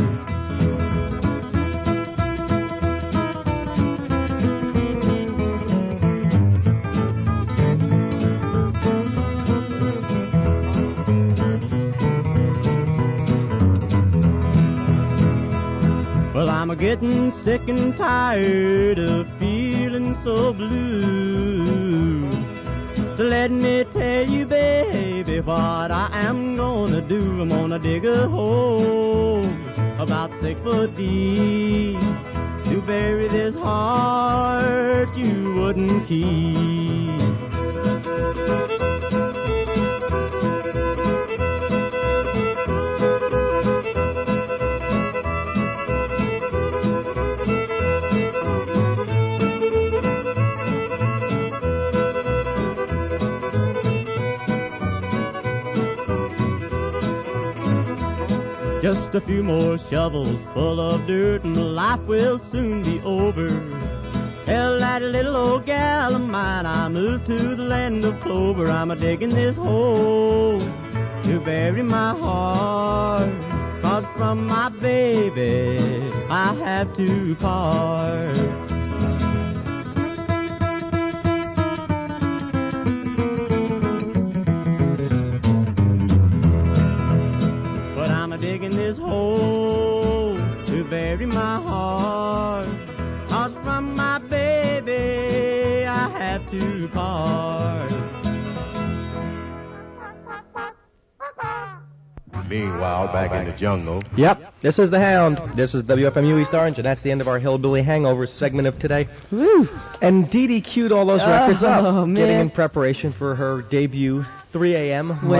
Well, I'm a-getting sick and tired of feeling so blue. So let me tell you, baby, what I am gonna do. I'm gonna dig a hole about 6 foot deep to bury this heart you wouldn't keep. Just a few more shovels full of dirt and life will soon be over. Tell that little old gal of mine I moved to the land of clover. I'm a-digging this hole to bury my heart. 'Cause from my baby I have to part. Digging this hole to bury my heart. 'Cause from my baby I have to part. Meanwhile, back in the jungle. Yep, this is the Hound. This is WFMU East Orange, and that's the end of our Hillbilly Hangover segment of today. Woo! And Dee Dee queued all those records up, man. getting in preparation for her debut 3 a.m.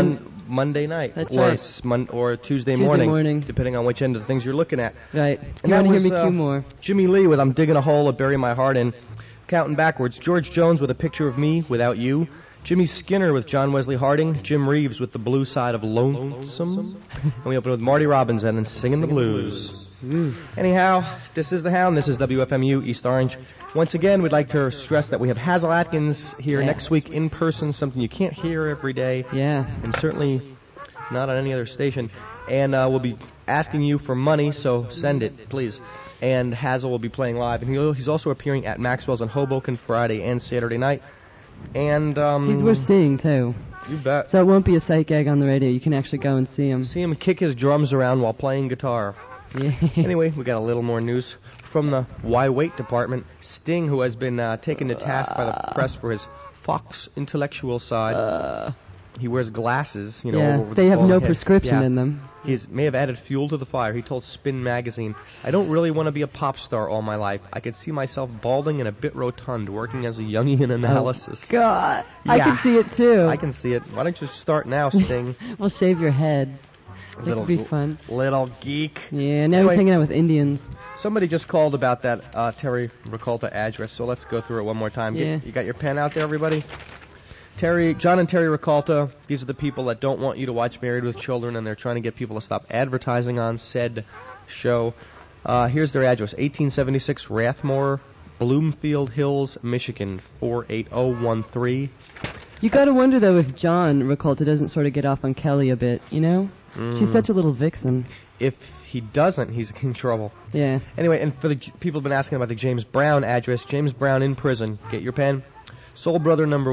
Monday night. That's or right. Or Tuesday morning. morning, depending on which end of the things you're looking at. Right. And You want to that hear me was, cue more? Jimmy Lee with I'm Digging a Hole to Bury My Heart In. Counting backwards, George Jones with A Picture of Me Without You. Jimmy Skinner with John Wesley Harding. Jim Reeves with The Blue Side of Lonesome. And we open with Marty Robbins and Singing the Blues. Anyhow, this is The Hound. This is WFMU East Orange. Once again, we'd like to stress that we have Hazel Atkins here next week in person, something you can't hear every day. Yeah. And certainly not on any other station. And we'll be asking you for money, so send it, please. And Hazel will be playing live. And he's also appearing at Maxwell's on Hoboken Friday and Saturday night. And He's worth seeing, too. You bet. So it won't be a psych egg on the radio. You can actually go and see him. See him kick his drums around while playing guitar. Yeah. Anyway, we got a little more news from the Why Wait department. Sting, who has been taken to task by the press for his Fox intellectual side. He wears glasses, you know. Yeah, over they the have no bald head. prescription Yeah. in them. He may have added fuel to the fire. He told Spin magazine, I don't really want to be a pop star all my life. I could see myself balding and a bit rotund, working as a Jungian analysis. Oh, God. Yeah. I can see it, too. I can see it. Why don't you start now, Sting? We'll shave your head. That would be fun. Little geek. Yeah, now he's hanging out with Indians. Somebody just called about that Terry Ricolta address, so let's go through it one more time. Yeah. You got your pen out there, everybody? John and Terry Ricolta, these are the people that don't want you to watch Married with Children, and they're trying to get people to stop advertising on said show. Here's their address, 1876 Rathmore, Bloomfield Hills, Michigan, 48013. You gotta wonder, though, if John Ricolta doesn't sort of get off on Kelly a bit, you know? She's such a little vixen. If he doesn't, he's in trouble. Yeah. Anyway, and for the people have been asking about the James Brown address, James Brown in prison. Get your pen. Soul Brother number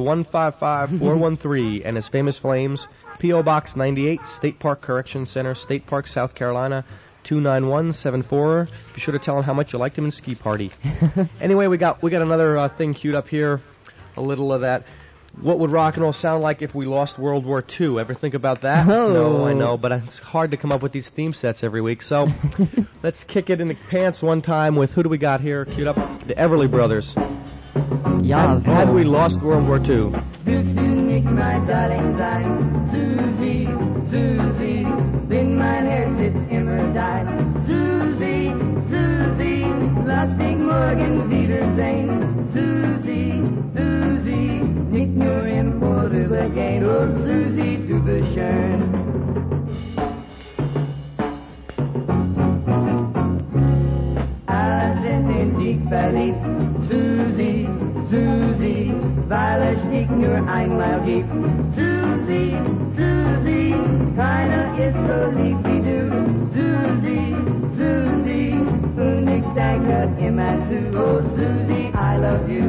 155413 and his famous flames. P.O. Box 98, State Park Correction Center, State Park, South Carolina, 29174. Be sure to tell him how much you liked him in Ski Party. Anyway, we got another thing queued up here. A little of that. What would rock and roll sound like if we lost World War II? Ever think about that? Oh. No, I know, but it's hard to come up with these theme sets every week. So let's kick it in the pants one time with, who do we got here queued up? The Everly Brothers. Yeah. Had we lost World War II? Willst du nicht mein Darling sein? Susi, Susi, bin mein Herz jetzt immer dein. Susi, Susi, lass dich morgen wiedersehen. Susi, Susi, nicht nur im Vorübergehen. Oh Susi, du bist schön. Alle sind in dich verliebt. Susi, Susi, weil es dich nur einmal gibt. Susi, Susi, keiner ist so lieb wie du. Susi, Susi, und ich denke immer zu. Oh Susi, I love you.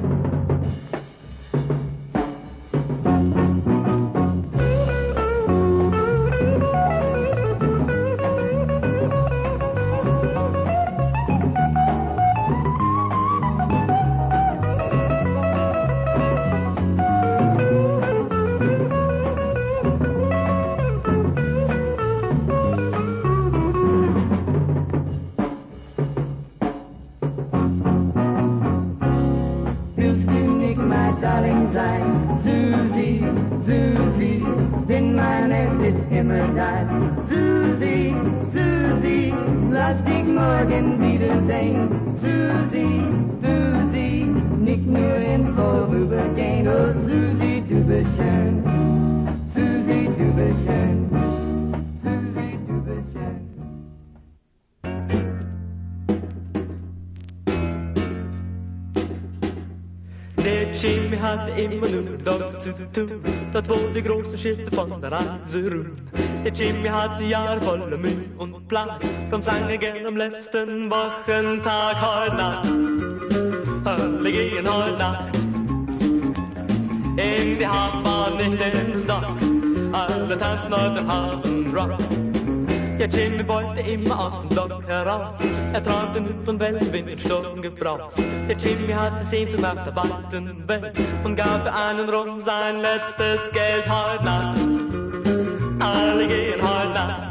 Jimmy hade immer nur dag zu tun. Dat var det große Schiffe von der Reise runt. Der Jimmy hade Jahre voller Mühe und Plan. De sang igenom letzten Wochentag heute Nacht. Halligen heute Nacht. In die Hauptbahn nicht ins Dock. Alle tanzen auf den Hafen Rock. Ja, Jimmy wollte immer aus dem Dock heraus. Träumte nur von Weltwind und Sturmgebraus. Der Jimmy hatte Sehnsucht nach der weiten Welt und gab für einen Rum sein letztes Geld heute Nacht. Alle gehen heute Nacht.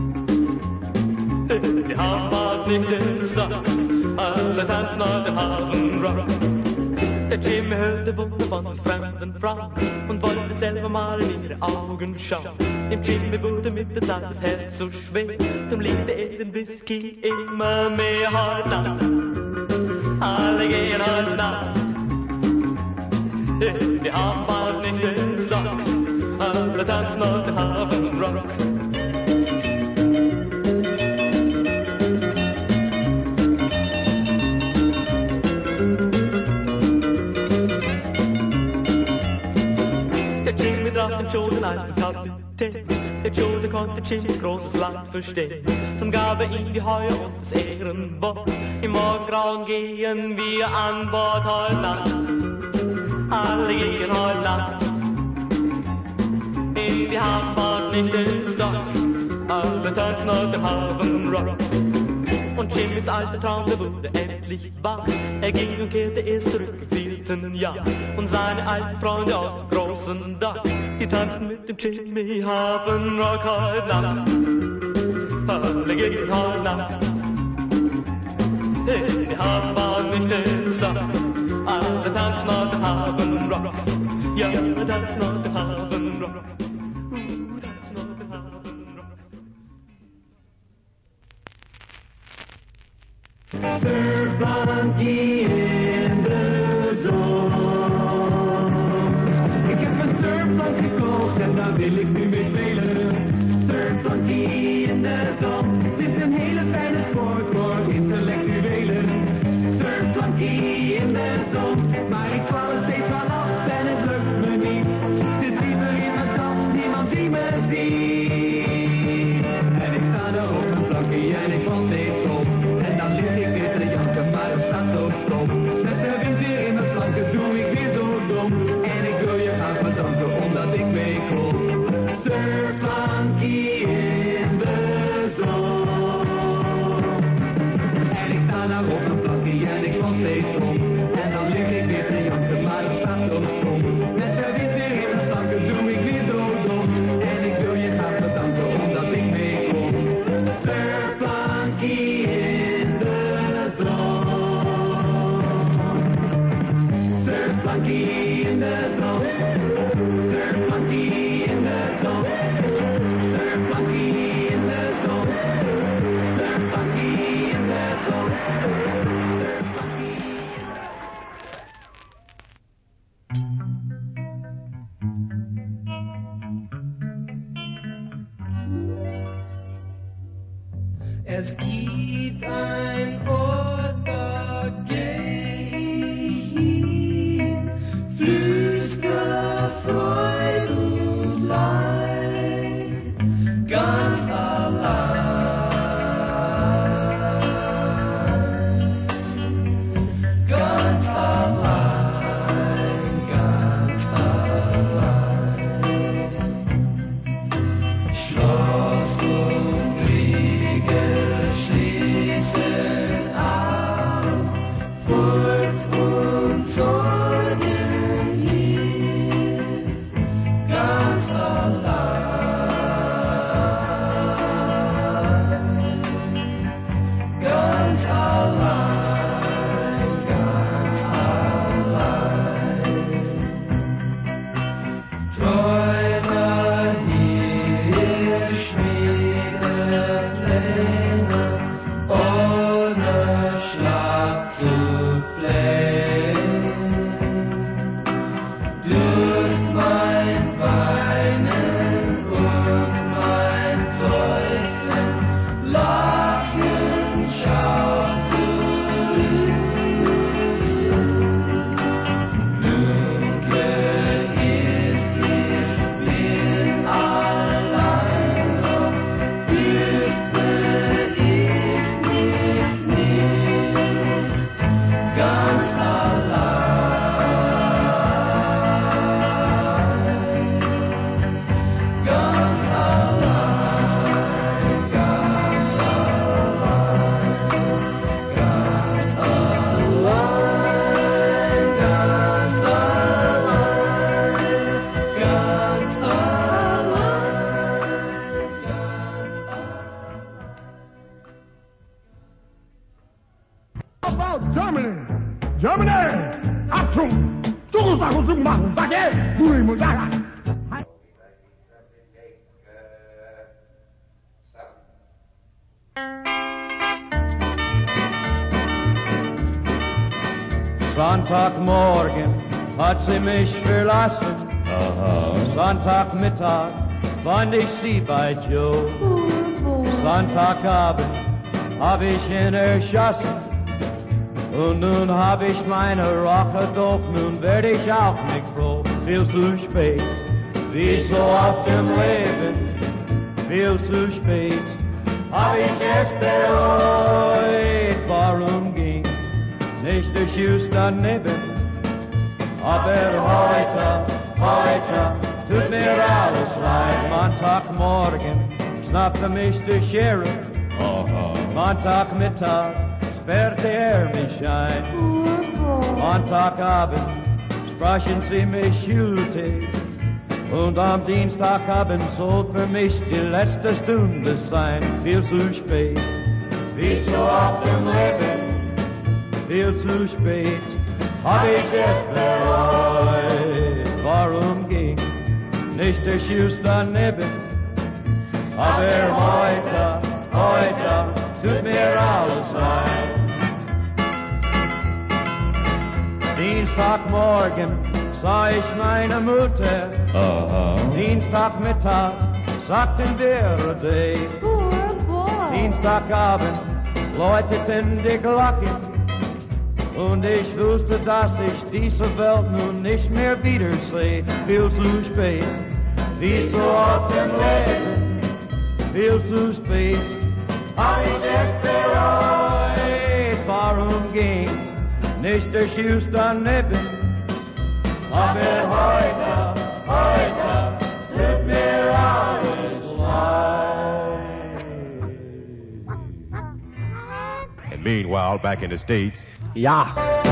Die Hauptbahn nicht ins Dock. Alle tanzen auf dem Hafen Rock. Der Jimmy hörte Wunder von den fremden Frauen und wollte selber mal in ihre Augen schauen. Dem Jimmy wurde mit der Zeit das Herz so schwer, darum liebte er den Whisky immer mehr. Heute Nacht, alle gehen heute Nacht. Wir haben bald nicht den Stock, alle tanzen heute haben Rock. Den Joe, den alten Kapitän. Der Joe, der konnte Jimmys großes Leid verstehen. Drum gab er ihm die Heuer und das Ehrenwort. Im Morgengrauen gehen wir an Bord heute Nacht. Alle gehen heute Nacht. In die Habenfahrt nicht den Stock. Alle tanzen heute haben Rock. Und Jimmys alter Traum, der wurde endlich wahr. Er ging und kehrte erst zurück im 4. Jahr. Und seine alten Freunde aus dem großen Dach, die tanzten mit dem Jimmy, haben Rock heute Nacht. Alle gehen heute Nacht. Wir haben bald nicht den Stock. Alle tanzen heute, haben Rock. Ja, alle tanzen heute, haben Rock. Surf monkey in the zone. Ik heb een surfplank gekocht en daar wil ik nu mee spelen. Surfmonkey in de zon. Het is een hele fijne sport voor intellectuelen. Surfmonkey in de zon. Maar ik val er steeds vanaf en het lukt me niet. Het is liever iemand dan niemand die me ziet. En ik sta er op een plankje en ik val steeds op. En dan lig ik weer te janken, maar het staat zo stom. Met de wind weer in mijn flanken doe ik weer zo dom. En ik wil je graag bedanken omdat ik meekom. Surfmonkey in de zon. En ik sta daar op een plankje en ik val steeds om. En dan lig ik weer te janken, maar het staat zo stom. Met de wind weer in mijn flanken doe ik weer zo dom. En ik wil je graag bedanken omdat ik meekom. Surfmonkey in de zon. Surfmonkey in de zon. Surfmonkey in de zon. Surfmonkey in de zon. Surfmonkey in de zon. Es gibt ein Ort, da geh ich hin, flüster Freud und Leid, ganz allein, ganz allein, ganz allein. Schloss und Riegel schließen aus, Furcht und Sorgen hier, ganz allein, ganz allein, ganz allein. Träumer hier Schmiedepläne, ohne Schlaf zu flehen. Durch mein Weinen und mein Seufzen, Lachen schaut zurück. Dunkel ist, ich bin allein, noch fürchte ich mich nicht, ganz allein, ganz allein, ganz allein, ganz allein, ganz allein, ganz allein. How about Germany? Germany! Sonntagmorgen hat sie mich verlassen. Sonntagmittag fand ich sie bei Joe. Sonntagabend hab ich ihn erschossen. Und nun hab ich meine Rocker doch, nun werd ich auch nicht froh. Viel zu spät, wie so oft im Leben. Viel zu spät, hab ich es bereut. Warum ging nicht der Schuss daneben? Aber heute tut mir alles leid. Montagmorgen schnappte mich der Sheriff. Montagmittag sperrte mich ein. Montagabend sprachen sie mich schuldig. Und am Dienstagabend soll für mich die letzte Stunde sein. Viel zu spät, wie so oft im Leben. Viel zu spät, hab ich es bereut. Warum ging nicht der Schuss daneben? Aber heute tut mir alles leid. Dienstagmorgen sah ich meine Mutter. Dienstagmittag sagten wir Ade. Dienstagabend läuteten die Glocken. Und ich wusste, dass ich diese Welt nun nicht mehr wiedersehe. Viel zu spät, wie so oft im Leben. Viel zu spät, hab ich es bereut. Warum ging nicht der Schuss daneben? Aber heute tut mir alles leid. And meanwhile, back in the States. Ja.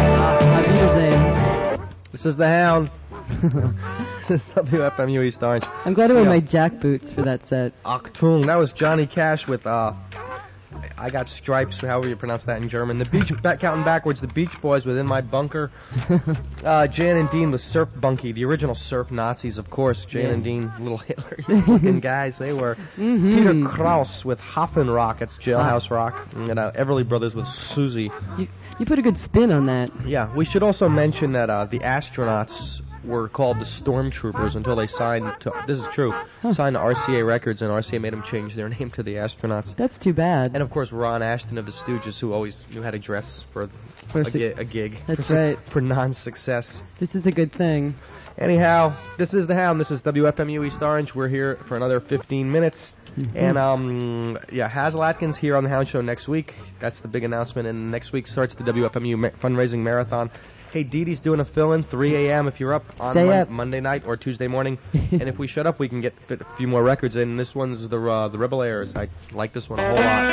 This is the Hound. This is WFMU East Orange. I'm glad I wear my jack boots for that set. Achtung. That was Johnny Cash with I Got Stripes, however you pronounce that in German. Counting backwards, the Beach Boys with In My Bunker. Jan and Dean with Surf Bunky, the original surf Nazis, of course. Jan and Dean, little Hitler-looking guys, they were. Peter Krause with Hoffen Rock, it's Jailhouse Rock. And Everly Brothers with Susie. You put a good spin on that. Yeah, we should also mention that the astronauts were called the Stormtroopers until they signed to, this is true, signed to RCA Records, and RCA made them change their name to the Astronauts. That's too bad. And of course Ron Ashton of the Stooges, who always knew how to dress for a gig. That's right. For non-success. This is a good thing. Anyhow, this is the Hound. This is WFMU East Orange. We're here for another 15 minutes. And, Hazel Atkins here on the Hound Show next week. That's the big announcement. And next week starts the WFMU fundraising marathon. Hey, Dee Dee's doing a fill-in, 3 a.m. if you're up on Monday night or Tuesday morning. And if we shut up, we can get a few more records in. This one's the Rebel Airs. I like this one a whole lot.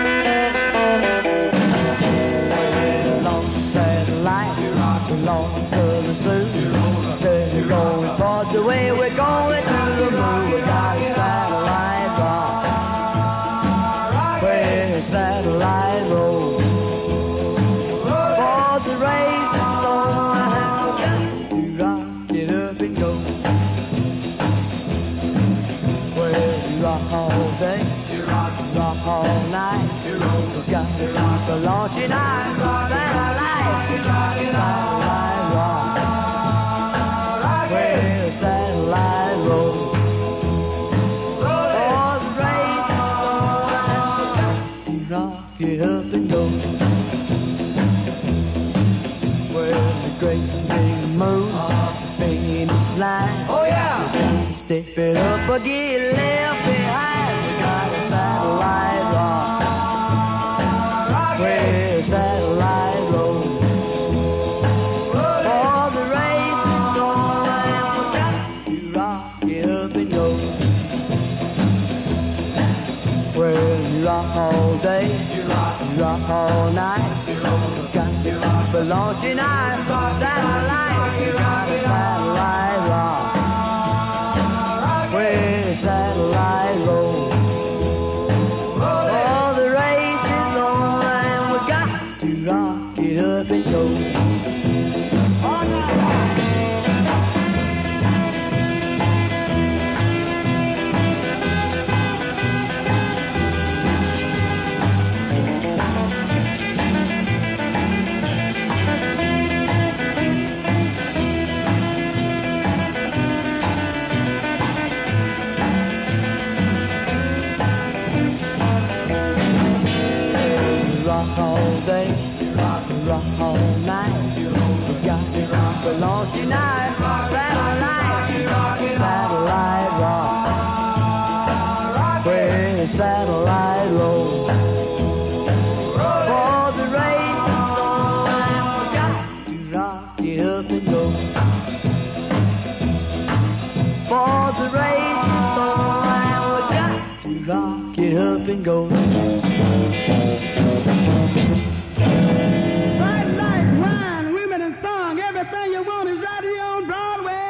Belong to the zoo. Steady going for the way we're going to the moon. We got a satellite rock. Where satellite roll. For the race is on. You rock it up and go. Well, you rock all day. You rock all night. You got to rock the launching eye. Satellite. Satellite rock. Where satellite roll. For the race is on. You rock it up and go. Where the great big moon spinning its line. Oh yeah. Step it up or get left behind. We got a satellite rock. Where satellite roll. Rock all day, you rock all night. You got to rock the launching eye. Satellite rock. Where satellite roll. Oh, the race is on and we got to rock it up and go. rock all day, rock all night. We got to rock along tonight. Satellite rock. Where satellite roll. For the race is on, we got to rock it up and go. For the race is on, we got to rock it up and go. Bright lights, wine, women and song, everything you want is right here on Broadway.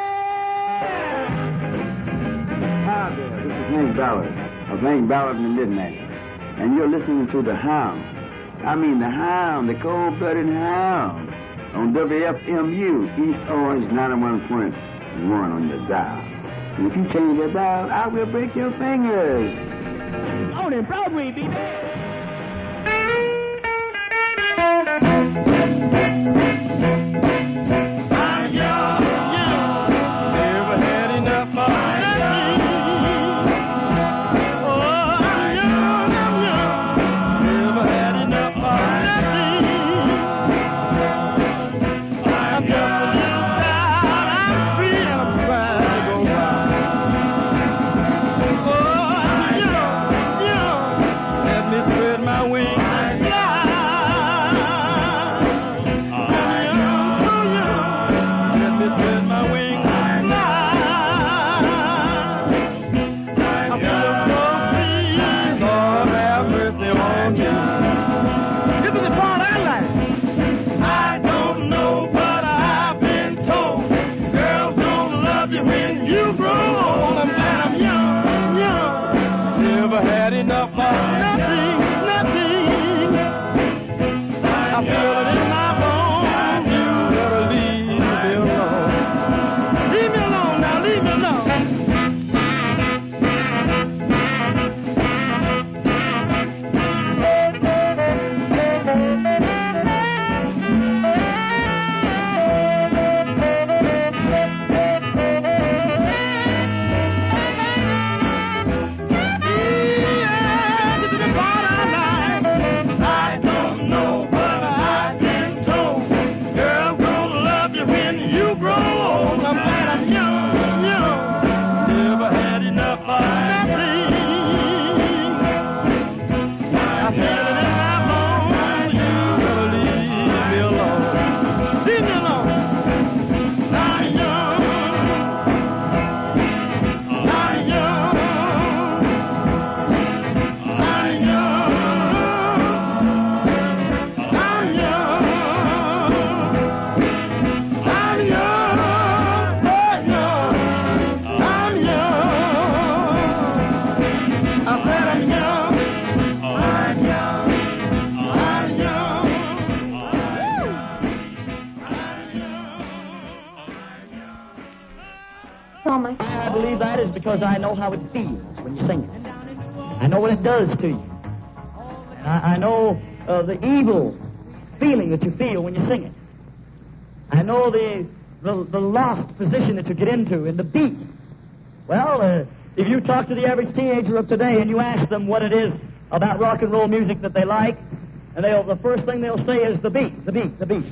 Hi there, this is Hank Ballard of Hank Ballard and the Midnight, and you're listening to The Hound. I mean the Hound, the cold-blooded Hound, on WFMU, East Orange 91.1 on your dial. And if you change your dial, I will break your fingers. On in Broadway, baby. I'm young, never had enough of nothing. Oh, I'm young, never had enough of nothing. I'm just a little child, I'm free and I'm trying to go wild. Oh, I'm young, let me spread my wings and fly. Had enough of nothing. I feel it in my bones. You better leave me alone. Leave me alone now, leave me alone. I believe that is because I know how it feels when you sing it. I know what it does to you. And I know the evil feeling that you feel when you sing it. I know the lost position that you get into in the beat. Well, if you talk to the average teenager of today and you ask them what it is about rock and roll music that they like, and the first thing they'll say is the beat, the beat, the beat.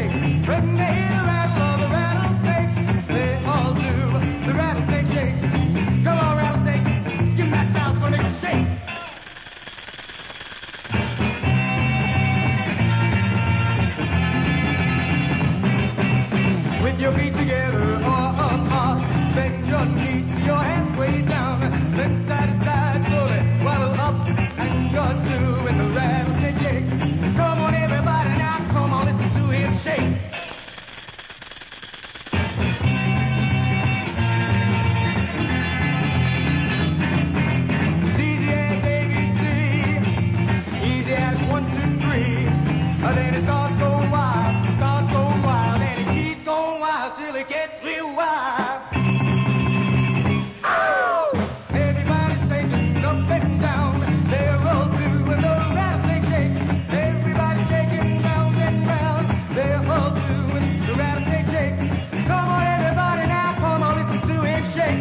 rattlesnake. When they hear the rattle of the rattlesnake, they all do the rattlesnake shake. Come on, rattlesnake, give me that sound, gonna make it shake. With your feet together or apart, bend your knees to your halfway down, then side to side slowly waddle up, and you're doing the rattlesnake shake. Come on, everybody, now come on, listen to him shake. It's easy as ABC, easy as 1, 2, 3. Then it starts going wild, and it keeps going wild till it gets real wild. Oh! Everybody's shaking up and down, they're all doing the rattlesnake shake. Everybody's shaking round and round, they're all doing the rattlesnake shake. Come on, everybody, now come on, listen to him shake.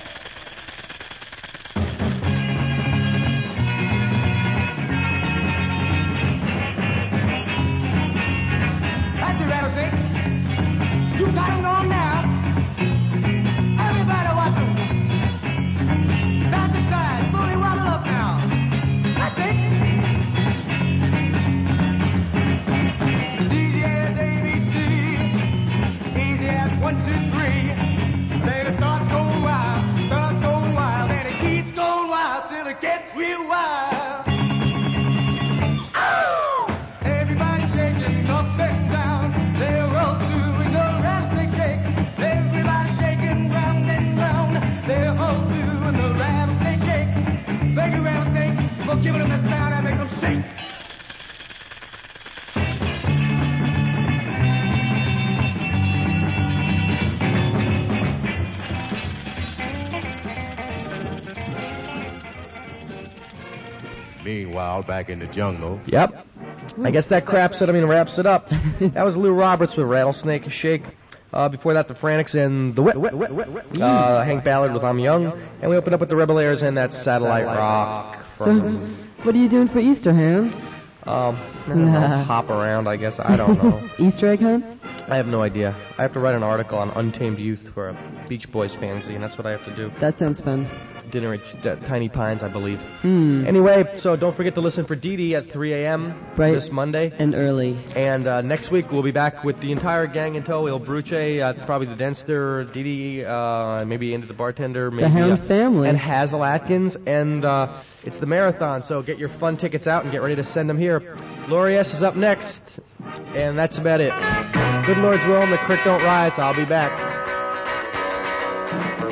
That's a rattlesnake. You got him on now. Everybody watch him. Side to side, slowly waddle up now. That's it. It's easy as ABC, easy as 1, 2, 3. Then it starts going wild, and it keeps going wild till it gets real wild. Oh! Everybody's shaking up and down, they're all doing the rattlesnake shake. Everybody's shaking round and round, they're all doing the rattlesnake shake. Thank you, rattlesnake, for giving them that sound that makes them shake. Meanwhile, back in the jungle. Yep. I guess that wraps it up. That was Lou Roberts with Rattlesnake Shake. Before that, the Frantics and the Whip. Hank Ballard with I'm Young. And we opened up with the Rebel Airs and that Satellite Rock. So, what are you doing for Easter, Ham? I don't know, hop around, I guess. I don't know. Easter egg hunt? I have no idea. I have to write an article on Untamed Youth for a Beach Boys fanzine. That's what I have to do. That sounds fun. Dinner at Tiny Pines, I believe. Hmm. Anyway, so don't forget to listen for Dee Dee at 3 a.m. this Monday. And early. And next week we'll be back with the entire gang in tow. Il Bruce, probably the Denster, Dee Dee, maybe Into the Bartender, maybe the Hound family. And Hazel Atkins. And it's the marathon, so get your fun tickets out and get ready to send them here. Laurie S. is up next. And that's about it. Good Lord's will and the crick don't rise. I'll be back.